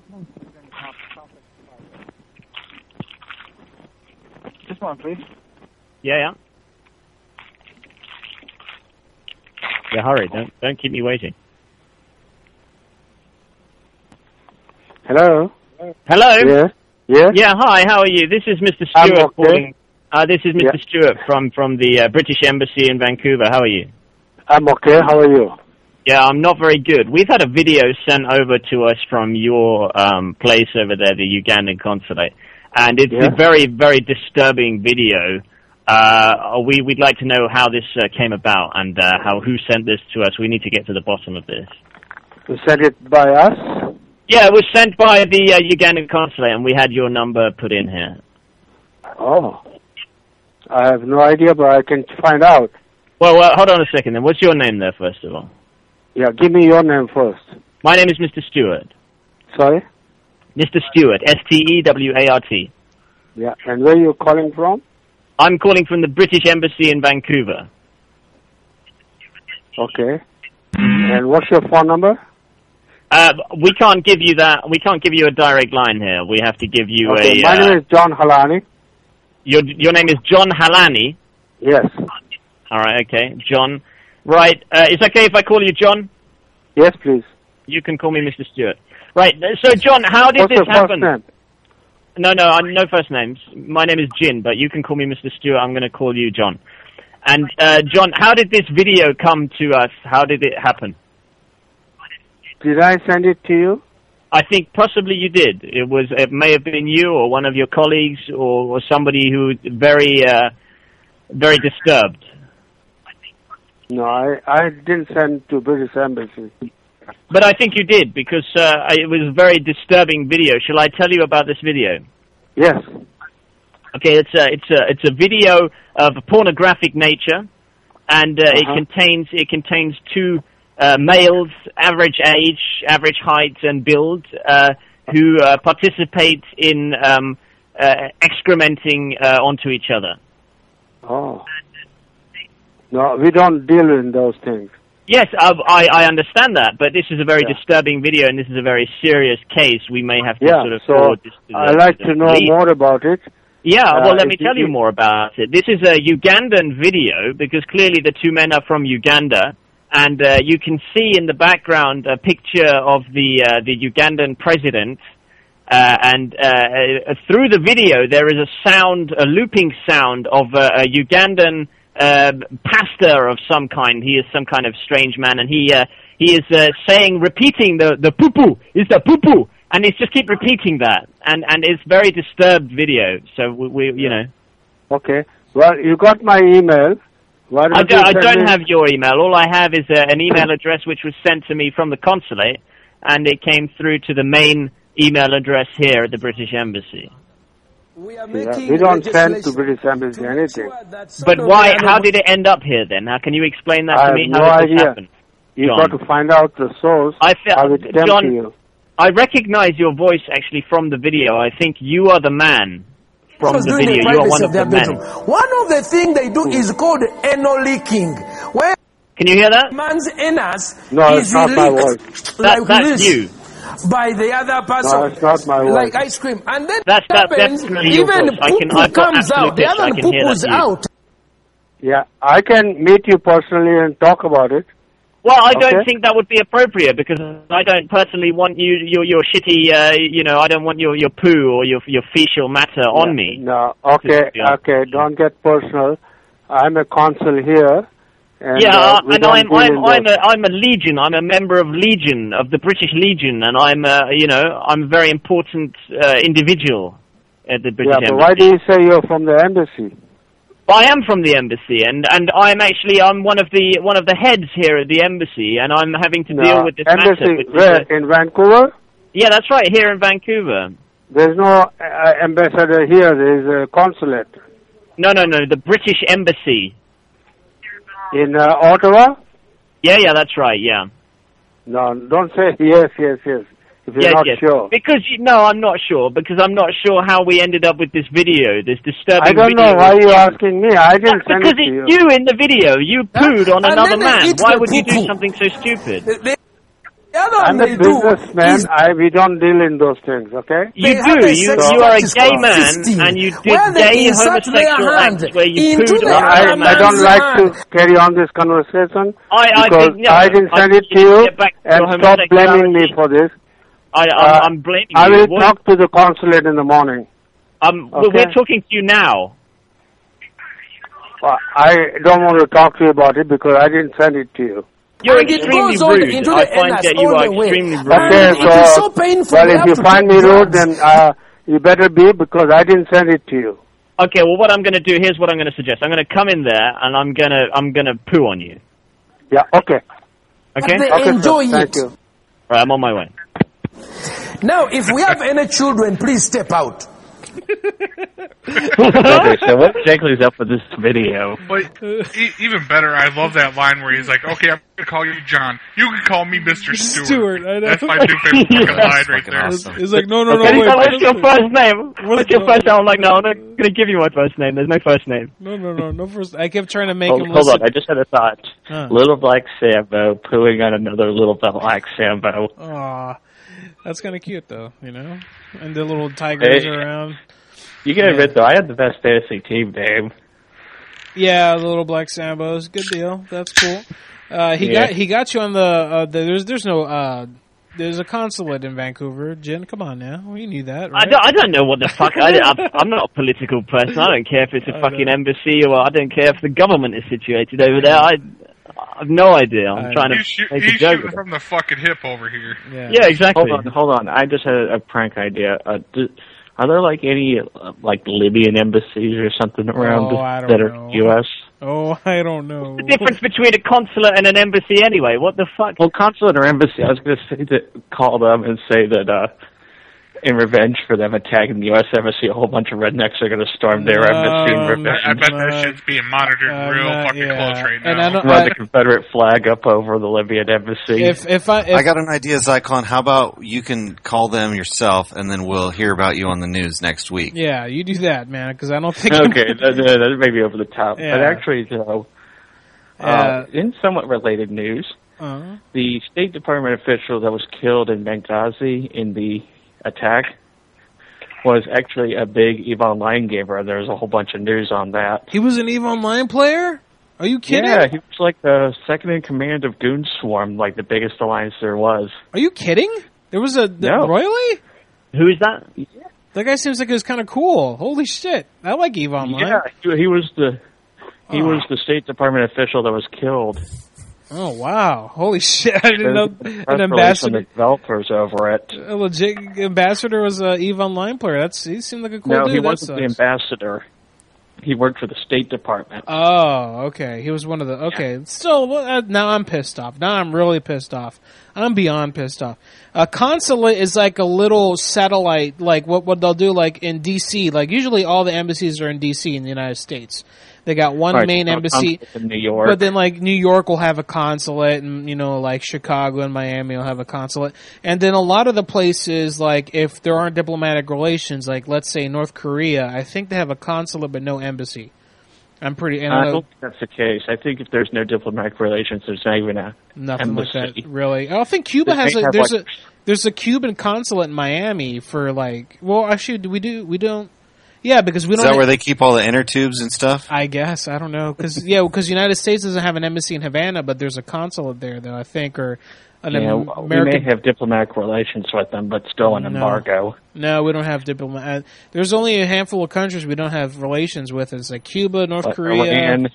Just one, please. Yeah, yeah. Yeah, hurry, don't, don't keep me waiting. Hello? Hello? Yeah? Yeah? Yeah, hi, how are you? This is Mister I'm Stewart okay. calling. Uh, this is Mister Yeah. Stewart from, from the uh, British Embassy in Vancouver. How are you? I'm okay. How are you? Yeah, I'm not very good. We've had a video sent over to us from your um, place over there, the Ugandan consulate, and it's Yeah. a very, very disturbing video. Uh, we, we'd like to know how this uh, came about and uh, how who sent this to us. We need to get to the bottom of this. You sent it by us? Yeah, it was sent by the uh, Ugandan consulate, and we had your number put in here. Oh. I have no idea, but I can find out. Well, well, hold on a second then. What's your name there, first of all? Yeah, give me your name first. My name is Mister Stewart. Sorry? Mister Stewart, S T E W A R T. Yeah, and where are you calling from? I'm calling from the British Embassy in Vancouver. Okay. And what's your phone number? Uh, we can't give you that. We can't give you a direct line here. We have to give you Okay, a. my uh, name is John Halani. Your your name is John Halani. Yes. All right. Okay, John. Right. Uh, it's okay if I call you John. Yes, please. You can call me Mister Stewart. Right. So, John, how did What's this your first happen? name? No, no, I'm no first names. My name is Jin, but you can call me Mister Stewart. I'm going to call you John. And uh, John, how did this video come to us? How did it happen? Did I send it to you? I think possibly you did. It was. It may have been you or one of your colleagues or, or somebody who very, uh, very disturbed. No, I, I didn't send to British Embassy. But I think you did because uh, it was a very disturbing video. Shall I tell you about this video? Yes. Okay, it's a it's a it's a video of a pornographic nature, and uh, Uh-huh. it contains it contains two uh, males, average age, average height, and build, uh, who uh, participate in um, uh, excrementing uh, onto each other. Oh. No, we don't deal in those things. Yes, I, I I understand that, but this is a very Yeah. disturbing video, and this is a very serious case. We may have to Yeah, sort of so forward this to the, I'd like the to know police. more about it. Yeah, Uh, well, let me if tell you you- more about it. This is a Ugandan video because clearly the two men are from Uganda, and uh, you can see in the background a picture of the uh, the Ugandan president. Uh, and uh, uh, through the video, there is a sound, a looping sound of uh, a Ugandan uh, pastor of some kind. He is some kind of strange man, and he uh, he is uh, saying, repeating the the poo poo is the poo poo, and he's just keep repeating that, and and it's very disturbed video. So we, we you know. Okay. Well, you got my email. Why I don't don't, I you send don't me- have your email. All I have is uh, an email address which was sent to me from the consulate, and it came through to the main email address here at the British Embassy. Yeah, we don't send to British Embassy anything. But why? How did it end up here then? How can you explain that I to me? have How no did this idea. happen? You John. got to find out the source. I fe- how it came John, to you. I recognize your voice actually from the video. I think you are the man from was the doing video. the You are privacy one of of their the bedroom. men. One of the things they do is called anal leaking, where Can you hear that? man's anus No, is it's not my leaked voice. That, like that's this you. by the other person, No, it's not my voice. like ice cream, and then That's that happens. definitely your Even voice. I can. poo-poo I've got comes absolute out. The pitch. I other can hear poo-poo's that. you. out. Yeah, I can meet you personally and talk about it. Well, I don't Okay. think that would be appropriate because I don't personally want you your your shitty. Uh, you know, I don't want your your poo or your your fecal matter on Yeah, me. No, okay, Yeah. okay, don't get personal. I'm a consul here. And, yeah, uh, uh, we and don't I'm deal I'm in I'm those- a I'm a Legion. I'm a member of Legion of the British Legion, and I'm uh, you know I'm a very important uh, individual at the British Yeah, but Embassy. why do you say you're from the embassy? I am from the embassy, and, and I'm actually I'm one of the one of the heads here at the embassy, and I'm having to No, deal with this embassy matter. which is where? a- In Vancouver? yeah, that's right, here in Vancouver. There's no uh, ambassador here. There's a consulate. No, no, no. The British Embassy. In uh, Ottawa? Yeah, yeah, that's right, yeah. No, don't say yes, yes, yes. If you're yes, not yes. sure. Because, you, no, I'm not sure. Because I'm not sure how we ended up with this video, this disturbing I don't video. know why you're asking me. I didn't That's send because it to you. it's you in the video. You pooed on and another then they man. eat Why the would you do poo-poo. something so stupid? The other I'm one a they do businessman. is I, we don't deal in those things, okay? You They have do. a You, sex you are a practice gay called man, fisting, and you did where they gay insert their homosexual hand acts where you into pooed the on I, another I man. don't like man's to carry on this conversation I, I because think, no, I didn't I send think it to you you, should get back to and your stop blaming me homosexuality. for this. I, I'm, Uh, I'm blaming I you. will What- talk to the consulate in the morning. Um, well, Okay. we're talking to you now. Uh, I don't want to talk to you about it because I didn't send it to you. You're And it extremely goes on rude. into I the find anus that you all are the way. extremely rude. And Okay, it is so so, painful. well, they if have you to find me take rude, drugs. then uh, you better be because I didn't send it to you. Okay, well, what I'm going to do, here's what I'm going to suggest. I'm going to come in there, and I'm going to I'm going to poo on you. Yeah, okay. Okay? They Okay, enjoy sir. Thank it. you. Right, I'm on my way. Now, if we have any children, please step out. Okay, so what exactly is up with this video? But e- even better, I love that line where he's like, "Okay, I'm gonna call you John. You can call me Mister Stewart." Stewart, I know. That's my new favorite fucking Yeah. line right there. Awesome. He's like, no, no, no, Okay, he's wait. like, what's your first name? What's your the- first name? I'm like, no, I'm not going to give you my first name. There's no first name. No, no, no, no. First, I kept trying to make Hold, him hold listen. on, I just had a thought. Huh. Little Black Sambo pooing on another Little Black Sambo. Aw, that's kind of cute, though. You know, and the little tigers Hey. around. You can admit, though, I had the best fantasy team name. Yeah, the little black Sambos. Good deal. That's cool. Uh, he Yeah. got he got you on the, uh, the there's there's no uh, there's a consulate in Vancouver. Jen, come on now. Well, you knew that, I right? don't, I don't know what the fuck. I, I'm, I'm not a political person. I don't care if it's a I fucking know. embassy or I don't care if the government is situated over there. I, I have no idea. I'm I trying to He's, shoot, make he's a joke. shooting from the fucking hip over here. Yeah. Yeah, exactly. Hold on, hold on. I just had a prank idea. Uh, do, are there like any uh, like Libyan embassies or something around Oh, I don't that are know. U S? Oh, I don't know. The difference between a consulate and an embassy, anyway. What the fuck? Well, consulate or embassy. I was going to say that call them and say that uh, in revenge for them attacking the U S embassy, a whole bunch of rednecks are going to storm their embassy in Um, revenge. I, I bet Uh, that shit's being monitored uh, real not- fucking yeah. close right And now. I don't- Run I- the Confederate flag up over the Libyan embassy. If if I if, I got an idea, Zyklon. How about you can call them yourself, and then we'll hear about you on the news next week. yeah, you do that, man, because I don't think. Okay, that, that, that may be over the top. Yeah. But actually, though, uh, Uh, in somewhat related news, uh, the State Department official that was killed in Benghazi in the attack was actually a big EVE Online gamer. There was a whole bunch of news on that. he was an EVE Online player. Are you kidding? Yeah, he was like the second in command of Goon Swarm, like the biggest alliance there was. Are you kidding? There was a the, No. Royally? Who is that? That guy seems like he was kind of cool. Holy shit! I like EVE Online. Yeah, he, he was the he Oh. was the State Department official that was killed. Oh wow! Holy shit! I didn't know There's a an press release from ambassador, the developers over it. a legit ambassador, was a EVE Online player. That's he seemed like a cool no, dude. he That wasn't the sucks. ambassador. He worked for the State Department. Oh, okay. He was one of the. Okay, still, well, uh, now I'm pissed off. Now I'm really pissed off. I'm beyond pissed off. A consulate is like a little satellite, like what what they'll do, like in D C. Like usually, all the embassies are in D C in the United States. They got one Right, main so embassy, consulate in New York. but then like New York will have a consulate, and you know, like Chicago and Miami will have a consulate, and then a lot of the places, like if there aren't diplomatic relations, like let's say North Korea, I think they have a consulate but no embassy. I'm pretty. And I I know don't think that's the case. I think if there's no diplomatic relations, there's not even a nothing embassy. like that, really. I don't think Cuba They has. may A, have, there's like- a there's a Cuban consulate in Miami for like. Well, actually, do we do we don't. Yeah, because we Is don't. that where they keep all the inner tubes and stuff? I guess I don't know because yeah, because United States doesn't have an embassy in Havana, but there's a consulate there, though I think, or an Yeah, Am- we American. may have diplomatic relations with them, but still an No. embargo. No, we don't have diplomat. uh, There's only a handful of countries we don't have relations with. It's like Cuba, North Like Korea, Iran.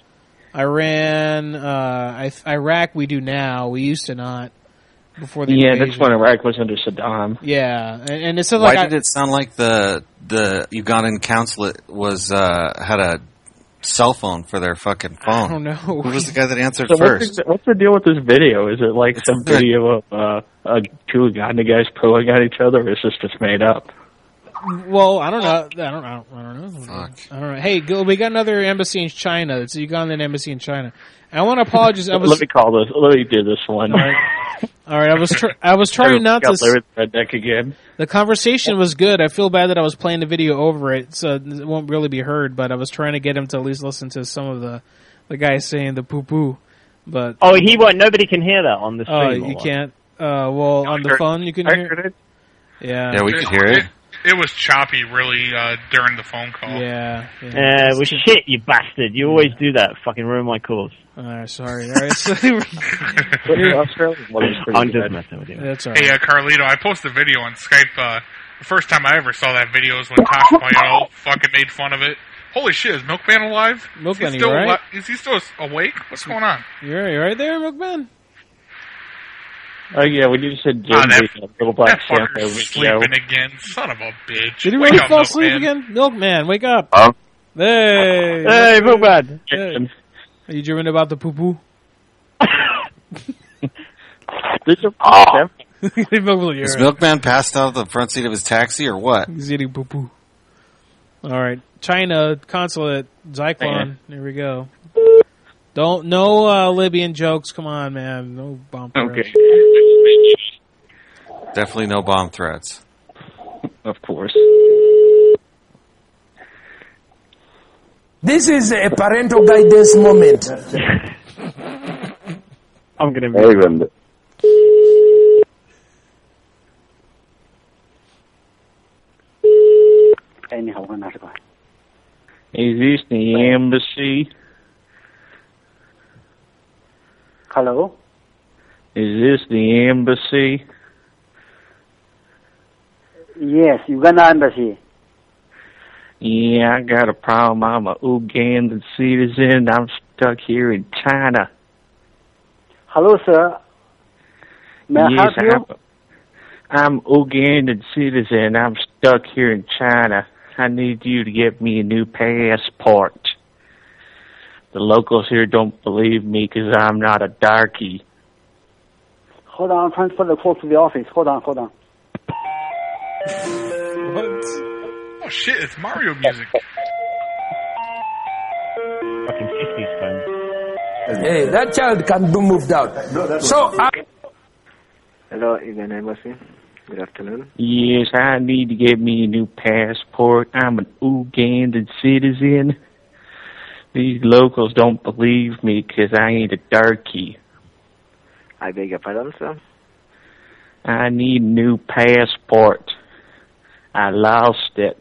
Iran, uh, I, Iraq. We do now. We used to not before the Yeah, invasion. that's when Iraq was under Saddam. Yeah, and, and it's sort of Why like did I, it sound like the the Ugandan consulate was uh, had a cell phone for their fucking phone? I don't know. Who was the guy that answered So first? what's the, what's the deal with this video? Is it like some video of uh, uh, two Uganda guys pulling at each other, or is this just made up? Well, I don't know. I don't know. I don't know. Fuck. I don't know. Hey, go, we got another embassy in China. So you got an embassy in China. I want to apologize. I was, Let me call this. Let me do this one. All right. All right. I was tr- I was trying not got to. Larry the Redneck again. The conversation was good. I feel bad that I was playing the video over it, so it won't really be heard. But I was trying to get him to at least listen to some of the the guys saying the poo poo. But oh, he won't. Nobody can hear that on the oh, stream. you can't. Uh, well, on the phone you can I hear it. Yeah. Yeah, we could hear it. It was choppy, really, uh, during the phone call. Yeah. yeah. Uh, well, shit, you bastard. You always do that. Fucking ruin my calls. Alright, sorry. Alright, so I'm just messing with you. That's alright. Hey, uh, Carlito, I posted a video on Skype. Uh, the first time I ever saw that video was when Tosh Mayano fucking made fun of it. Holy shit, is Milkman alive? Milkman, is he you still, right? ali- Is he still awake? What's going on? You're, you're right there, Milkman? Oh yeah, we just said Jim Ah, that- being a little black That champ fucker's over video. sleeping again. Son of a bitch. Did he Wake really up, fall asleep Milkman. again? Milkman, wake up. Um, Hey. Hey, Milkman. Hey. Are you dreaming about the poo poo? Oh. Is Milkman passed out of the front seat of his taxi or what? He's eating poo poo. Alright. China consulate, Zyklon. There we go. Don't, no uh, Libyan jokes. Come on, man. No bomb threats. Okay. Definitely no bomb threats. Of course. This is a parental guidance moment. I'm gonna. Hey, Linda. Is this the embassy? Hello? Is this the embassy? Yes, Uganda Embassy. Yeah, I got a problem. I'm a Ugandan citizen. I'm stuck here in China. Hello, sir. May I yes, help you? I'm, I'm Ugandan citizen. I'm stuck here in China. I need you to get me a new passport. The locals here don't believe me because I'm not a darky. Hold on, I'm transfer the call to the office. Hold on, hold on. What? Oh shit, it's Mario music. Fucking fifties phone. Hey, that child can be moved out. So, I... Hello, Uganda Embassy. Good afternoon. Yes, I need to get me a new passport. I'm an Ugandan citizen. These locals don't believe me because I ain't a darky. I beg your pardon, sir. I need a new passport. I lost it.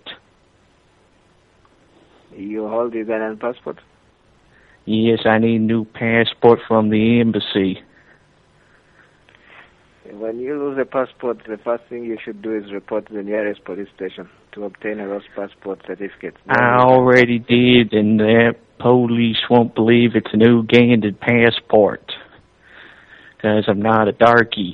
You hold Ugandan passport? Yes, I need a new passport from the embassy. When you lose a passport, the first thing you should do is report to the nearest police station to obtain a lost passport certificate. I already did, and the police won't believe it's an Ugandan passport because I'm not a darky.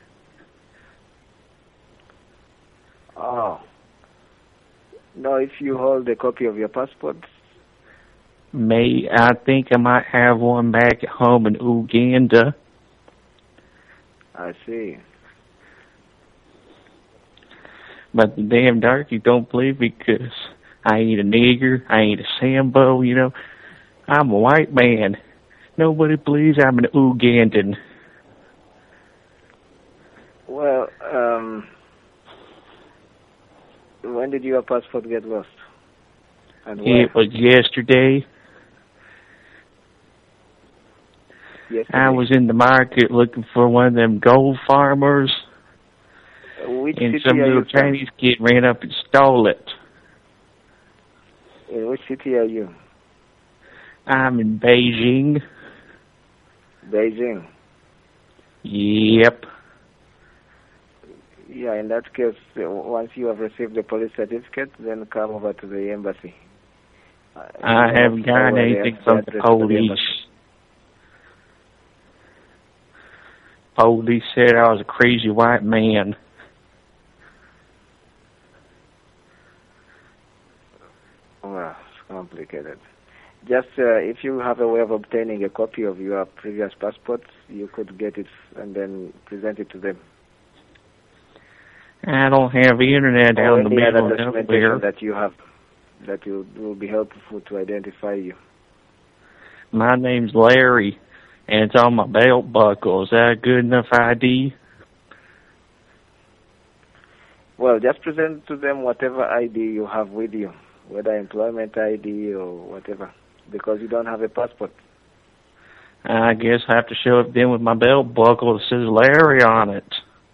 Oh. No, if you hold a copy of your passport. May I think I might have one back at home in Uganda. I see. But the damn darky don't believe me because I ain't a nigger, I ain't a Sambo, you know. I'm a white man. Nobody believes I'm an Ugandan. Well, um, when did your passport get lost? And where? It was yesterday. Yesterday. I was in the market looking for one of them gold farmers. Which and city some are little you from? Chinese kid ran up and stole it. In which city are you? I'm in Beijing. Beijing. Yep. Yeah, in that case, uh, once you have received the police certificate, then come over to the embassy. Uh, I you haven't know, got forward anything the from the address to police. embassy. Police said I was a crazy white man. Well, it's complicated. Just uh, if you have a way of obtaining a copy of your previous passport, you could get it and then present it to them. I don't have internet or down in the any other middle of documentation nowhere. that you have that will, will be helpful to identify you. My name's Larry, and it's on my belt buckle. Is that good enough I D? Well, just present to them whatever I D you have with you, whether employment I D or whatever, because you don't have a passport. I guess I have to show up then with my belt buckle that says Larry on it.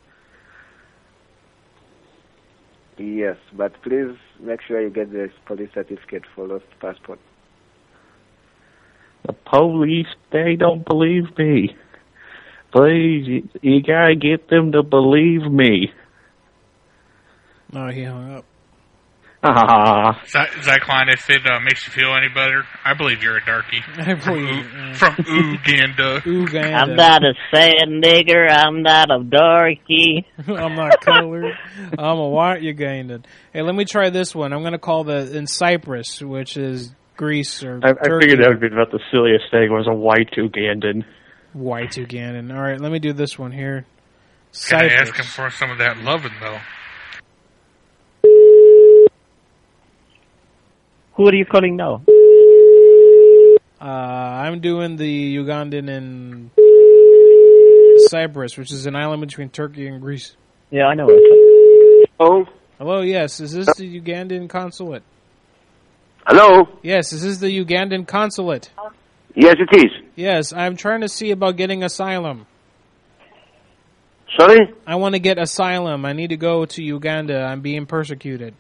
Yes, but please make sure you get the police certificate for lost passport. The police, they don't believe me. Please, you, you gotta get them to believe me. No, he hung up. Ah. Zyklon, if it uh, makes you feel any better, I believe you're a darkie. I believe From, U- from Uganda. Uganda. I'm not a sad nigger. I'm not a darky. I'm not colored. I'm a white Ugandan. Hey, let me try this one. I'm going to call the in Cyprus, which is Greece or I, I Turkey. figured that would be about the silliest thing was a white Ugandan. White Ugandan. All right, let me do this one here. Can I Cyprus. ask him for some of that loving, though? Who are you calling now? Uh, I'm doing the Ugandan in Cyprus, which is an island between Turkey and Greece. Yeah, I know it. Oh. Hello, yes. Is this the Ugandan consulate? Hello? Yes, is this the Ugandan consulate? Yes, it is. Yes, I'm trying to see about getting asylum. Sorry? I want to get asylum. I need to go to Uganda. I'm being persecuted.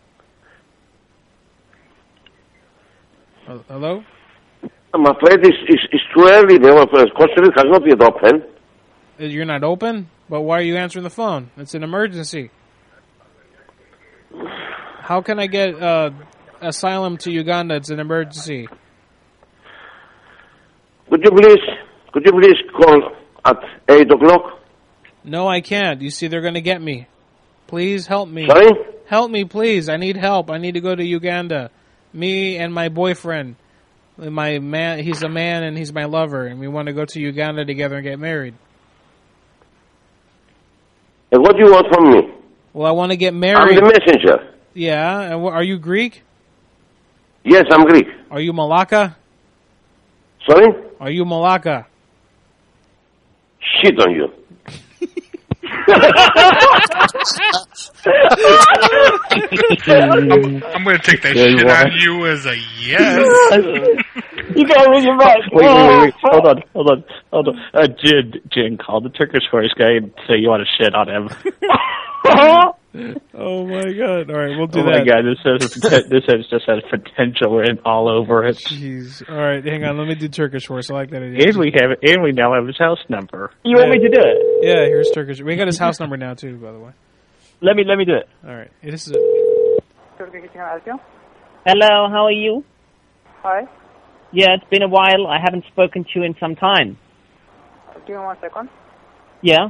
Hello? I'm afraid it's, it's, it's too early. The consulate has not yet opened. You're not open? But why are you answering the phone? It's an emergency. How can I get uh, asylum to Uganda? It's an emergency. Could you please, could you please call at eight o'clock? No, I can't. You see, they're going to get me. Please help me. Sorry? Help me, please. I need help. I need to go to Uganda. Me and my boyfriend. My man, he's a man and he's my lover, and we want to go to Uganda together and get married. And what do you want from me? Well, I want to get married. I'm the messenger. Yeah, and wh- are you Greek? Yes, I'm Greek. Are you Malacca? Sorry? Are you Malacca? Shit on you. I'm, I'm going to take that Yeah, you shit are. on you as a yes. You got rid of your mic. Wait, wait, wait. Hold on, hold on, hold on. Uh, Jin, Jin, call the Turkish horse guy and say you want to shit on him. Oh my god! All right, we'll do oh that. my god, this has this has just has potential written all over it. Jeez. All right, hang on. Let me do Turkish horse. I like that idea. And we have and we now have his house number. You want me to do it? Yeah, here's Turkish. We got his house number now too, by the way. Let me let me do it. All right. This is it. Hello, how are you? Hi. Yeah, it's been a while. I haven't spoken to you in some time. Give me one second. Yeah.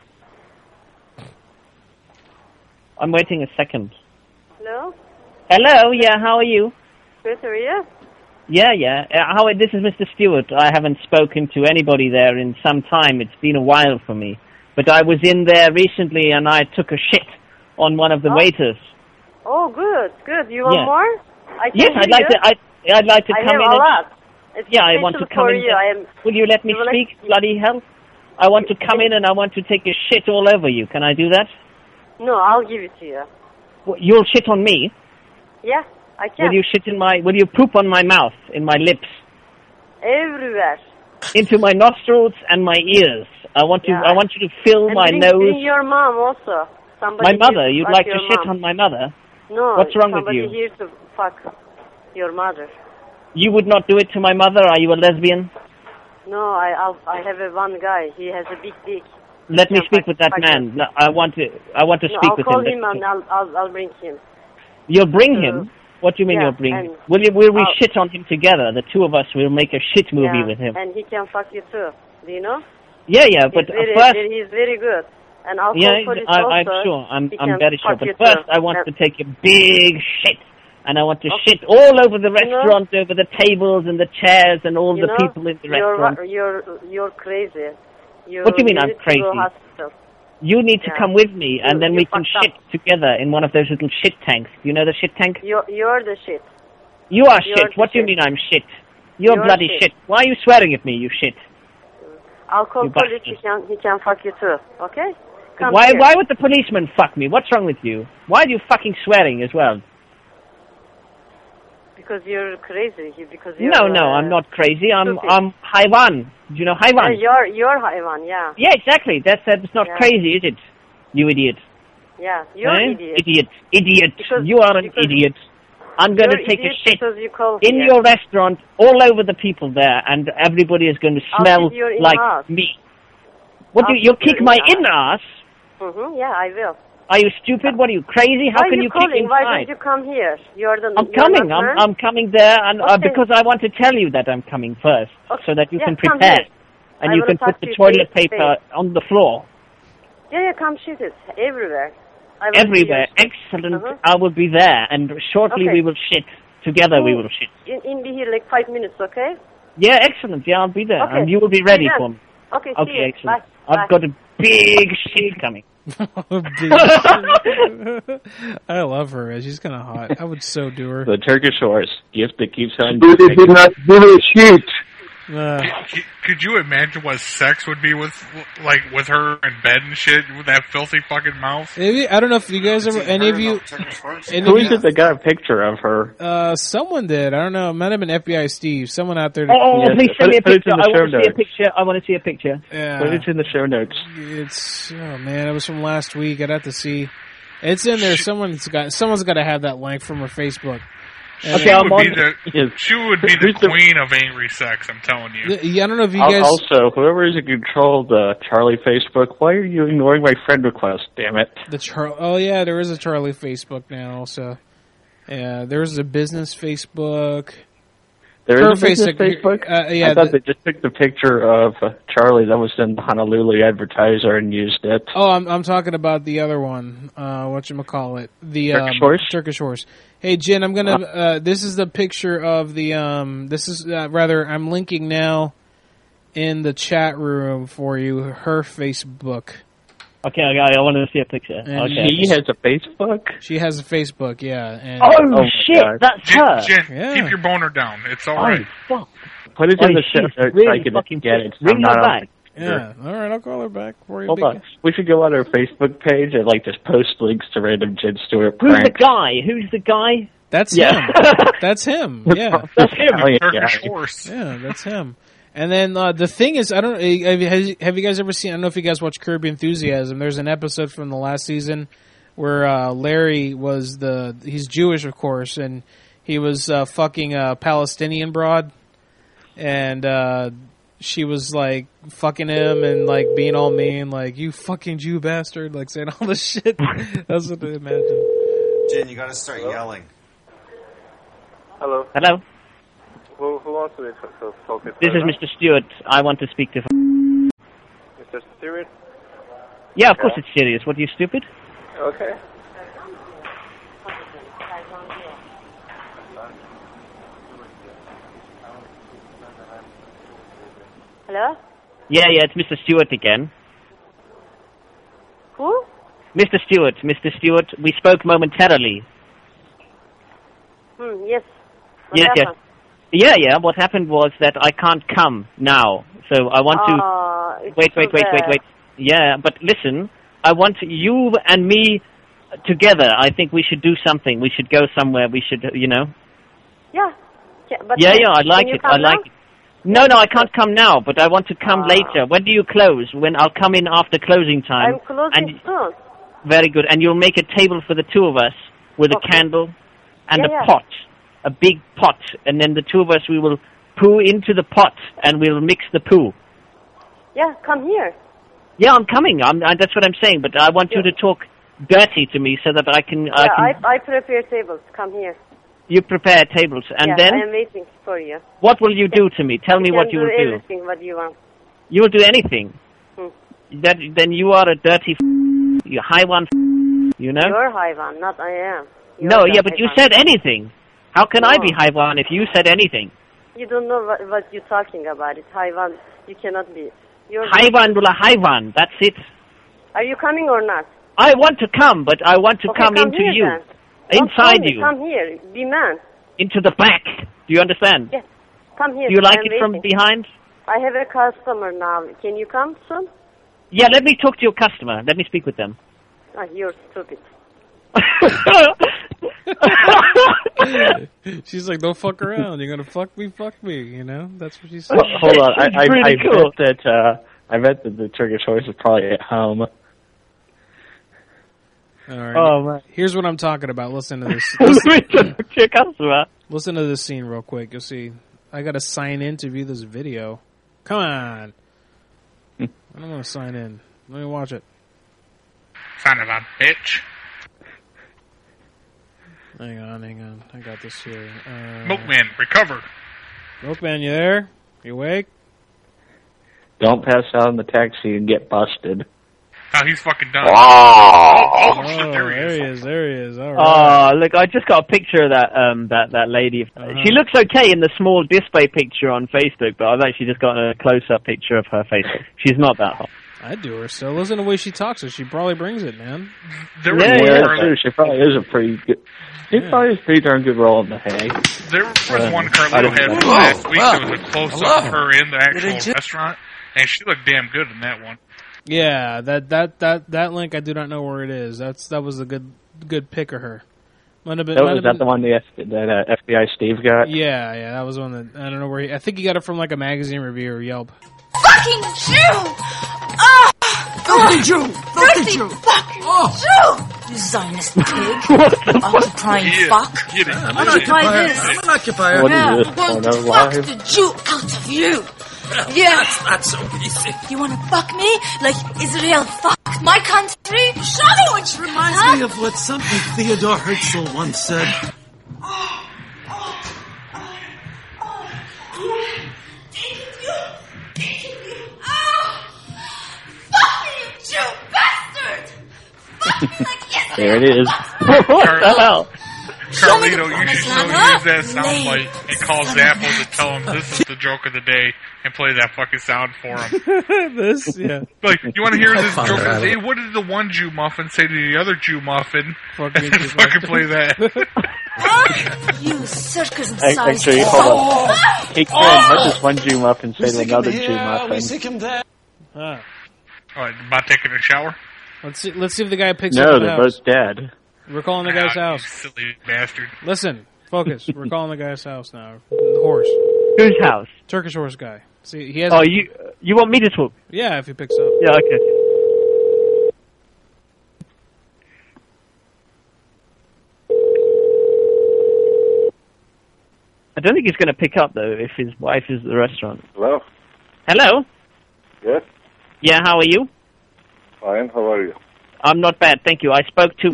I'm waiting a second. Hello? Hello, yeah, how are you? Good, are you? Yeah, yeah. Uh, how, this is Mister Stewart. I haven't spoken to anybody there in some time. It's been a while for me. But I was in there recently and I took a shit on one of the Oh. waiters. Oh, good, good. You want Yeah. more? I can Yes, hear I'd like you. to. I, I'd like to I come have in. a and, lot. It's yeah, I want to special come for in. you. I am. Will you let me You will speak? Bloody hell! I want to come in and I want to take a shit all over you. Can I do that? No, I'll give it to you. Well, you'll shit on me. Yeah, I can. Will you shit in my? Will you poop on my mouth, in my lips, Everywhere. into my nostrils and my ears? I want to. Yeah. I want you to fill And my bring, nose. Bring your mom also. Somebody My mother. here You'd fuck like to your shit mom. on my mother? No. What's wrong with somebody you? here to fuck your mother. You would not do it to my mother. Are you a lesbian? No, I I'll, I have a one guy. He has a big dick. Let me Yeah, speak fuck- with that fuck man. him. No, I want to. I want to No, speak I'll with call him. him and I'll, I'll I'll bring him. You'll bring Uh, him. What do you mean yeah, you'll bring him? and- Will you? Will we I'll- shit on him together? The two of us will make a shit movie Yeah, with him. and he can fuck you too. Do you know? Yeah, yeah. But he's very, first, very, he's very good. And I'll yeah, call police I, also. I'm sure. I'm, He I'm can very sure. fuck But you first, too. I want And- to take a big shit, and I want to shit all over the You know? restaurant, over the tables and the chairs and all you the know, people in the you're, restaurant. You're you're crazy. You What do you mean need I'm to go crazy? hospital. You need to Yeah. come with me, and You- then you we can fucked shit together in one of those little shit tanks. Do you know the shit tank? You're, you're the shit. You are You're shit. the What do you shit. mean I'm shit? You're, You're bloody shit. shit. Why are you swearing at me, you shit? I'll call You police. He can, he can fuck you too. Okay? Come Why here. Why would the policeman fuck me? What's wrong with you? Why are you fucking swearing as well? Because you're crazy. You- Because you're, No, no, uh, I'm not crazy. I'm stupid. I'm Haiwan. Do you know Yeah, Haiwan? you're, you're Haiwan, yeah. Yeah, exactly. That's that's not Yeah. crazy, is it? You idiot. Yeah, you're Eh? idiot. Idiot. Idiot. Because- you are an because idiot. I'm going to You're take a idiot shit because you call in here. your restaurant all over the people there, and everybody is going to I'll smell kick your in like ass. me. What I'll do you, you'll kick kick your my in in ass? Mm-hmm, yeah, I will. Are you stupid? What are you, crazy? How Why can are you, you calling? kick Why inside? don't you come here? You're the. I'm you're coming. not I'm, man? I'm coming there, and uh, Okay. because I want to tell you that I'm coming first, so that you Yeah, can come prepare, here. and I you wanna can talk put to the you toilet face to paper face. on the floor Yeah, yeah, come shoot it everywhere. I will everywhere. see you. Excellent. Uh-huh. I will be there, and shortly Okay. we will shit together. We Cool. will shit. In, in be here like five minutes, okay? Yeah, excellent. Yeah, I'll be there, Okay. and you will be See ready you for then. me. Okay, see Okay, you. excellent. Bye. I've Bye. got a big shit coming. I love her. She's kind of hot. I would so do her. The Turkish horse, gift that keeps on But they did not give a shit. Uh, Could, could you imagine what sex would be with, like, with her in bed and shit with that filthy fucking mouth? maybe I don't know if you guys ever, any of you, any Who of is you, it that got a picture of her? uh, someone did. I don't know. It might have been F B I Steve. Someone out there. Oh, oh, Yes, please put send me a it- put it picture. in the I want show to see a notes. picture. I want to see a picture. Yeah. Put it in the show notes. It's oh man, it was from last week. I'd have to see. It's in there. Someone's got. Someone's got to have that link from her Facebook. And She then- would be the, Yes. she would be the Who's the- queen of angry sex, I'm telling you. Yeah, I don't know if you Al- guys. Also, whoever is in control of the Charlie Facebook, why are you ignoring my friend request? Damn it! The Char- oh yeah, there is a Charlie Facebook now. Also, yeah, there's a business Facebook. There Her is a business Facebook- Facebook. uh, yeah, I thought the- they just took the picture of uh, Charlie that was in the Honolulu Advertiser and used it. Oh, I'm I'm talking about the other one. Uh, whatchamacallit? The um, Turkish horse? Turkish horse. Hey, Jen, I'm gonna. Uh, this is the picture of the. Um, this is uh, rather. I'm linking now in the chat room for you. Her Facebook. Okay, I, got- I want to see a picture. And Okay. She has a Facebook. She has a Facebook. Yeah. And Oh, Oh, my shit, God. that's Jen, her. Jen, Yeah. keep your boner down. It's Oh, alright. fuck. Put it Oh, in the show she's notes so really I can fucking get it. Ring I'm her not on back. the computer. yeah. All right, I'll call her back for you. Hold big on. We should go on our Facebook page and like just post links to random Jen Stewart Who's the pranks. guy? Who's the guy? That's Yeah. him. That's him. Yeah. That's him. Italian Turkish guy. horse. Yeah, that's him. And then uh, the thing is, I don't. Have you, have you guys ever seen? I don't know if you guys watch Curb Your Enthusiasm. There's an episode from the last season where uh, Larry was the. He's Jewish, of course, and he was uh, fucking a Palestinian broad, and uh, she was like fucking him and like being all mean, like you fucking Jew bastard, like saying all this shit. That's what I imagine. Jen, you got to start yelling. Hello. Hello. Who, who wants to be so, so, so This is Mister Stewart. I want to speak to. Mister Stewart? Yeah, of course it's serious. What, are you stupid? Okay. Hello? Yeah, yeah, it's Mister Stewart again. Who? Mister Stewart, Mister Stewart, we spoke momentarily. Hmm, yes. What yes, happened? yes. Yeah, yeah, what happened was that I can't come now. So I want to... Uh, it's Wait, wait, too wait, wait, bad. wait. Yeah, but listen, I want you and me together. I think we should do something. We should go somewhere. We should, you know... Yeah. yeah but Yeah, can- yeah, I like can you it. come I like now? it. No, no, I can't come now, but I want to come Ah. later. When do you close? When I'll come in after closing time. I'm closing and soon. Very good. And you'll make a table for the two of us with Okay. a candle and Yeah, a yeah. pot, a big pot, and then the two of us, we will poo into the pot and we'll mix the poo. Yeah, come here. Yeah, I'm coming. I'm, I, that's what I'm saying. But I want you to talk dirty to me so that I can. I yeah, can. I, I prepare tables. Come here. You prepare tables, and yeah, then I am waiting for you. what will you do to me? Tell me you what can you do will do. everything what you want. You will do anything. Hmm. That then you are a dirty. F- you high one. F- you know. You're Haiwan, not I am. You're No, the yeah, but you Haiwan. said anything. How can I No. be high one if you said anything? You don't know what, what you're talking about. It's Haiwan. You cannot be. You're Haiwan will a Haiwan. That's it. Are you coming or not? I want to come, but I want to Okay, come, come into here, you. then. Don't Inside call me, you. Come here. Be man. Into the back. Do you understand? Yes. Come here. Do you like I'm it from waiting. behind? I have a customer now. Can you come soon? Yeah, let me talk to your customer. Let me speak with them. Oh, you're stupid. She's like, don't fuck around. You're gonna fuck me, fuck me. You know, that's what she said. Well, hold on, I, I, I Pretty cool. bet that uh, I bet that the Turkish horse is probably at home. All right. Oh, man. Here's what I'm talking about. Listen to this. Listen, your customer. listen to this scene real quick. You'll see. I got to sign in to view this video. Come on. I don't want to sign in. Let me watch it. Son of a bitch. Hang on, hang on. I got this here. Uh, Milkman, recover. Milkman, you there? You awake? Don't pass out in the taxi and get busted. Oh, he's fucking done. Oh. oh, Oh, shit, there he there is. he is. There he is. All right. Oh, look! I just got a picture of that um that that lady. Uh-huh. She looks okay in the small display picture on Facebook, but I've actually just got a close-up picture of her face. She's not that hot. I'd do her still. Listen to the way she talks. So she probably brings it, man. There yeah, was yeah, one true. She probably is a pretty good. She Yeah. probably is a pretty darn good role in the hay. There was Uh, one I Carlito don't had know. last week. Hello. There was a close-up Hello. of her in the actual Did it restaurant, and she looked damn good in that one. Yeah, that that that that link. I do not know where it is. That's that was a good good pick of her. Might have been. That, might was have that been- the one the F, that uh, F B I Steve got? Yeah, yeah, that was one that I don't know where he. I think he got it from like a magazine review or Yelp. Fucking Jew! Ah! Filthy Jew! Filthy Jew! Fucking Oh. Jew! You Zionist pig! Occupying Yeah, fuck! get it. I'm an occupier. Occupy this! I'm an occupier. What is Yeah, this? want Oh, to no, fuck live? the Jew out of you! Yeah! That's not so easy. You wanna fuck me? Like Israel fucked my country? Show me what you Reminds huh? me of what something Theodore Herzl once said. There it is. What the hell? Carlito, you should so use that soundbite and call Zappo to tell him this is the joke of the day and play that fucking sound for him. This, yeah. Like, you want to hear this I'll joke find of the out. day? What did the one Jew muffin say to the other Jew muffin? Fucking And then Jew fucking muffin. play that. You circus Ac- sized Actually, hold on. He can. Oh. What does one Jew muffin say to another Jew muffin? him there. Huh. What, about taking a shower? Let's see. Let's see if the guy picks up No, the they're house. both dead. We're calling the guy's Ah, house. you silly bastard. Listen, focus. We're calling the guy's house now. The horse, Whose house? Turkish horse guy. See, he has. Oh, you you want me to talk? Yeah, if he picks up. Yeah, okay. I don't think he's going to pick up though if his wife is at the restaurant. Hello? Hello. Yes? Yeah, how are you? Fine, how are you? I'm not bad, thank you. I spoke to.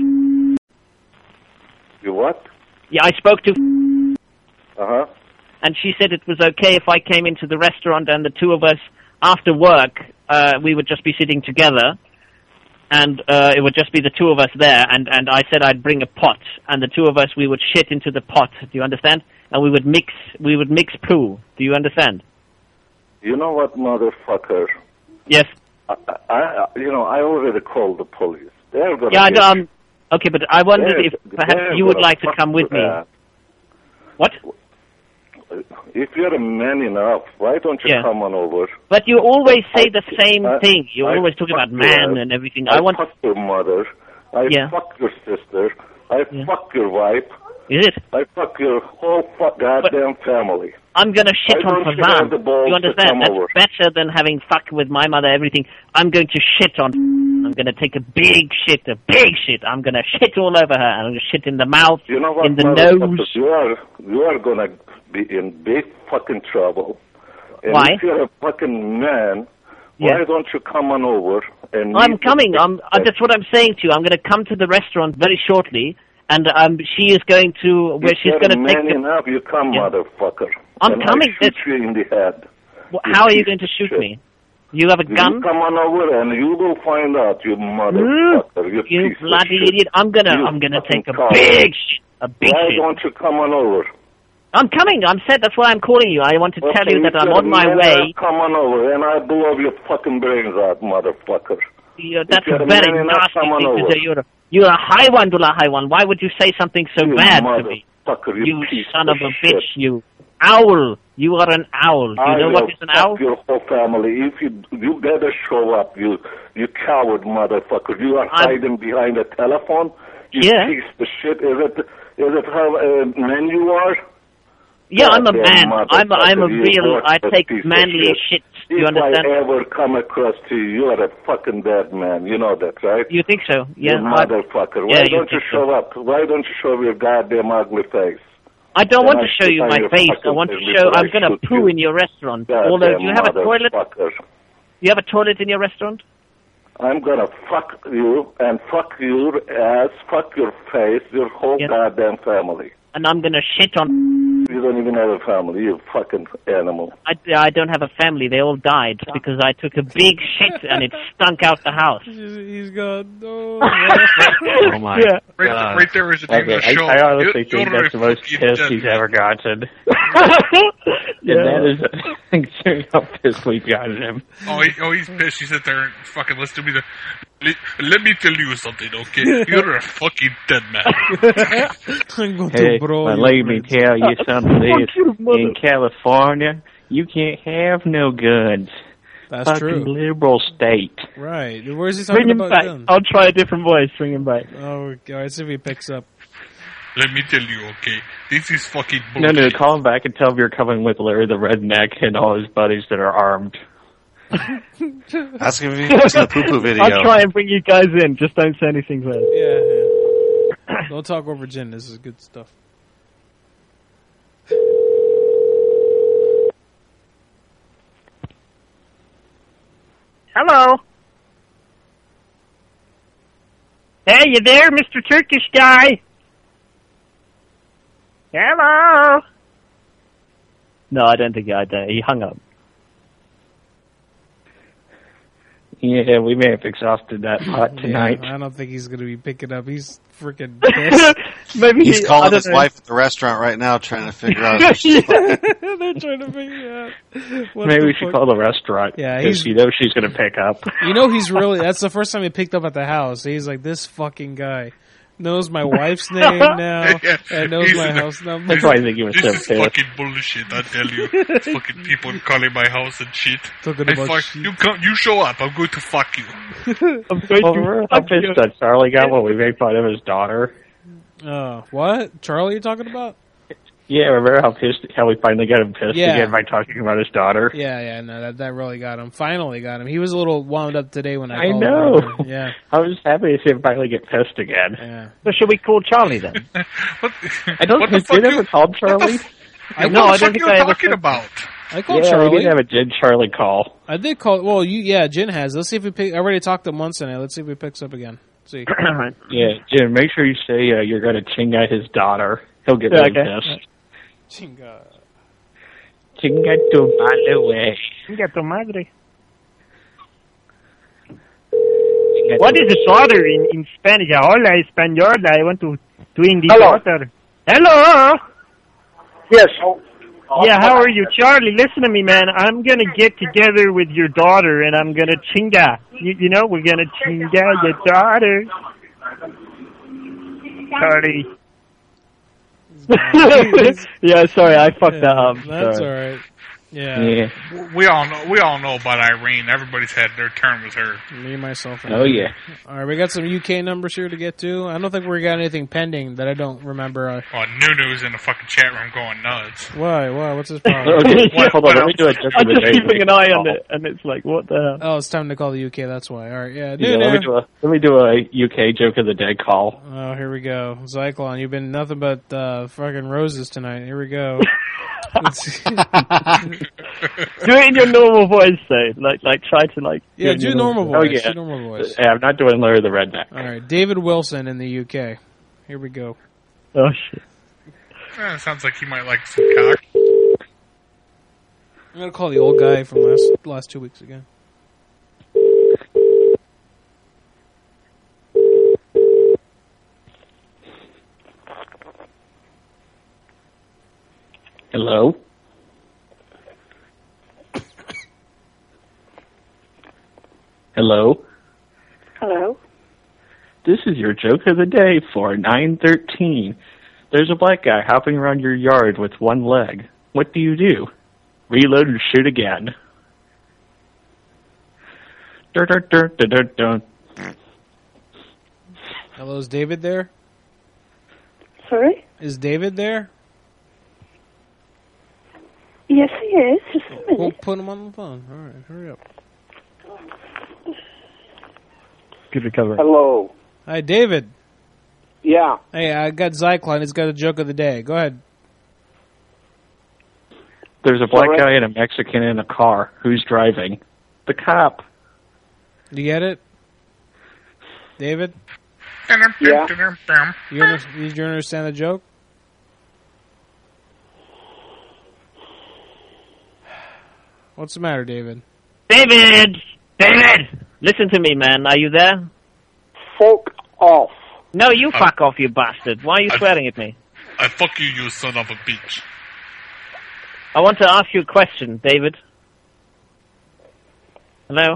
You what? Yeah, I spoke to. Uh-huh. And she said it was okay if I came into the restaurant and the two of us, after work, uh, we would just be sitting together, and uh, it would just be the two of us there. And and I said I'd bring a pot, and the two of us we would shit into the pot. Do you understand? And we would mix we would mix poo. Do you understand? You know what, motherfucker? Yes. I, I, you know, I already called the police. They're gonna Yeah, I get know. Um, okay, but I wondered They're- if perhaps they're you would gonna like to fuck come with you, me. uh, What? If you're a man enough, why don't you Yeah. come on over? But you always say the same I- thing. You I always talk about fuck man your- and everything. I, I want. fuck your mother. I Yeah. fuck your sister. I fuck your wife. Is it? I fuck your whole fuck goddamn family. I'm gonna shit Why on don't you have the Fazan. balls You to understand? come That's over? better than having fuck with my mother, everything. I'm going to shit on. I'm gonna take a big shit, a big shit. I'm gonna shit all over her. I'm gonna shit in the mouth, You know what, in the motherfucker? nose. You are you are gonna be in big fucking trouble. And Why? if you're a fucking man, Yeah. why don't you come on over and I'm meet coming. the- I'm. Uh, that's what I'm saying to you. I'm gonna come to the restaurant very shortly, and um, she is going to where If she's you're gonna a take. man The, enough, you come, Yeah. motherfucker. I'm and coming. I shoot you in the head. Wh- You how are you piece going to of shoot shit. me? You have a You gun? come on over and you will find out, you motherfucker. You, You piece of bloody shit. idiot! I'm gonna. You I'm gonna fucking take a coward. big shit. A big Why shit. don't you come on over? I'm coming. I'm said. That's why I'm calling you. I want to tell Okay, you that if I'm you're on a my man way. enough, Come on over and I blow your fucking brains out, motherfucker. You, that's you're a a very man, not nasty someone thing to over. say. You're a, you're a Haiwan Dula Haiwan. Why would you say something so You bad to me? motherfucker, you, You piece son of a shit. bitch, you owl. You are an owl. Do you I know will what is an fuck owl? your whole family. If you you better show up, you you coward motherfucker. You are I'm- hiding behind a telephone. You Yeah. piece of shit. Is it is it how uh, men you are? Yeah, I'm a Goddamn man. I'm a, I'm a motherfucker, you real. I worthless take piece of manly shit. shits. You if understand? I ever come across to you, you are a fucking dead man. You know that, right? You think so? Yeah. You I- motherfucker. Yeah, Why you don't you think show up? Why don't you show your goddamn ugly face? I don't Then want to show spit you on my your face. I fucking want to face show. before I'm I gonna shoot poo you. in your restaurant. Goddamn Although, do you have a toilet? motherfucker. You have a toilet in your restaurant? I'm gonna fuck you and fuck your ass, fuck your face, your whole Yeah. goddamn family. And I'm gonna shit on. You don't even have a family, you fucking animal. I, I don't have a family. They all died because I took a big shit and it stunk out the house. He's gone. No. Oh my Yeah. Right, God. right there is the name Okay, of the I, show. I honestly You- think you're that's the a most fucking pissed dead he's man. ever gotten. Yeah. And that is, considering how pissed we've gotten him. Oh, he, oh, he's pissed. He sat there and fucking listened to me. The, let, let me tell you something, okay? You're a fucking dead man. I'm going Hey, to bro. but you let me friends. tell you something. Fuck you, mother- In California, you can't have no guns. That's Fucking true. liberal state. Right. Where's he Bring talking him about back. guns? I'll try a different voice. Bring him back. Oh, alright, see if he picks up. Let me tell you, okay? This is fucking No, bullshit. no, call him back and tell him you're coming with Larry the Redneck and all his buddies that are armed. Ask him if he watched the poo poo video. I'll try and bring you guys in. Just don't say anything first. Yeah, yeah. Don't talk over Jen. This is good stuff. Hello. Hey, you there, Mister Turkish guy? Hello. No, I don't think I did. He hung up. Yeah, we may have exhausted that pot tonight. Yeah, I don't think he's going to be picking up. He's freaking pissed. Maybe He's he, I calling don't his know. wife at the restaurant right now, trying to figure out. They're trying to figure out. what Maybe the we should fuck- call the restaurant. Yeah, because he's- you know she's going to pick up. You know he's really, that's the first time he picked up at the house. He's like, this fucking guy knows my wife's name now Yeah, and knows he's my in the- house number. That's why I think he was This so is pissed. fucking bullshit, I tell you. Fucking people calling my house and shit. Talking I about fuck, shit. you come, you show up, I'm going to fuck you. I'm going Well, to remember how fuck you. pissed that Charlie got when we made fun of his daughter? Oh, what? Charlie you talking about? Yeah, remember how pissed, how we finally got him pissed Yeah. again by talking about his daughter? Yeah, yeah, no, that that really got him. Finally got him. He was a little wound up today when I I called know. him. Yeah, I was happy to see him finally get pissed again. yeah. So should we call Charlie then? What, I don't what the think fuck did you, ever called Charlie. I, No, what I the don't fuck think you I ever talking said- about? I called Yeah, Charlie. we did have a Jid Charlie call. I did call. Well, you yeah, Jen has. Let's see if we pick. I already talked to him once tonight. Let's see if he picks up again. Let's see. Yeah, Jim, make sure you say uh, you're going to chinga his daughter. He'll get Yeah, really okay. pissed. Chinga. Chinga tu madre, way. Chinga tu madre. What is the daughter in, in Spanish? Hola, española. I want to twin the Hello. daughter. Hello. Yes. Yeah, how are you, Charlie? Listen to me, man. I'm gonna get together with your daughter, and I'm gonna chinga. You, you know, we're gonna chinga your daughter, Charlie. Yeah, sorry, I fucked that up. That's Sorry. all right. Yeah. Yeah. We all know. We all know about Irene. Everybody's had their turn with her. Me, myself. And Oh, yeah. All right, we got some U K numbers here to get to. I don't think we got anything pending that I don't remember. Uh, Oh, Nunu's in the fucking chat room going nuts. why? Why? What's his problem? Okay, What- hold what on. Let me else? do a joke I'm of the just day. keeping an eye on it, and it's like, what the hell? Oh, it's time to call the U K. That's why. All right. Yeah. Yeah, let me do a let me do a U K joke of the day call. Oh, here we go. Zyklon, you've been nothing but uh, fucking roses tonight. Here we go. Let's- Do it in your normal voice, though. Like, like try to like. yeah, it in do your normal Oh, voice. yeah. Do normal voice. Hey, I'm not doing Larry the Redneck. All right, David Wilson in the U K. Here we go. Oh shit. Eh, sounds like he might like some cock. I'm gonna call the old guy from last last two weeks again. Hello. Hello. Hello. This is your joke of the day for nine thirteen. There's a black guy hopping around your yard with one leg. What do you do? Reload and shoot again. Dur, dur, dur, dur, dur, dur. Hello, is David there? Sorry? Is David there? Yes, he is. Just a minute. We'll put him on the phone. All right, hurry up. Good recovery. Hello. Hi, David. Yeah. Hey, I got Zyklon. He's got a joke of the day. Go ahead. There's a black Sorry? guy and a Mexican in a car. Who's driving? The cop. Do you get it? David? Yeah. You under, did you understand the joke? What's the matter, David? David! David! Listen to me, man. Are you there? Fuck off. No, you I- fuck off, you bastard. Why are you I- swearing at me? I fuck you, you son of a bitch. I want to ask you a question, David. Hello?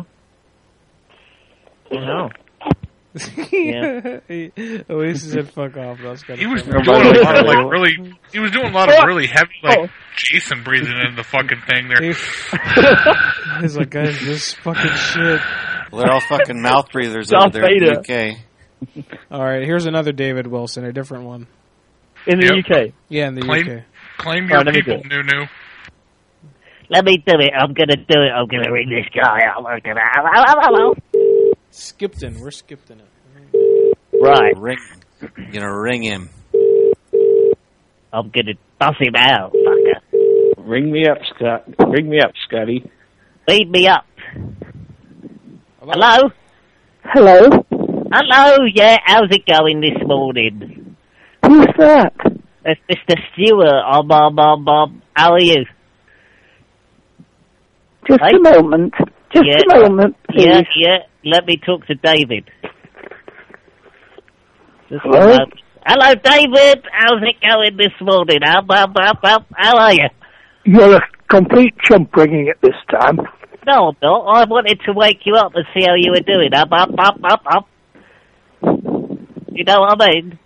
No. Yeah. he, at least he said fuck off. That's He was doing a lot of like really. He was doing a lot of really heavy like Jason breathing in the fucking thing there. He's like, guys, this fucking shit. Well, they're all fucking mouth breathers Darth over there in the Vader. U K. All right, here's another David Wilson, a different one. In the Yep. U K? Yeah, in the Claim- U K. Claim All your right, let me people, do Nunu. Let me do it. I'm gonna do it. I'm gonna ring this guy up. I'm gonna... Hello, hello, hello. Skipton, we're Skipton it. Right. Ring. You're gonna ring him. I'm gonna bust him out, fucker. Ring me up, Scott. Ring me up, Scotty. Beat me up. Hello? Hello? Hello, yeah, how's it going this morning? Who's that? It's Mister Stewart. Um, um, um, um, how are you? Just Hey? a moment. Just Yeah. a moment, please. Yeah, yeah, let me talk to David. Just a Hello? moment. Hello, David. How's it going this morning? Um, um, um, um, how are you? You're a complete chump ringing at this time. No, I'm not. I wanted to wake you up and see how you were doing. Up, up, up, up, up. You know what I mean?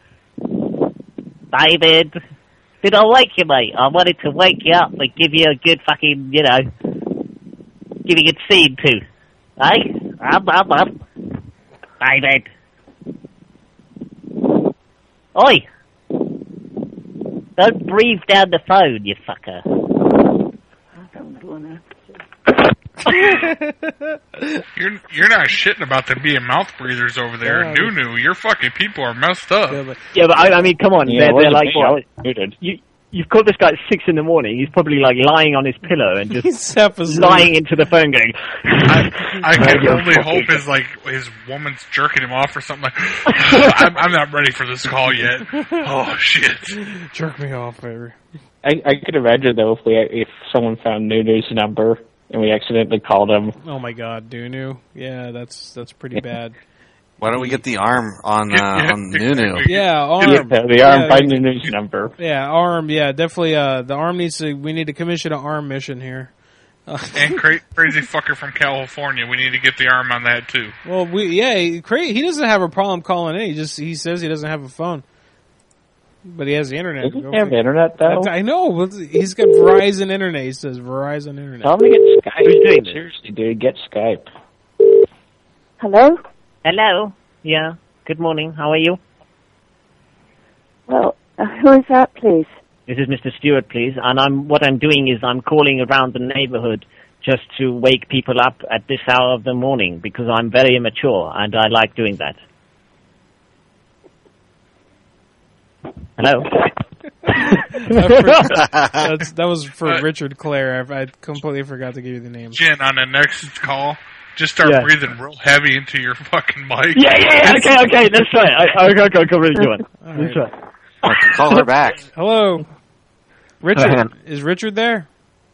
David. Did I wake you, mate? I wanted to wake you up and give you a good fucking, you know, give you a good scene too. Hey? Up, up, up. David. Oi! Don't breathe down the phone, you fucker. You're you're not shitting about them being mouth breathers over there, Yeah. Nunu. Your fucking people are messed up. Yeah, but I, I mean, come on. Yeah, they're, it they're wasn't like, me. I what? was muted. You, you've called this guy at six in the morning. He's probably like lying on his pillow and just lying into the phone going, I can You're only fucking- hope his like his woman's jerking him off or something like. I'm, I'm not ready for this call yet. Oh shit! Jerk me off, baby. I, I could imagine though if we if someone found Nunu's number and we accidentally called him. Oh my God, Dunu. Yeah, that's that's pretty bad. Why don't we get the arm on uh, on Nunu? Yeah, arm. Yeah, the arm Yeah, by Nunu's number. Yeah, arm. Yeah, definitely. Uh, the arm needs to. We need to commission an arm mission here. Uh, And cra- crazy fucker from California. We need to get the arm on that too. well, we yeah, he, cra- he doesn't have a problem calling in. He just he says he doesn't have a phone, but he has the internet. Doesn't Go he have figure. internet though? That's- I know. But he's got Verizon internet. He says Verizon internet. Tell him to get Skype. Who's doing this? Seriously, dude, get Skype. Hello? hello? Yeah, good morning. How are you? Well, uh, who is that, please? This is Mister Stewart, please. And I'm what I'm doing is I'm calling around the neighborhood just to wake people up at this hour of the morning because I'm very immature and I like doing that. Hello? I forgot- That's, that was for Richard Clare. I, I completely forgot to give you the name. Jen, on the next call, just start Yeah. breathing real heavy into your fucking mic. yeah, yeah, yeah, okay, okay, let's try it. I, okay, okay, okay, really good one. All Let's right. try it. Call her back. Hello, Richard. Hang on. Is Richard there?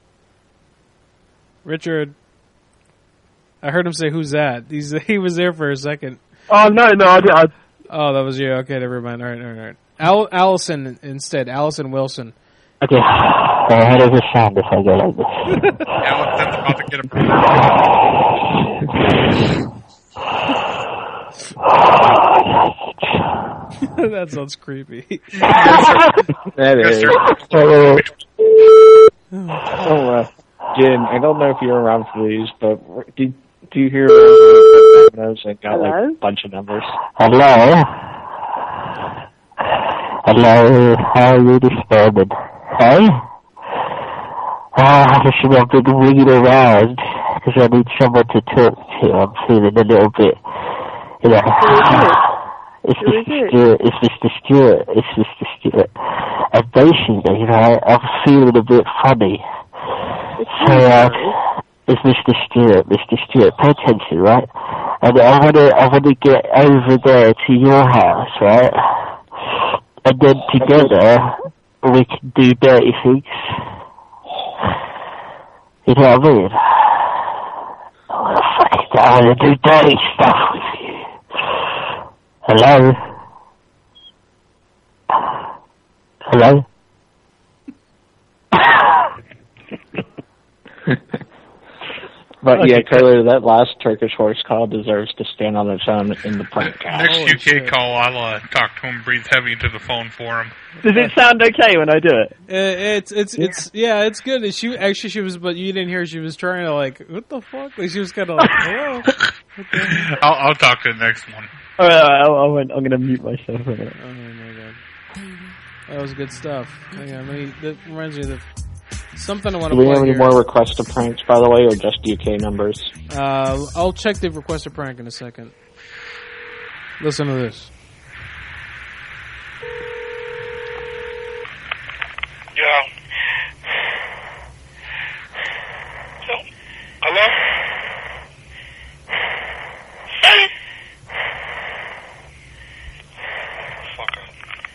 Richard. I heard him say, "Who's that?" He's he was there for a second. Oh, no, no, I, I, Oh, that was you. Okay, never mind. All right, all right, all right. Al- Allison instead. Allison Wilson. Okay. How does it sound if I go like this? Allison's about to get a That sounds creepy. That is. Oh, oh uh, Jen, I don't know if you're around for these, but do, do you hear those that got like a bunch of numbers? Hello? Hello? How are you disturbed? Hey? Oh, I should have been ringing around because I need someone to talk to. I'm feeling a little bit, you know. It's Mister Stewart. It's Mister Stewart. It's Mister Stewart. And basically, you know, I'm feeling a bit funny. So, uh, it's Mister Stewart. Mister Stewart, pay attention, right? And I want to, I want to get over there to your house, right? And then together, we can do dirty things. You know what I mean? I want to fucking, I want to do dirty stuff with you. Hello? Hello? But yeah, Carly, that last Turkish horse call deserves to stand on its own in the prank cast. Next U K call, I'll uh, talk to him, breathe heavy into the phone for him. Does it sound okay when I do it? Uh, it's it's yeah. it's yeah, it's good. She actually she was, but you didn't hear. She was trying to like, what the fuck? Like she was kind of like, hello. Okay. I'll I'll talk to the next one. All right, I, I went, I'm gonna mute myself. For a minute. Oh my god, that was good stuff. Hang on, let me, that reminds me of the, something I want to play. Do we have here. any more requests to pranks, by the way, or just U K numbers? Uh, I'll check the request a prank in a second. Listen to this. Yeah. So, hello? Hey! Fucker.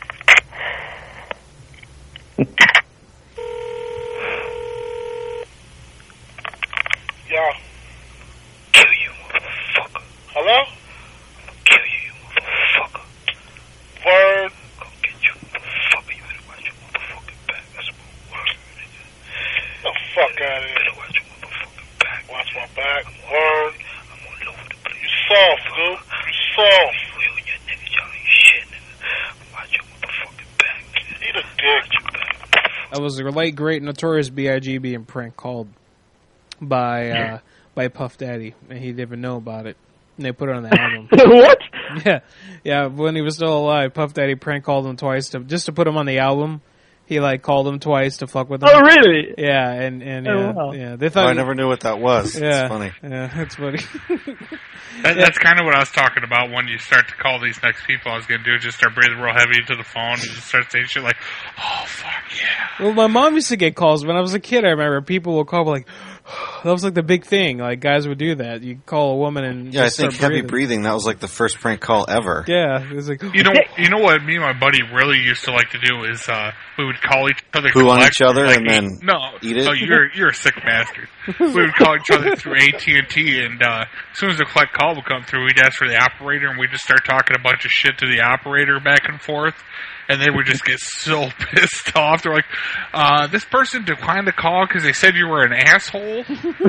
Yeah. Kill you, motherfucker. Hello? Kill you, you motherfucker. Word. Go get you, motherfucker. You better watch your motherfucking back. That's my word, nigga. The fuck out of here. Better watch your motherfucking back. Watch my back. Word. I'm all over the place. You soft, dude. You soft. You and your niggas, y'all ain't shit, nigga. Watch your motherfucking back. Eat a dick. That was the late great Notorious B I G being prank called by uh, by Puff Daddy, and he didn't even know about it. And they put it on the album. What? Yeah, yeah. When he was still alive, Puff Daddy prank called him twice to just to put him on the album. He like called him twice to fuck with him. Oh, really? Yeah, and and oh, yeah, wow. yeah. They thought oh, I never knew what that was. Yeah, it's funny. Yeah, that's funny. That, that's kind of what I was talking about when you start to call these next people. I was going to do is just start breathing real heavy into the phone and just start saying shit like, oh, fuck, yeah. Well, my mom used to get calls. When I was a kid, I remember people would call like, that was like the big thing. Like, guys would do that. You call a woman and Yeah, I just think start heavy breathing. breathing, that was like the first prank call ever. Yeah, it was like... You know, you know what me and my buddy really used to like to do is uh, we would call each other... Who on each other like, and then no, eat it? No, you're, you're a sick bastard. We would call each other through A T and T, and uh, as soon as the collect call would come through, we'd ask for the operator, and we'd just start talking a bunch of shit to the operator back and forth. And they would just get so pissed off. They're like, uh, this person declined the call because they said you were an asshole.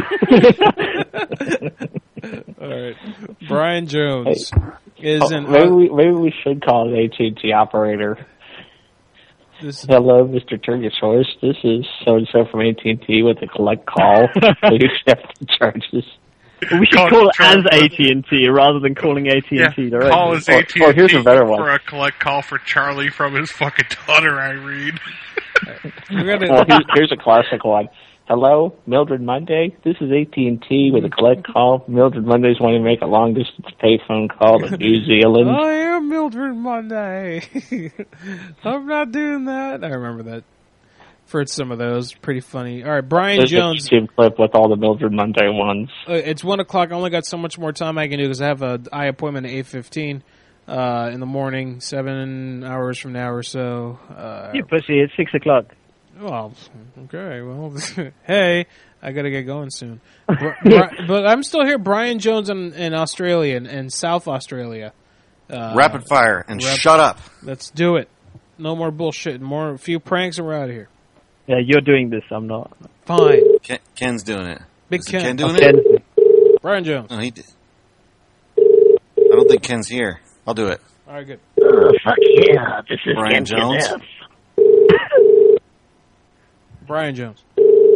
All right. Brian Jones is oh, an... Maybe we, maybe we should call an A T and T operator. This, Hello, Mister Turkish Horse. This is so-and-so from A T and T with a collect call. Please accept the charges. We should call it as A T and T rather than calling A T and T yeah, directly. call as A T and T or, or here's a better one. for a collect call for Charlie from his fucking daughter, Irene. Well, here's, here's a classic one. Hello, Mildred Monday. This is A T and T with a collect call. Mildred Monday's wanting to make a long-distance payphone call to New Zealand. I am Mildred Monday. I'm not doing that. I remember that. For some of those, pretty funny. All right, Brian There's Jones. a YouTube clip with all the Mildred Monday ones. Uh, it's one o'clock. I only got so much more time I can do because I have a eye appointment at eight fifteen uh, in the morning, seven hours from now or so. Uh, you pussy, it's six o'clock. Well, okay. Well, hey, I gotta get going soon. Bri- but I'm still here. Brian Jones in, in Australia and in, in South Australia. Uh, Rapid fire and rap- shut up. Let's do it. No more bullshit. More a few pranks and we're out of here. Yeah, you're doing this. I'm not. Fine. Ken, Ken's doing it. Big Is it Ken. Ken doing Ken. it? Brian Jones. No, he did. I don't think Ken's here. I'll do it. All right, good. Oh, fuck yeah. This is Brian Jones. Brian Jones.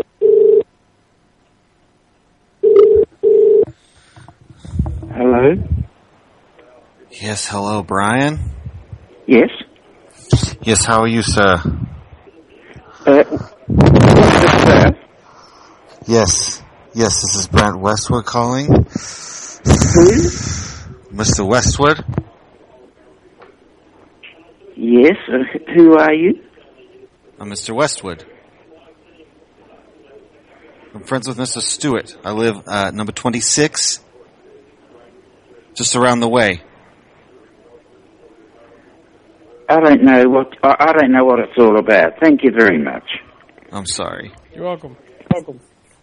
Hello? Yes, hello, Brian? Yes? Yes, how are you, sir? Uh, what's this, sir? Yes. Yes, this is Brent Westwood calling. Who? Mister Westwood? Yes, uh, who are you? I'm Mister Westwood. I'm friends with Mister Stewart. I live uh, number twenty-six, just around the way. I don't know what I, I don't know what it's all about. Thank you very much. I'm sorry. You're welcome. Welcome.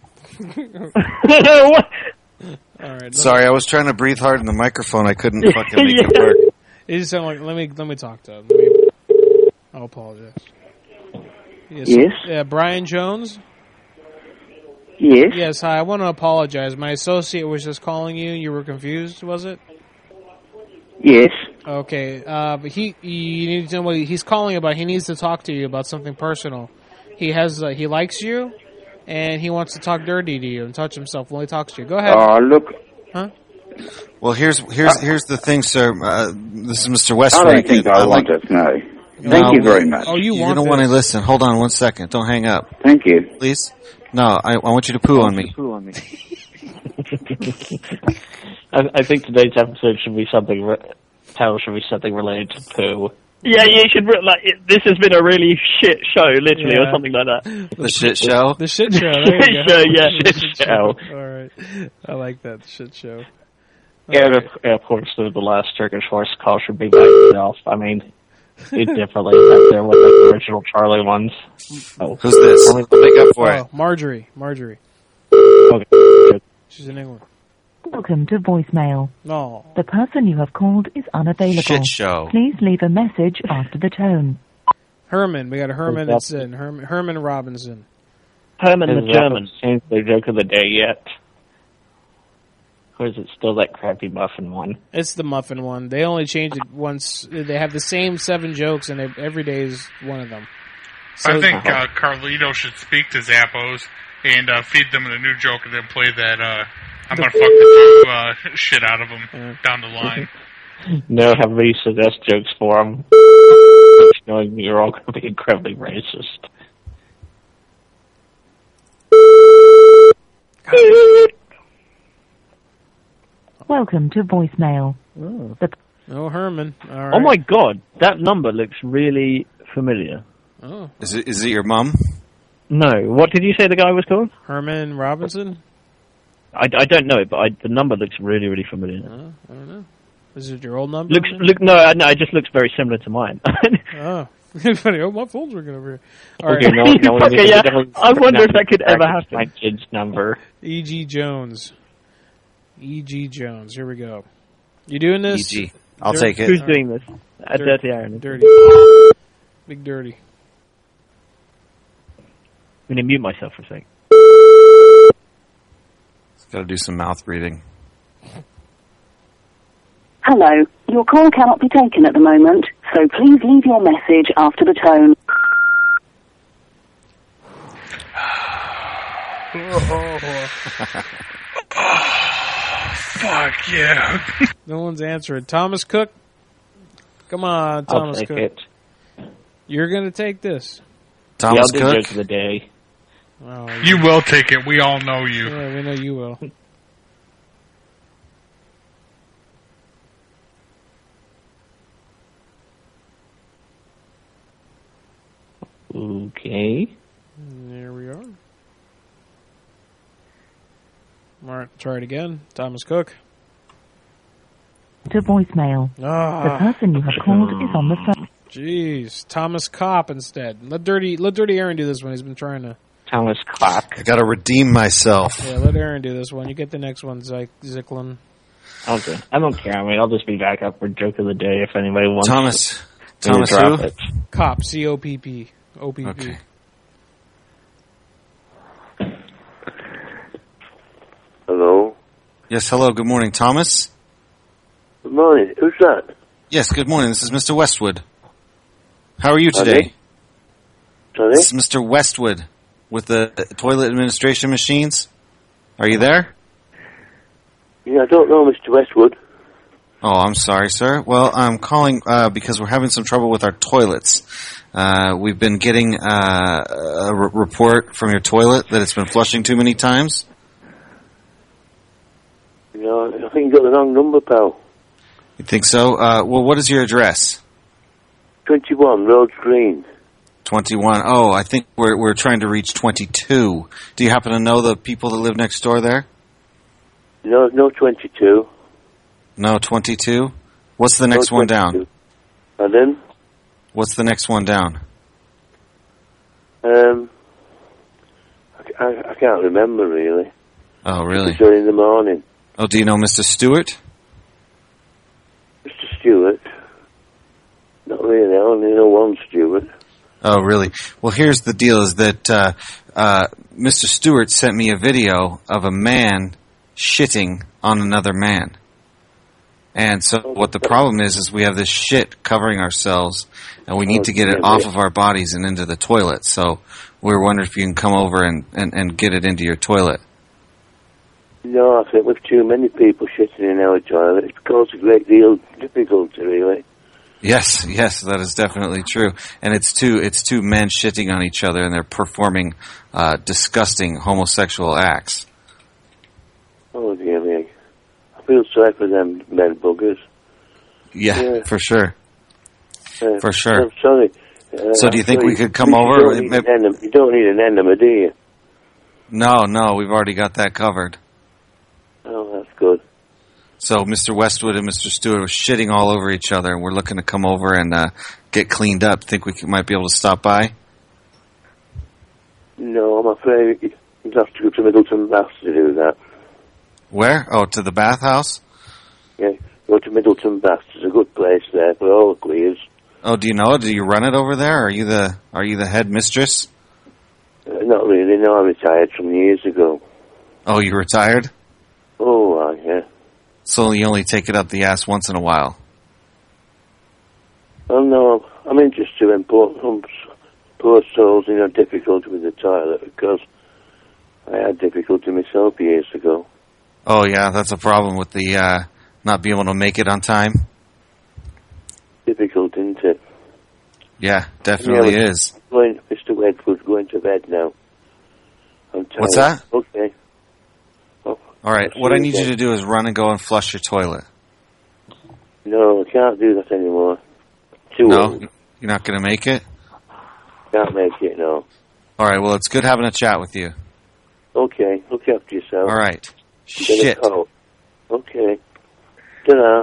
All right. Sorry, I was trying to breathe hard in the microphone. I couldn't fucking make Yeah. it work. It just sounded like let me let me talk to him. Let me, I'll apologize. Yes. Yes? Yeah, Brian Jones. Yes. Yes. Hi. I want to apologize. My associate was just calling you. You were confused, was it? Yes. Okay. Uh, but he, you need to know what he, he's calling about. He needs to talk to you about something personal. He has, uh, he likes you, and he wants to talk dirty to you and touch himself while he talks to you. Go ahead. Oh, look. Huh? Well, here's here's here's the thing, sir. Uh, this is Mister Westwood. I don't think I, I want like- it, no. Thank No, you very much. Oh, you you want don't this. want to listen. Hold on one second. Don't hang up. Thank you. Please? No, I, I want you to poo on me. I, I think today's episode should be something. Re- title should be something related to poo. Yeah, you should re- like. It, this has been a really shit show, literally, Yeah. or something like that. The shit show? The shit show. There you Shit go. show, yeah. The Shit show. All right. I like that. The shit show. Yeah, and of, and of course, the, the last Turkish horse call should be by itself. I mean, it definitely up there with like, the original Charlie ones. Oh. Who's this? I'll make up for Oh, it. Marjorie. Marjorie. Okay. She's in England. Welcome to voicemail. No. The person you have called is unavailable. Shit show. Please leave a message after the tone. Herman. We got a Herman What's that's in. Herman, Herman Robinson. Herman the Has German. that changed their joke of the day yet? Or is it still that crappy muffin one? It's the muffin one. They only change it once. They have the same seven jokes, and they- every day is one of them. So, I think uh, Carlito should speak to Zappos and uh, feed them the new joke and then play that uh, I'm going to fuck the two uh, shit out of them down the line. No, have me suggest jokes for them. Knowing you're all going to be incredibly racist. Welcome to voicemail. Oh. The Oh, Herman. All right. Oh my god, that number looks really familiar. Oh. Is it is it your mum? No, what did you say the guy was called? Herman Robinson? I, I don't know it, but I, the number looks really, really familiar. Oh, I don't know. Is it your old number? Looks look no, uh, no, it just looks very similar to mine. Oh. Funny. Oh, my phone's ringing over here. All Okay, right. no, no one Okay, yeah. I wonder if that could ever practice happen. My kid's number. E G. Jones. E G. Jones. Here we go. You doing this? E G. I'll Dirty? take it. Who's doing this? A Dirty. dirty Aaron. Dirty. Big dirty. I'm going to mute myself for a sec. Got to do some mouth breathing. Hello. Your call cannot be taken at the moment, so please leave your message after the tone. Fuck yeah. No one's answering. Thomas Cook? Come on, I'll Thomas take Cook. it. You're going to take this. Thomas yeah, I'll do Cook? joke of the day. Oh, You will take it. We all know you. Yeah, we know you will. Okay. There we are. All right, try it again. Thomas Cook. to voicemail. Ah. The person you have called is on the phone. Jeez, Thomas Kopp instead. Let Dirty let Dirty Aaron do this one. He's been trying to. Thomas Kopp. I got to redeem myself. Yeah, let Aaron do this one. You get the next one, Zyk Zicklin. Okay. I don't care. I mean, I'll just be back up for joke of the day if anybody wants. Thomas. to Thomas drop who? it. Kopp, C O P P. O P P. Okay. Hello. Yes, hello. Good morning, Thomas. Good morning. Who's that? Yes, good morning. This is Mister Westwood. How are you today? Sorry? This is Mister Westwood with the toilet administration machines. Are you there? Yeah, I don't know Mister Westwood. Oh, I'm sorry, sir. Well, I'm calling uh, because we're having some trouble with our toilets. Uh, we've been getting uh, a r- report from your toilet that it's been flushing too many times. You know, I think you got the wrong number, pal. You think so? Uh, well, what is your address? twenty-one Rhodes Green. twenty-one. Oh, I think we're we're trying to reach twenty-two. Do you happen to know the people that live next door there? No, no twenty-two. No, twenty-two? What's the next no one down? And then? What's the next one down? Um, I, I, I can't remember, really. Oh, really? It's early in the morning. Oh, do you know Mister Stewart? Mister Stewart? Not really, I only know one Stewart. Oh, really? Well, here's the deal, is that uh, uh, Mister Stewart sent me a video of a man shitting on another man. And so what the problem is, is we have this shit covering ourselves, and we need to get it off of our bodies and into the toilet. So we were wondering if you can come over and, and, and get it into your toilet. No, I think with too many people shitting in our toilet, it's caused a great deal of difficulty, really. Yes, yes, that is definitely true. And it's two, it's two men shitting on each other, and they're performing uh, disgusting homosexual acts. Oh, dear me. I feel sorry for them men buggers. Yeah, yeah. for sure. Uh, for sure. I'm sorry. Uh, so do you think sorry. we could come you over? Don't need an enema, you don't need an enema, do you? No, no, we've already got that covered. Oh, that's good. So Mister Westwood and Mister Stewart are shitting all over each other, and we're looking to come over and uh, get cleaned up. Think we could, might be able to stop by? No, I'm afraid you'd have to go to Middleton Baths to do that. Where? Oh, to the bathhouse? Yeah, go to Middleton Baths. There's a good place there for all the queers. Oh, do you know it? Do you run it over there? Are you the Are you the head mistress? Uh, not really. No, I retired from years ago. Oh, you retired? Oh, uh, yeah. So you only take it up the ass once in a while? Oh, no. I'm interested in poor, poor souls in a difficulty with the toilet because I had difficulty myself years ago. Oh, yeah, that's a problem with the uh, not being able to make it on time? Difficult, isn't it? Yeah, definitely yeah, is. Going, Mister Wedford, going to bed now. I'm tired. What's that? Okay. Oh, all right, what I need you to do is run and go and flush your toilet. No, I can't do that anymore. Too no, old. You're not going to make it? Can't make it, no. All right, well, it's good having a chat with you. Okay, look after yourself. All right. Shit. Okay. Ta-da.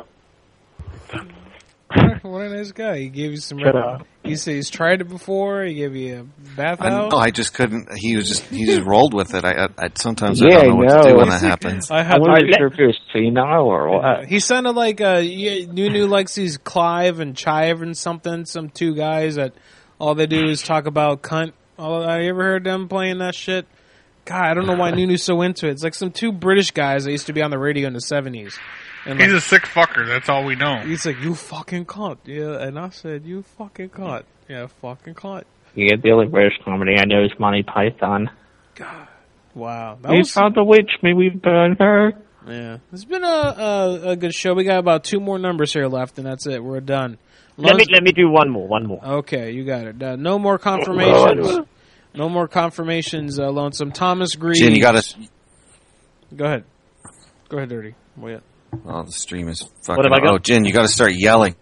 What a nice guy. He gave you some... Ta-da. You said he's tried it before. He gave you a bathhouse. No, I just couldn't. He was just he just rolled with it. I, I, I sometimes yeah, I don't know what no. to do when that happens. I, I wasn't sure if it was senile or what. Uh, he sounded like uh, Nunu likes these Clive and Chive and something. Some two guys that all they do is talk about cunt. All, have you ever heard them playing that shit? God, I don't know why Nunu's so into it. It's like some two British guys that used to be on the radio in the seventies. And he's like, a sick fucker. That's all we know. He's like, you fucking cunt. Yeah, and I said, you fucking cunt. Yeah, fucking cunt. Yeah, the only British comedy I know is Monty Python. God, wow. That We was... found the witch, may we burn her. Yeah, it's been a, a a good show. We got about two more numbers here left, and that's it. We're done. Let me let me do one more. One more. Okay, you got it. Uh, no more confirmations. No more confirmations. Uh, Lonesome Thomas Greaves. Jen, you got to. Go ahead. Go ahead, Dirty. Wait. Oh, the stream is fucking. What have I got? Oh, Jen, you got to start yelling.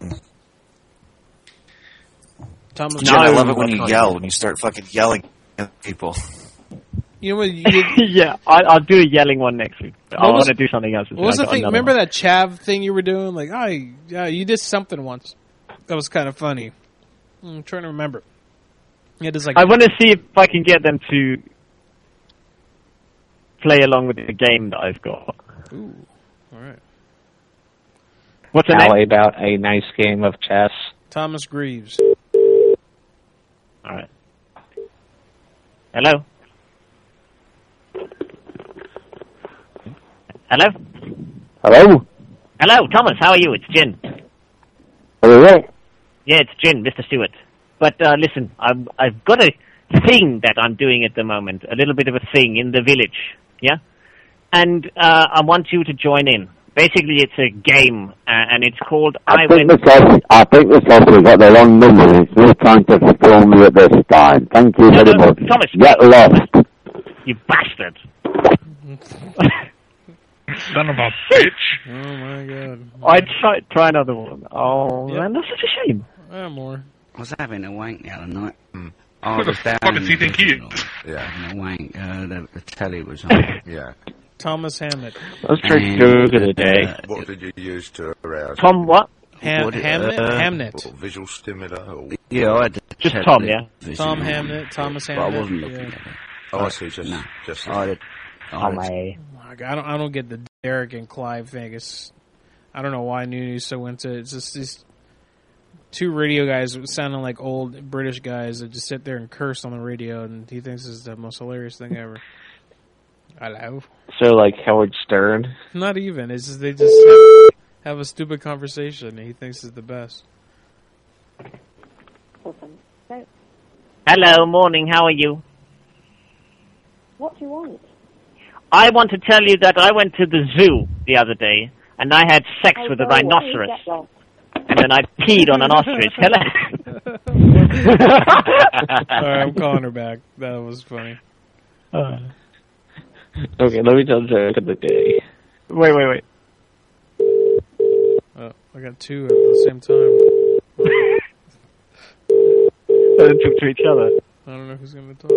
Thomas Jen, no, I love it when you yell. When you start fucking yelling at people. You know what? You yeah, I, I'll do a yelling one next week. I want to do something else. What was the thing? Remember one. that chav thing you were doing? Like, oh, yeah, you did something once. That was kind of funny. I'm trying to remember. Yeah, like I want to see if I can get them to play along with the game that I've got. Ooh, all right. What's the How name? about a nice game of chess? Thomas Greaves. All right. Hello. Hello. Hello. Hello, Thomas. How are you? It's Jen. Hello? Yeah, it's Jin, Mister Stewart. But uh, listen, I've, I've got a thing that I'm doing at the moment, a little bit of a thing in the village, yeah? And uh, I want you to join in. Basically, it's a game, uh, and it's called I, I, think Went... this officer, I think this officer got the wrong number. It's no time to phone me at this time. Thank you No, very no, much. Thomas, Get lost. You bastard. Son of a bitch. Oh my god. I'd try, try another one. Oh, Yep. man, that's such a shame. Yeah, more. I was having a wank the other night. Mm. I Who the was down fuck in does he the think he living is? room Yeah. having a wank. Uh, the, the telly was on. Yeah. Thomas Hammett. Let's drink Duke of the day. What did you use to arouse? Tom what? Ham- What, uh, Hamnet? uh, Hamnet. Or visual stimulator? Or... Yeah, I had the Just telly Tom, yeah? vision Tom on. Hamnet, Thomas But Hamnet. I wasn't looking yeah. at it. Oh, I see. Just, No. just. I had, I Tom, had, I... Like, I don't. I don't get the Derek and Clive thing. It's. I don't know why Nunu's so into it. It's just these two radio guys sounding like old British guys that just sit there and curse on the radio, and he thinks this is the most hilarious thing ever. Hello. So, like Howard Stern? Not even. It's just they just have, have a stupid conversation, and he thinks it's the best. Hello, morning, how are you? What do you want? I want to tell you that I went to the zoo the other day, and I had sex Oh, with a go away, rhinoceros. get lost. And then I peed on an ostrich. Hello. Alright, I'm calling her back. That was funny. Uh, okay, let me tell the joke of the day. Wait, wait, wait. Oh, I got two at the same time. They took to each other. I don't know who's going to talk.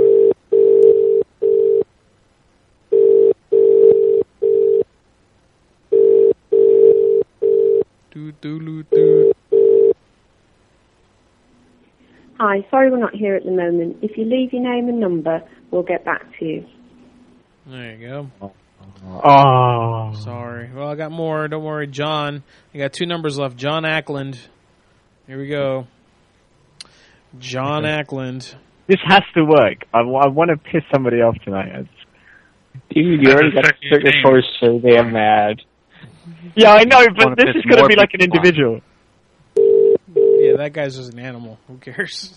Do, do, do, do. Hi, sorry we're not here at the moment. If you leave your name and number, we'll get back to you. There you go. Oh. Sorry. Well, I got more. Don't worry, John. I got two numbers left. John Ackland. Here we go. John Ackland. This has to work. I, I want to piss somebody off tonight. Dude, you already got the circus horse so damn mad. Yeah, I know, but Wanna this piss is going to more be like an people off. individual. Yeah, that guy's just an animal. Who cares?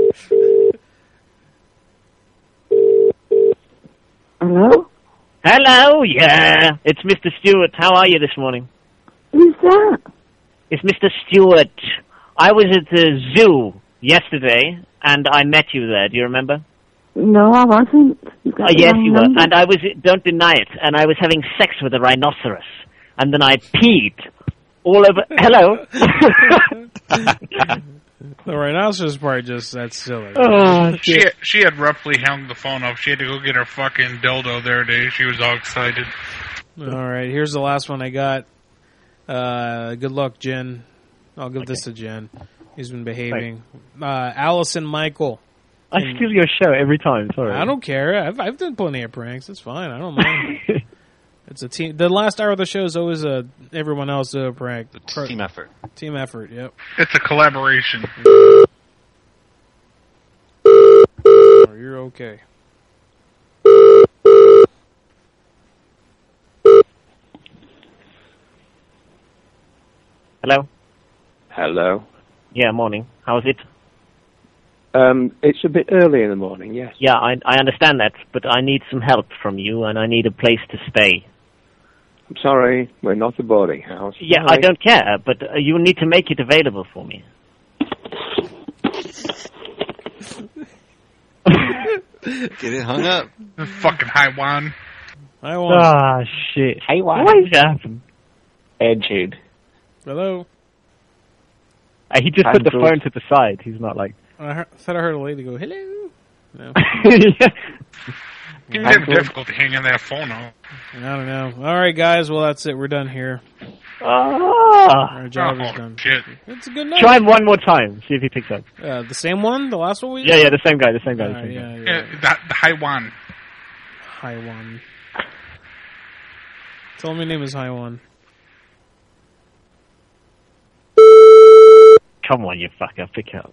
Hello? Hello, yeah. It's Mister Stewart. How are you this morning? Who's that? It's Mister Stewart. I was at the zoo yesterday, and I met you there. Do you remember? No, I wasn't. You got Oh, the yes, wrong you were. number. And I was, don't deny it, and I was having sex with a rhinoceros. And then I peed all over. Hello? The rhinoceros part just, that's silly. Oh, She had, she had roughly hung the phone up. She had to go get her fucking dildo there today. She was all excited. All right, here's the last one I got. Uh, good luck, Jen. I'll give this to Jen. He's been behaving. Uh, Allison Michael. I steal your show every time, sorry. I don't care. I've, I've done plenty of pranks. It's fine. I don't mind. It's a team. The last hour of the show is always a everyone else do a prank. Team effort. Team effort. Yep. It's a collaboration. Oh, you're okay. Hello? Hello. Yeah, morning. How's it? Um, it's a bit early in the morning, yes. Yeah, I, I understand that, but I need some help from you, and I need a place to stay. I'm sorry, we're not a boarding house. Yeah, Sorry. I don't care, but uh, you need to make it available for me. Get it hung up. Fucking Haiwan. Haiwan. Ah, shit. Hey, why? What is happening? Ed Jude. Hello. Uh, he just I'm put the good. phone to the side. He's not like... I heard, thought I heard a lady go, hello. No. You have difficulty hanging that phone up. I don't know. All right, guys. Well, that's it. We're done here. Ah. Our job Oh, is done. shit. It's a good night. Try him one more time. See if he picks up. Uh, the same one? The last one we did? Yeah, yeah, the same guy, the same guy. The All same right, guy. yeah, Yeah, yeah. the, the Haiwan. Haiwan. Tell him your name is Haiwan. Come on, you fucker. Pick up.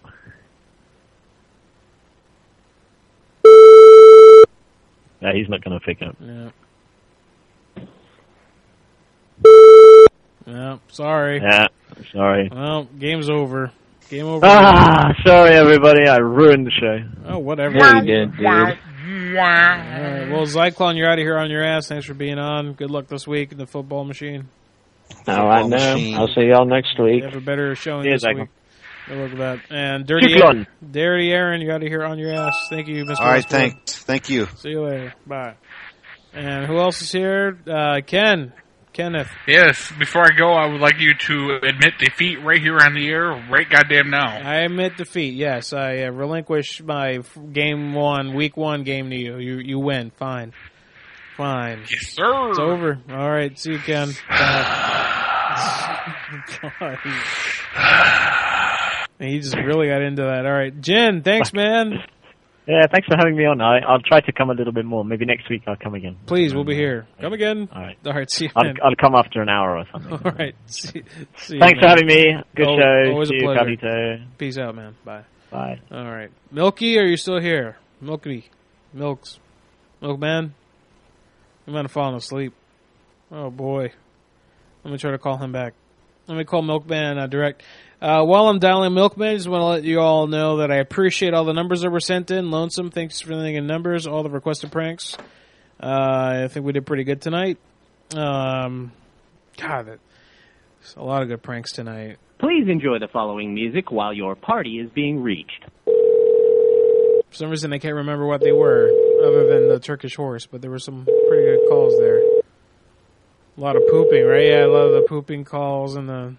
No, he's not going to pick up. Yeah. Yeah, sorry. Yeah, sorry. Well, game's over. Game over. Ah, sorry everybody, I ruined the show. Oh, whatever. Yeah, you did, dude. All right. Well, Zyklon, you're out of here on your ass. Thanks for being on. Good luck this week in the football machine. All right, now. I'll see y'all next week. You have a better showing Yeah, this Zyklon. week. Good luck with that. And Dirty Zyklon. Aaron, Dirty Aaron, you're out of here on your ass. Thank you, Mister All right, Westwood. thanks. Thank you. See you later. Bye. And who else is here? Uh, Ken. Kenneth. Yes, before I go, I would like you to admit defeat right here on the air, right goddamn now. I admit defeat. Yes, I uh, relinquish my f- game one, week one game to you. You you win. Fine. Fine. Yes, sir. It's over. All right. See you, Ken. Bye. God. He just really got into that. All right. Jen, thanks, man. Yeah, thanks for having me on. I, I'll try to come a little bit more. Maybe next week I'll come again. Please, we'll be here. Come again. All right. All right. See you, I'll, man. I'll come after an hour or something. All right. See, see you, Thanks for man. having me. Good Al- show. Always See a you, pleasure. Carlito. Peace out, man. Bye. Bye. All right. Milky, are you still here? Milky. Milks. Milkman? He might have fallen asleep. Oh, boy. Let me try to call him back. Let me call Milkman uh, direct. Uh, while I'm dialing Milkman, I just want to let you all know that I appreciate all the numbers that were sent in. Lonesome, thanks for sending in numbers. All the requested pranks. Uh, I think we did pretty good tonight. Um, God, that, there's a lot of good pranks tonight. Please enjoy the following music while your party is being reached. For some reason, I can't remember what they were, other than the Turkish horse, but there were some pretty good calls there. A lot of pooping, right? Yeah, a lot of the pooping calls and the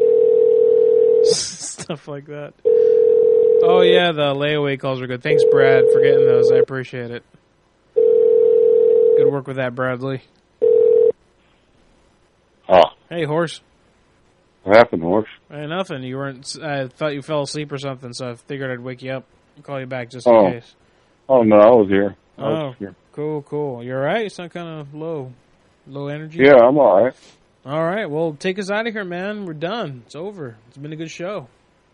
stuff like that. Oh, yeah, the layaway calls were good. Thanks, Brad, for getting those. I appreciate it. Good work with that, Bradley. Oh, Hey, horse. what happened, horse? Hey, nothing. You weren't. I thought you fell asleep or something, so I figured I'd wake you up and call you back just in Oh. case. Oh, no, I was here. I Oh, was here. cool, cool. You all right? You sound kind of low. Low energy? Yeah, I'm all right. All right. Well, take us out of here, man. We're done. It's over. It's been a good show.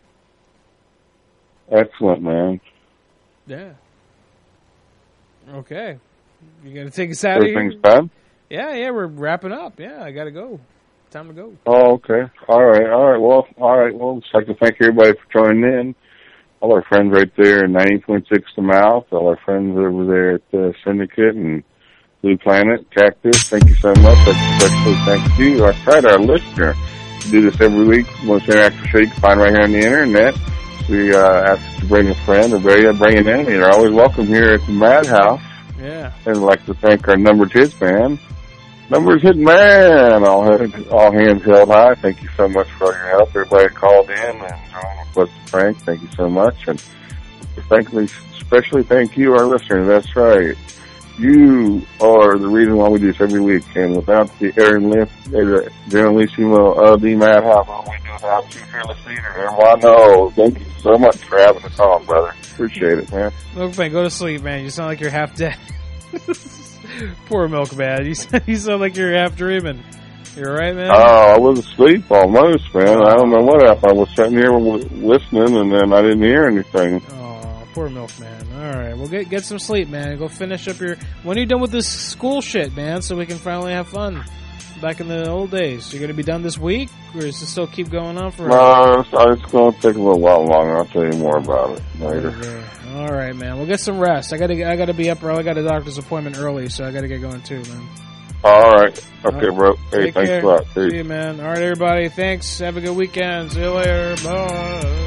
Excellent, man. Yeah. Okay. You got to take us out of here? Everything's bad? Yeah, yeah. We're wrapping up. Yeah, I got to go. Time to go. Oh, okay. All right, all right. Well, all right. Well, just like to thank everybody for joining in. All our friends right there in ninety point six The Mouth. All our friends over there at the Syndicate and Blue Planet, Cactus. Thank you so much. Especially thank you. Our side, our listener. We do this every week. Most interactive show you can find right here on the internet. We uh, ask you to bring a friend or bring an enemy. They're always welcome here at the Madhouse. Yeah. And I'd like to thank our Numbers Hits band. Numbers Hit man, all, head, all hands held high. Thank you so much for all your help. Everybody called in and what's the prank. Thank you so much. And frankly, especially thank you, our listeners. That's right. You are the reason why we do this every week. And without the Aaron Lift, the Generalissimo of the Madhouse, all we do without you, fearless leader. Everyone knows. Thank you so much for having us on, brother. Appreciate it, man. Milkman, go to sleep, man. You sound like you're half dead. Poor Milkman. You sound, you sound like you're half dreaming. You all right, man? Oh, I was asleep almost, man. I don't know what happened. I was sitting here w- listening, and then I didn't hear anything. Oh, poor Milkman. All right, well, get get some sleep, man. Go finish up your... When are you done with this school shit, man, so we can finally have fun? Back in the old days. You're going to be done this week, or does it still keep going on for... No, it's, it's going to take a little while longer. I'll tell you more about it later. Okay. All right, man. We'll get some rest. I got to I got to be up early. I got a doctor's appointment early, so I got to get going too, man. All right. Okay, All right. bro. Hey, Take thanks care. a lot. Peace. See you, man. All right, everybody. Thanks. Have a good weekend. See you later. Bye.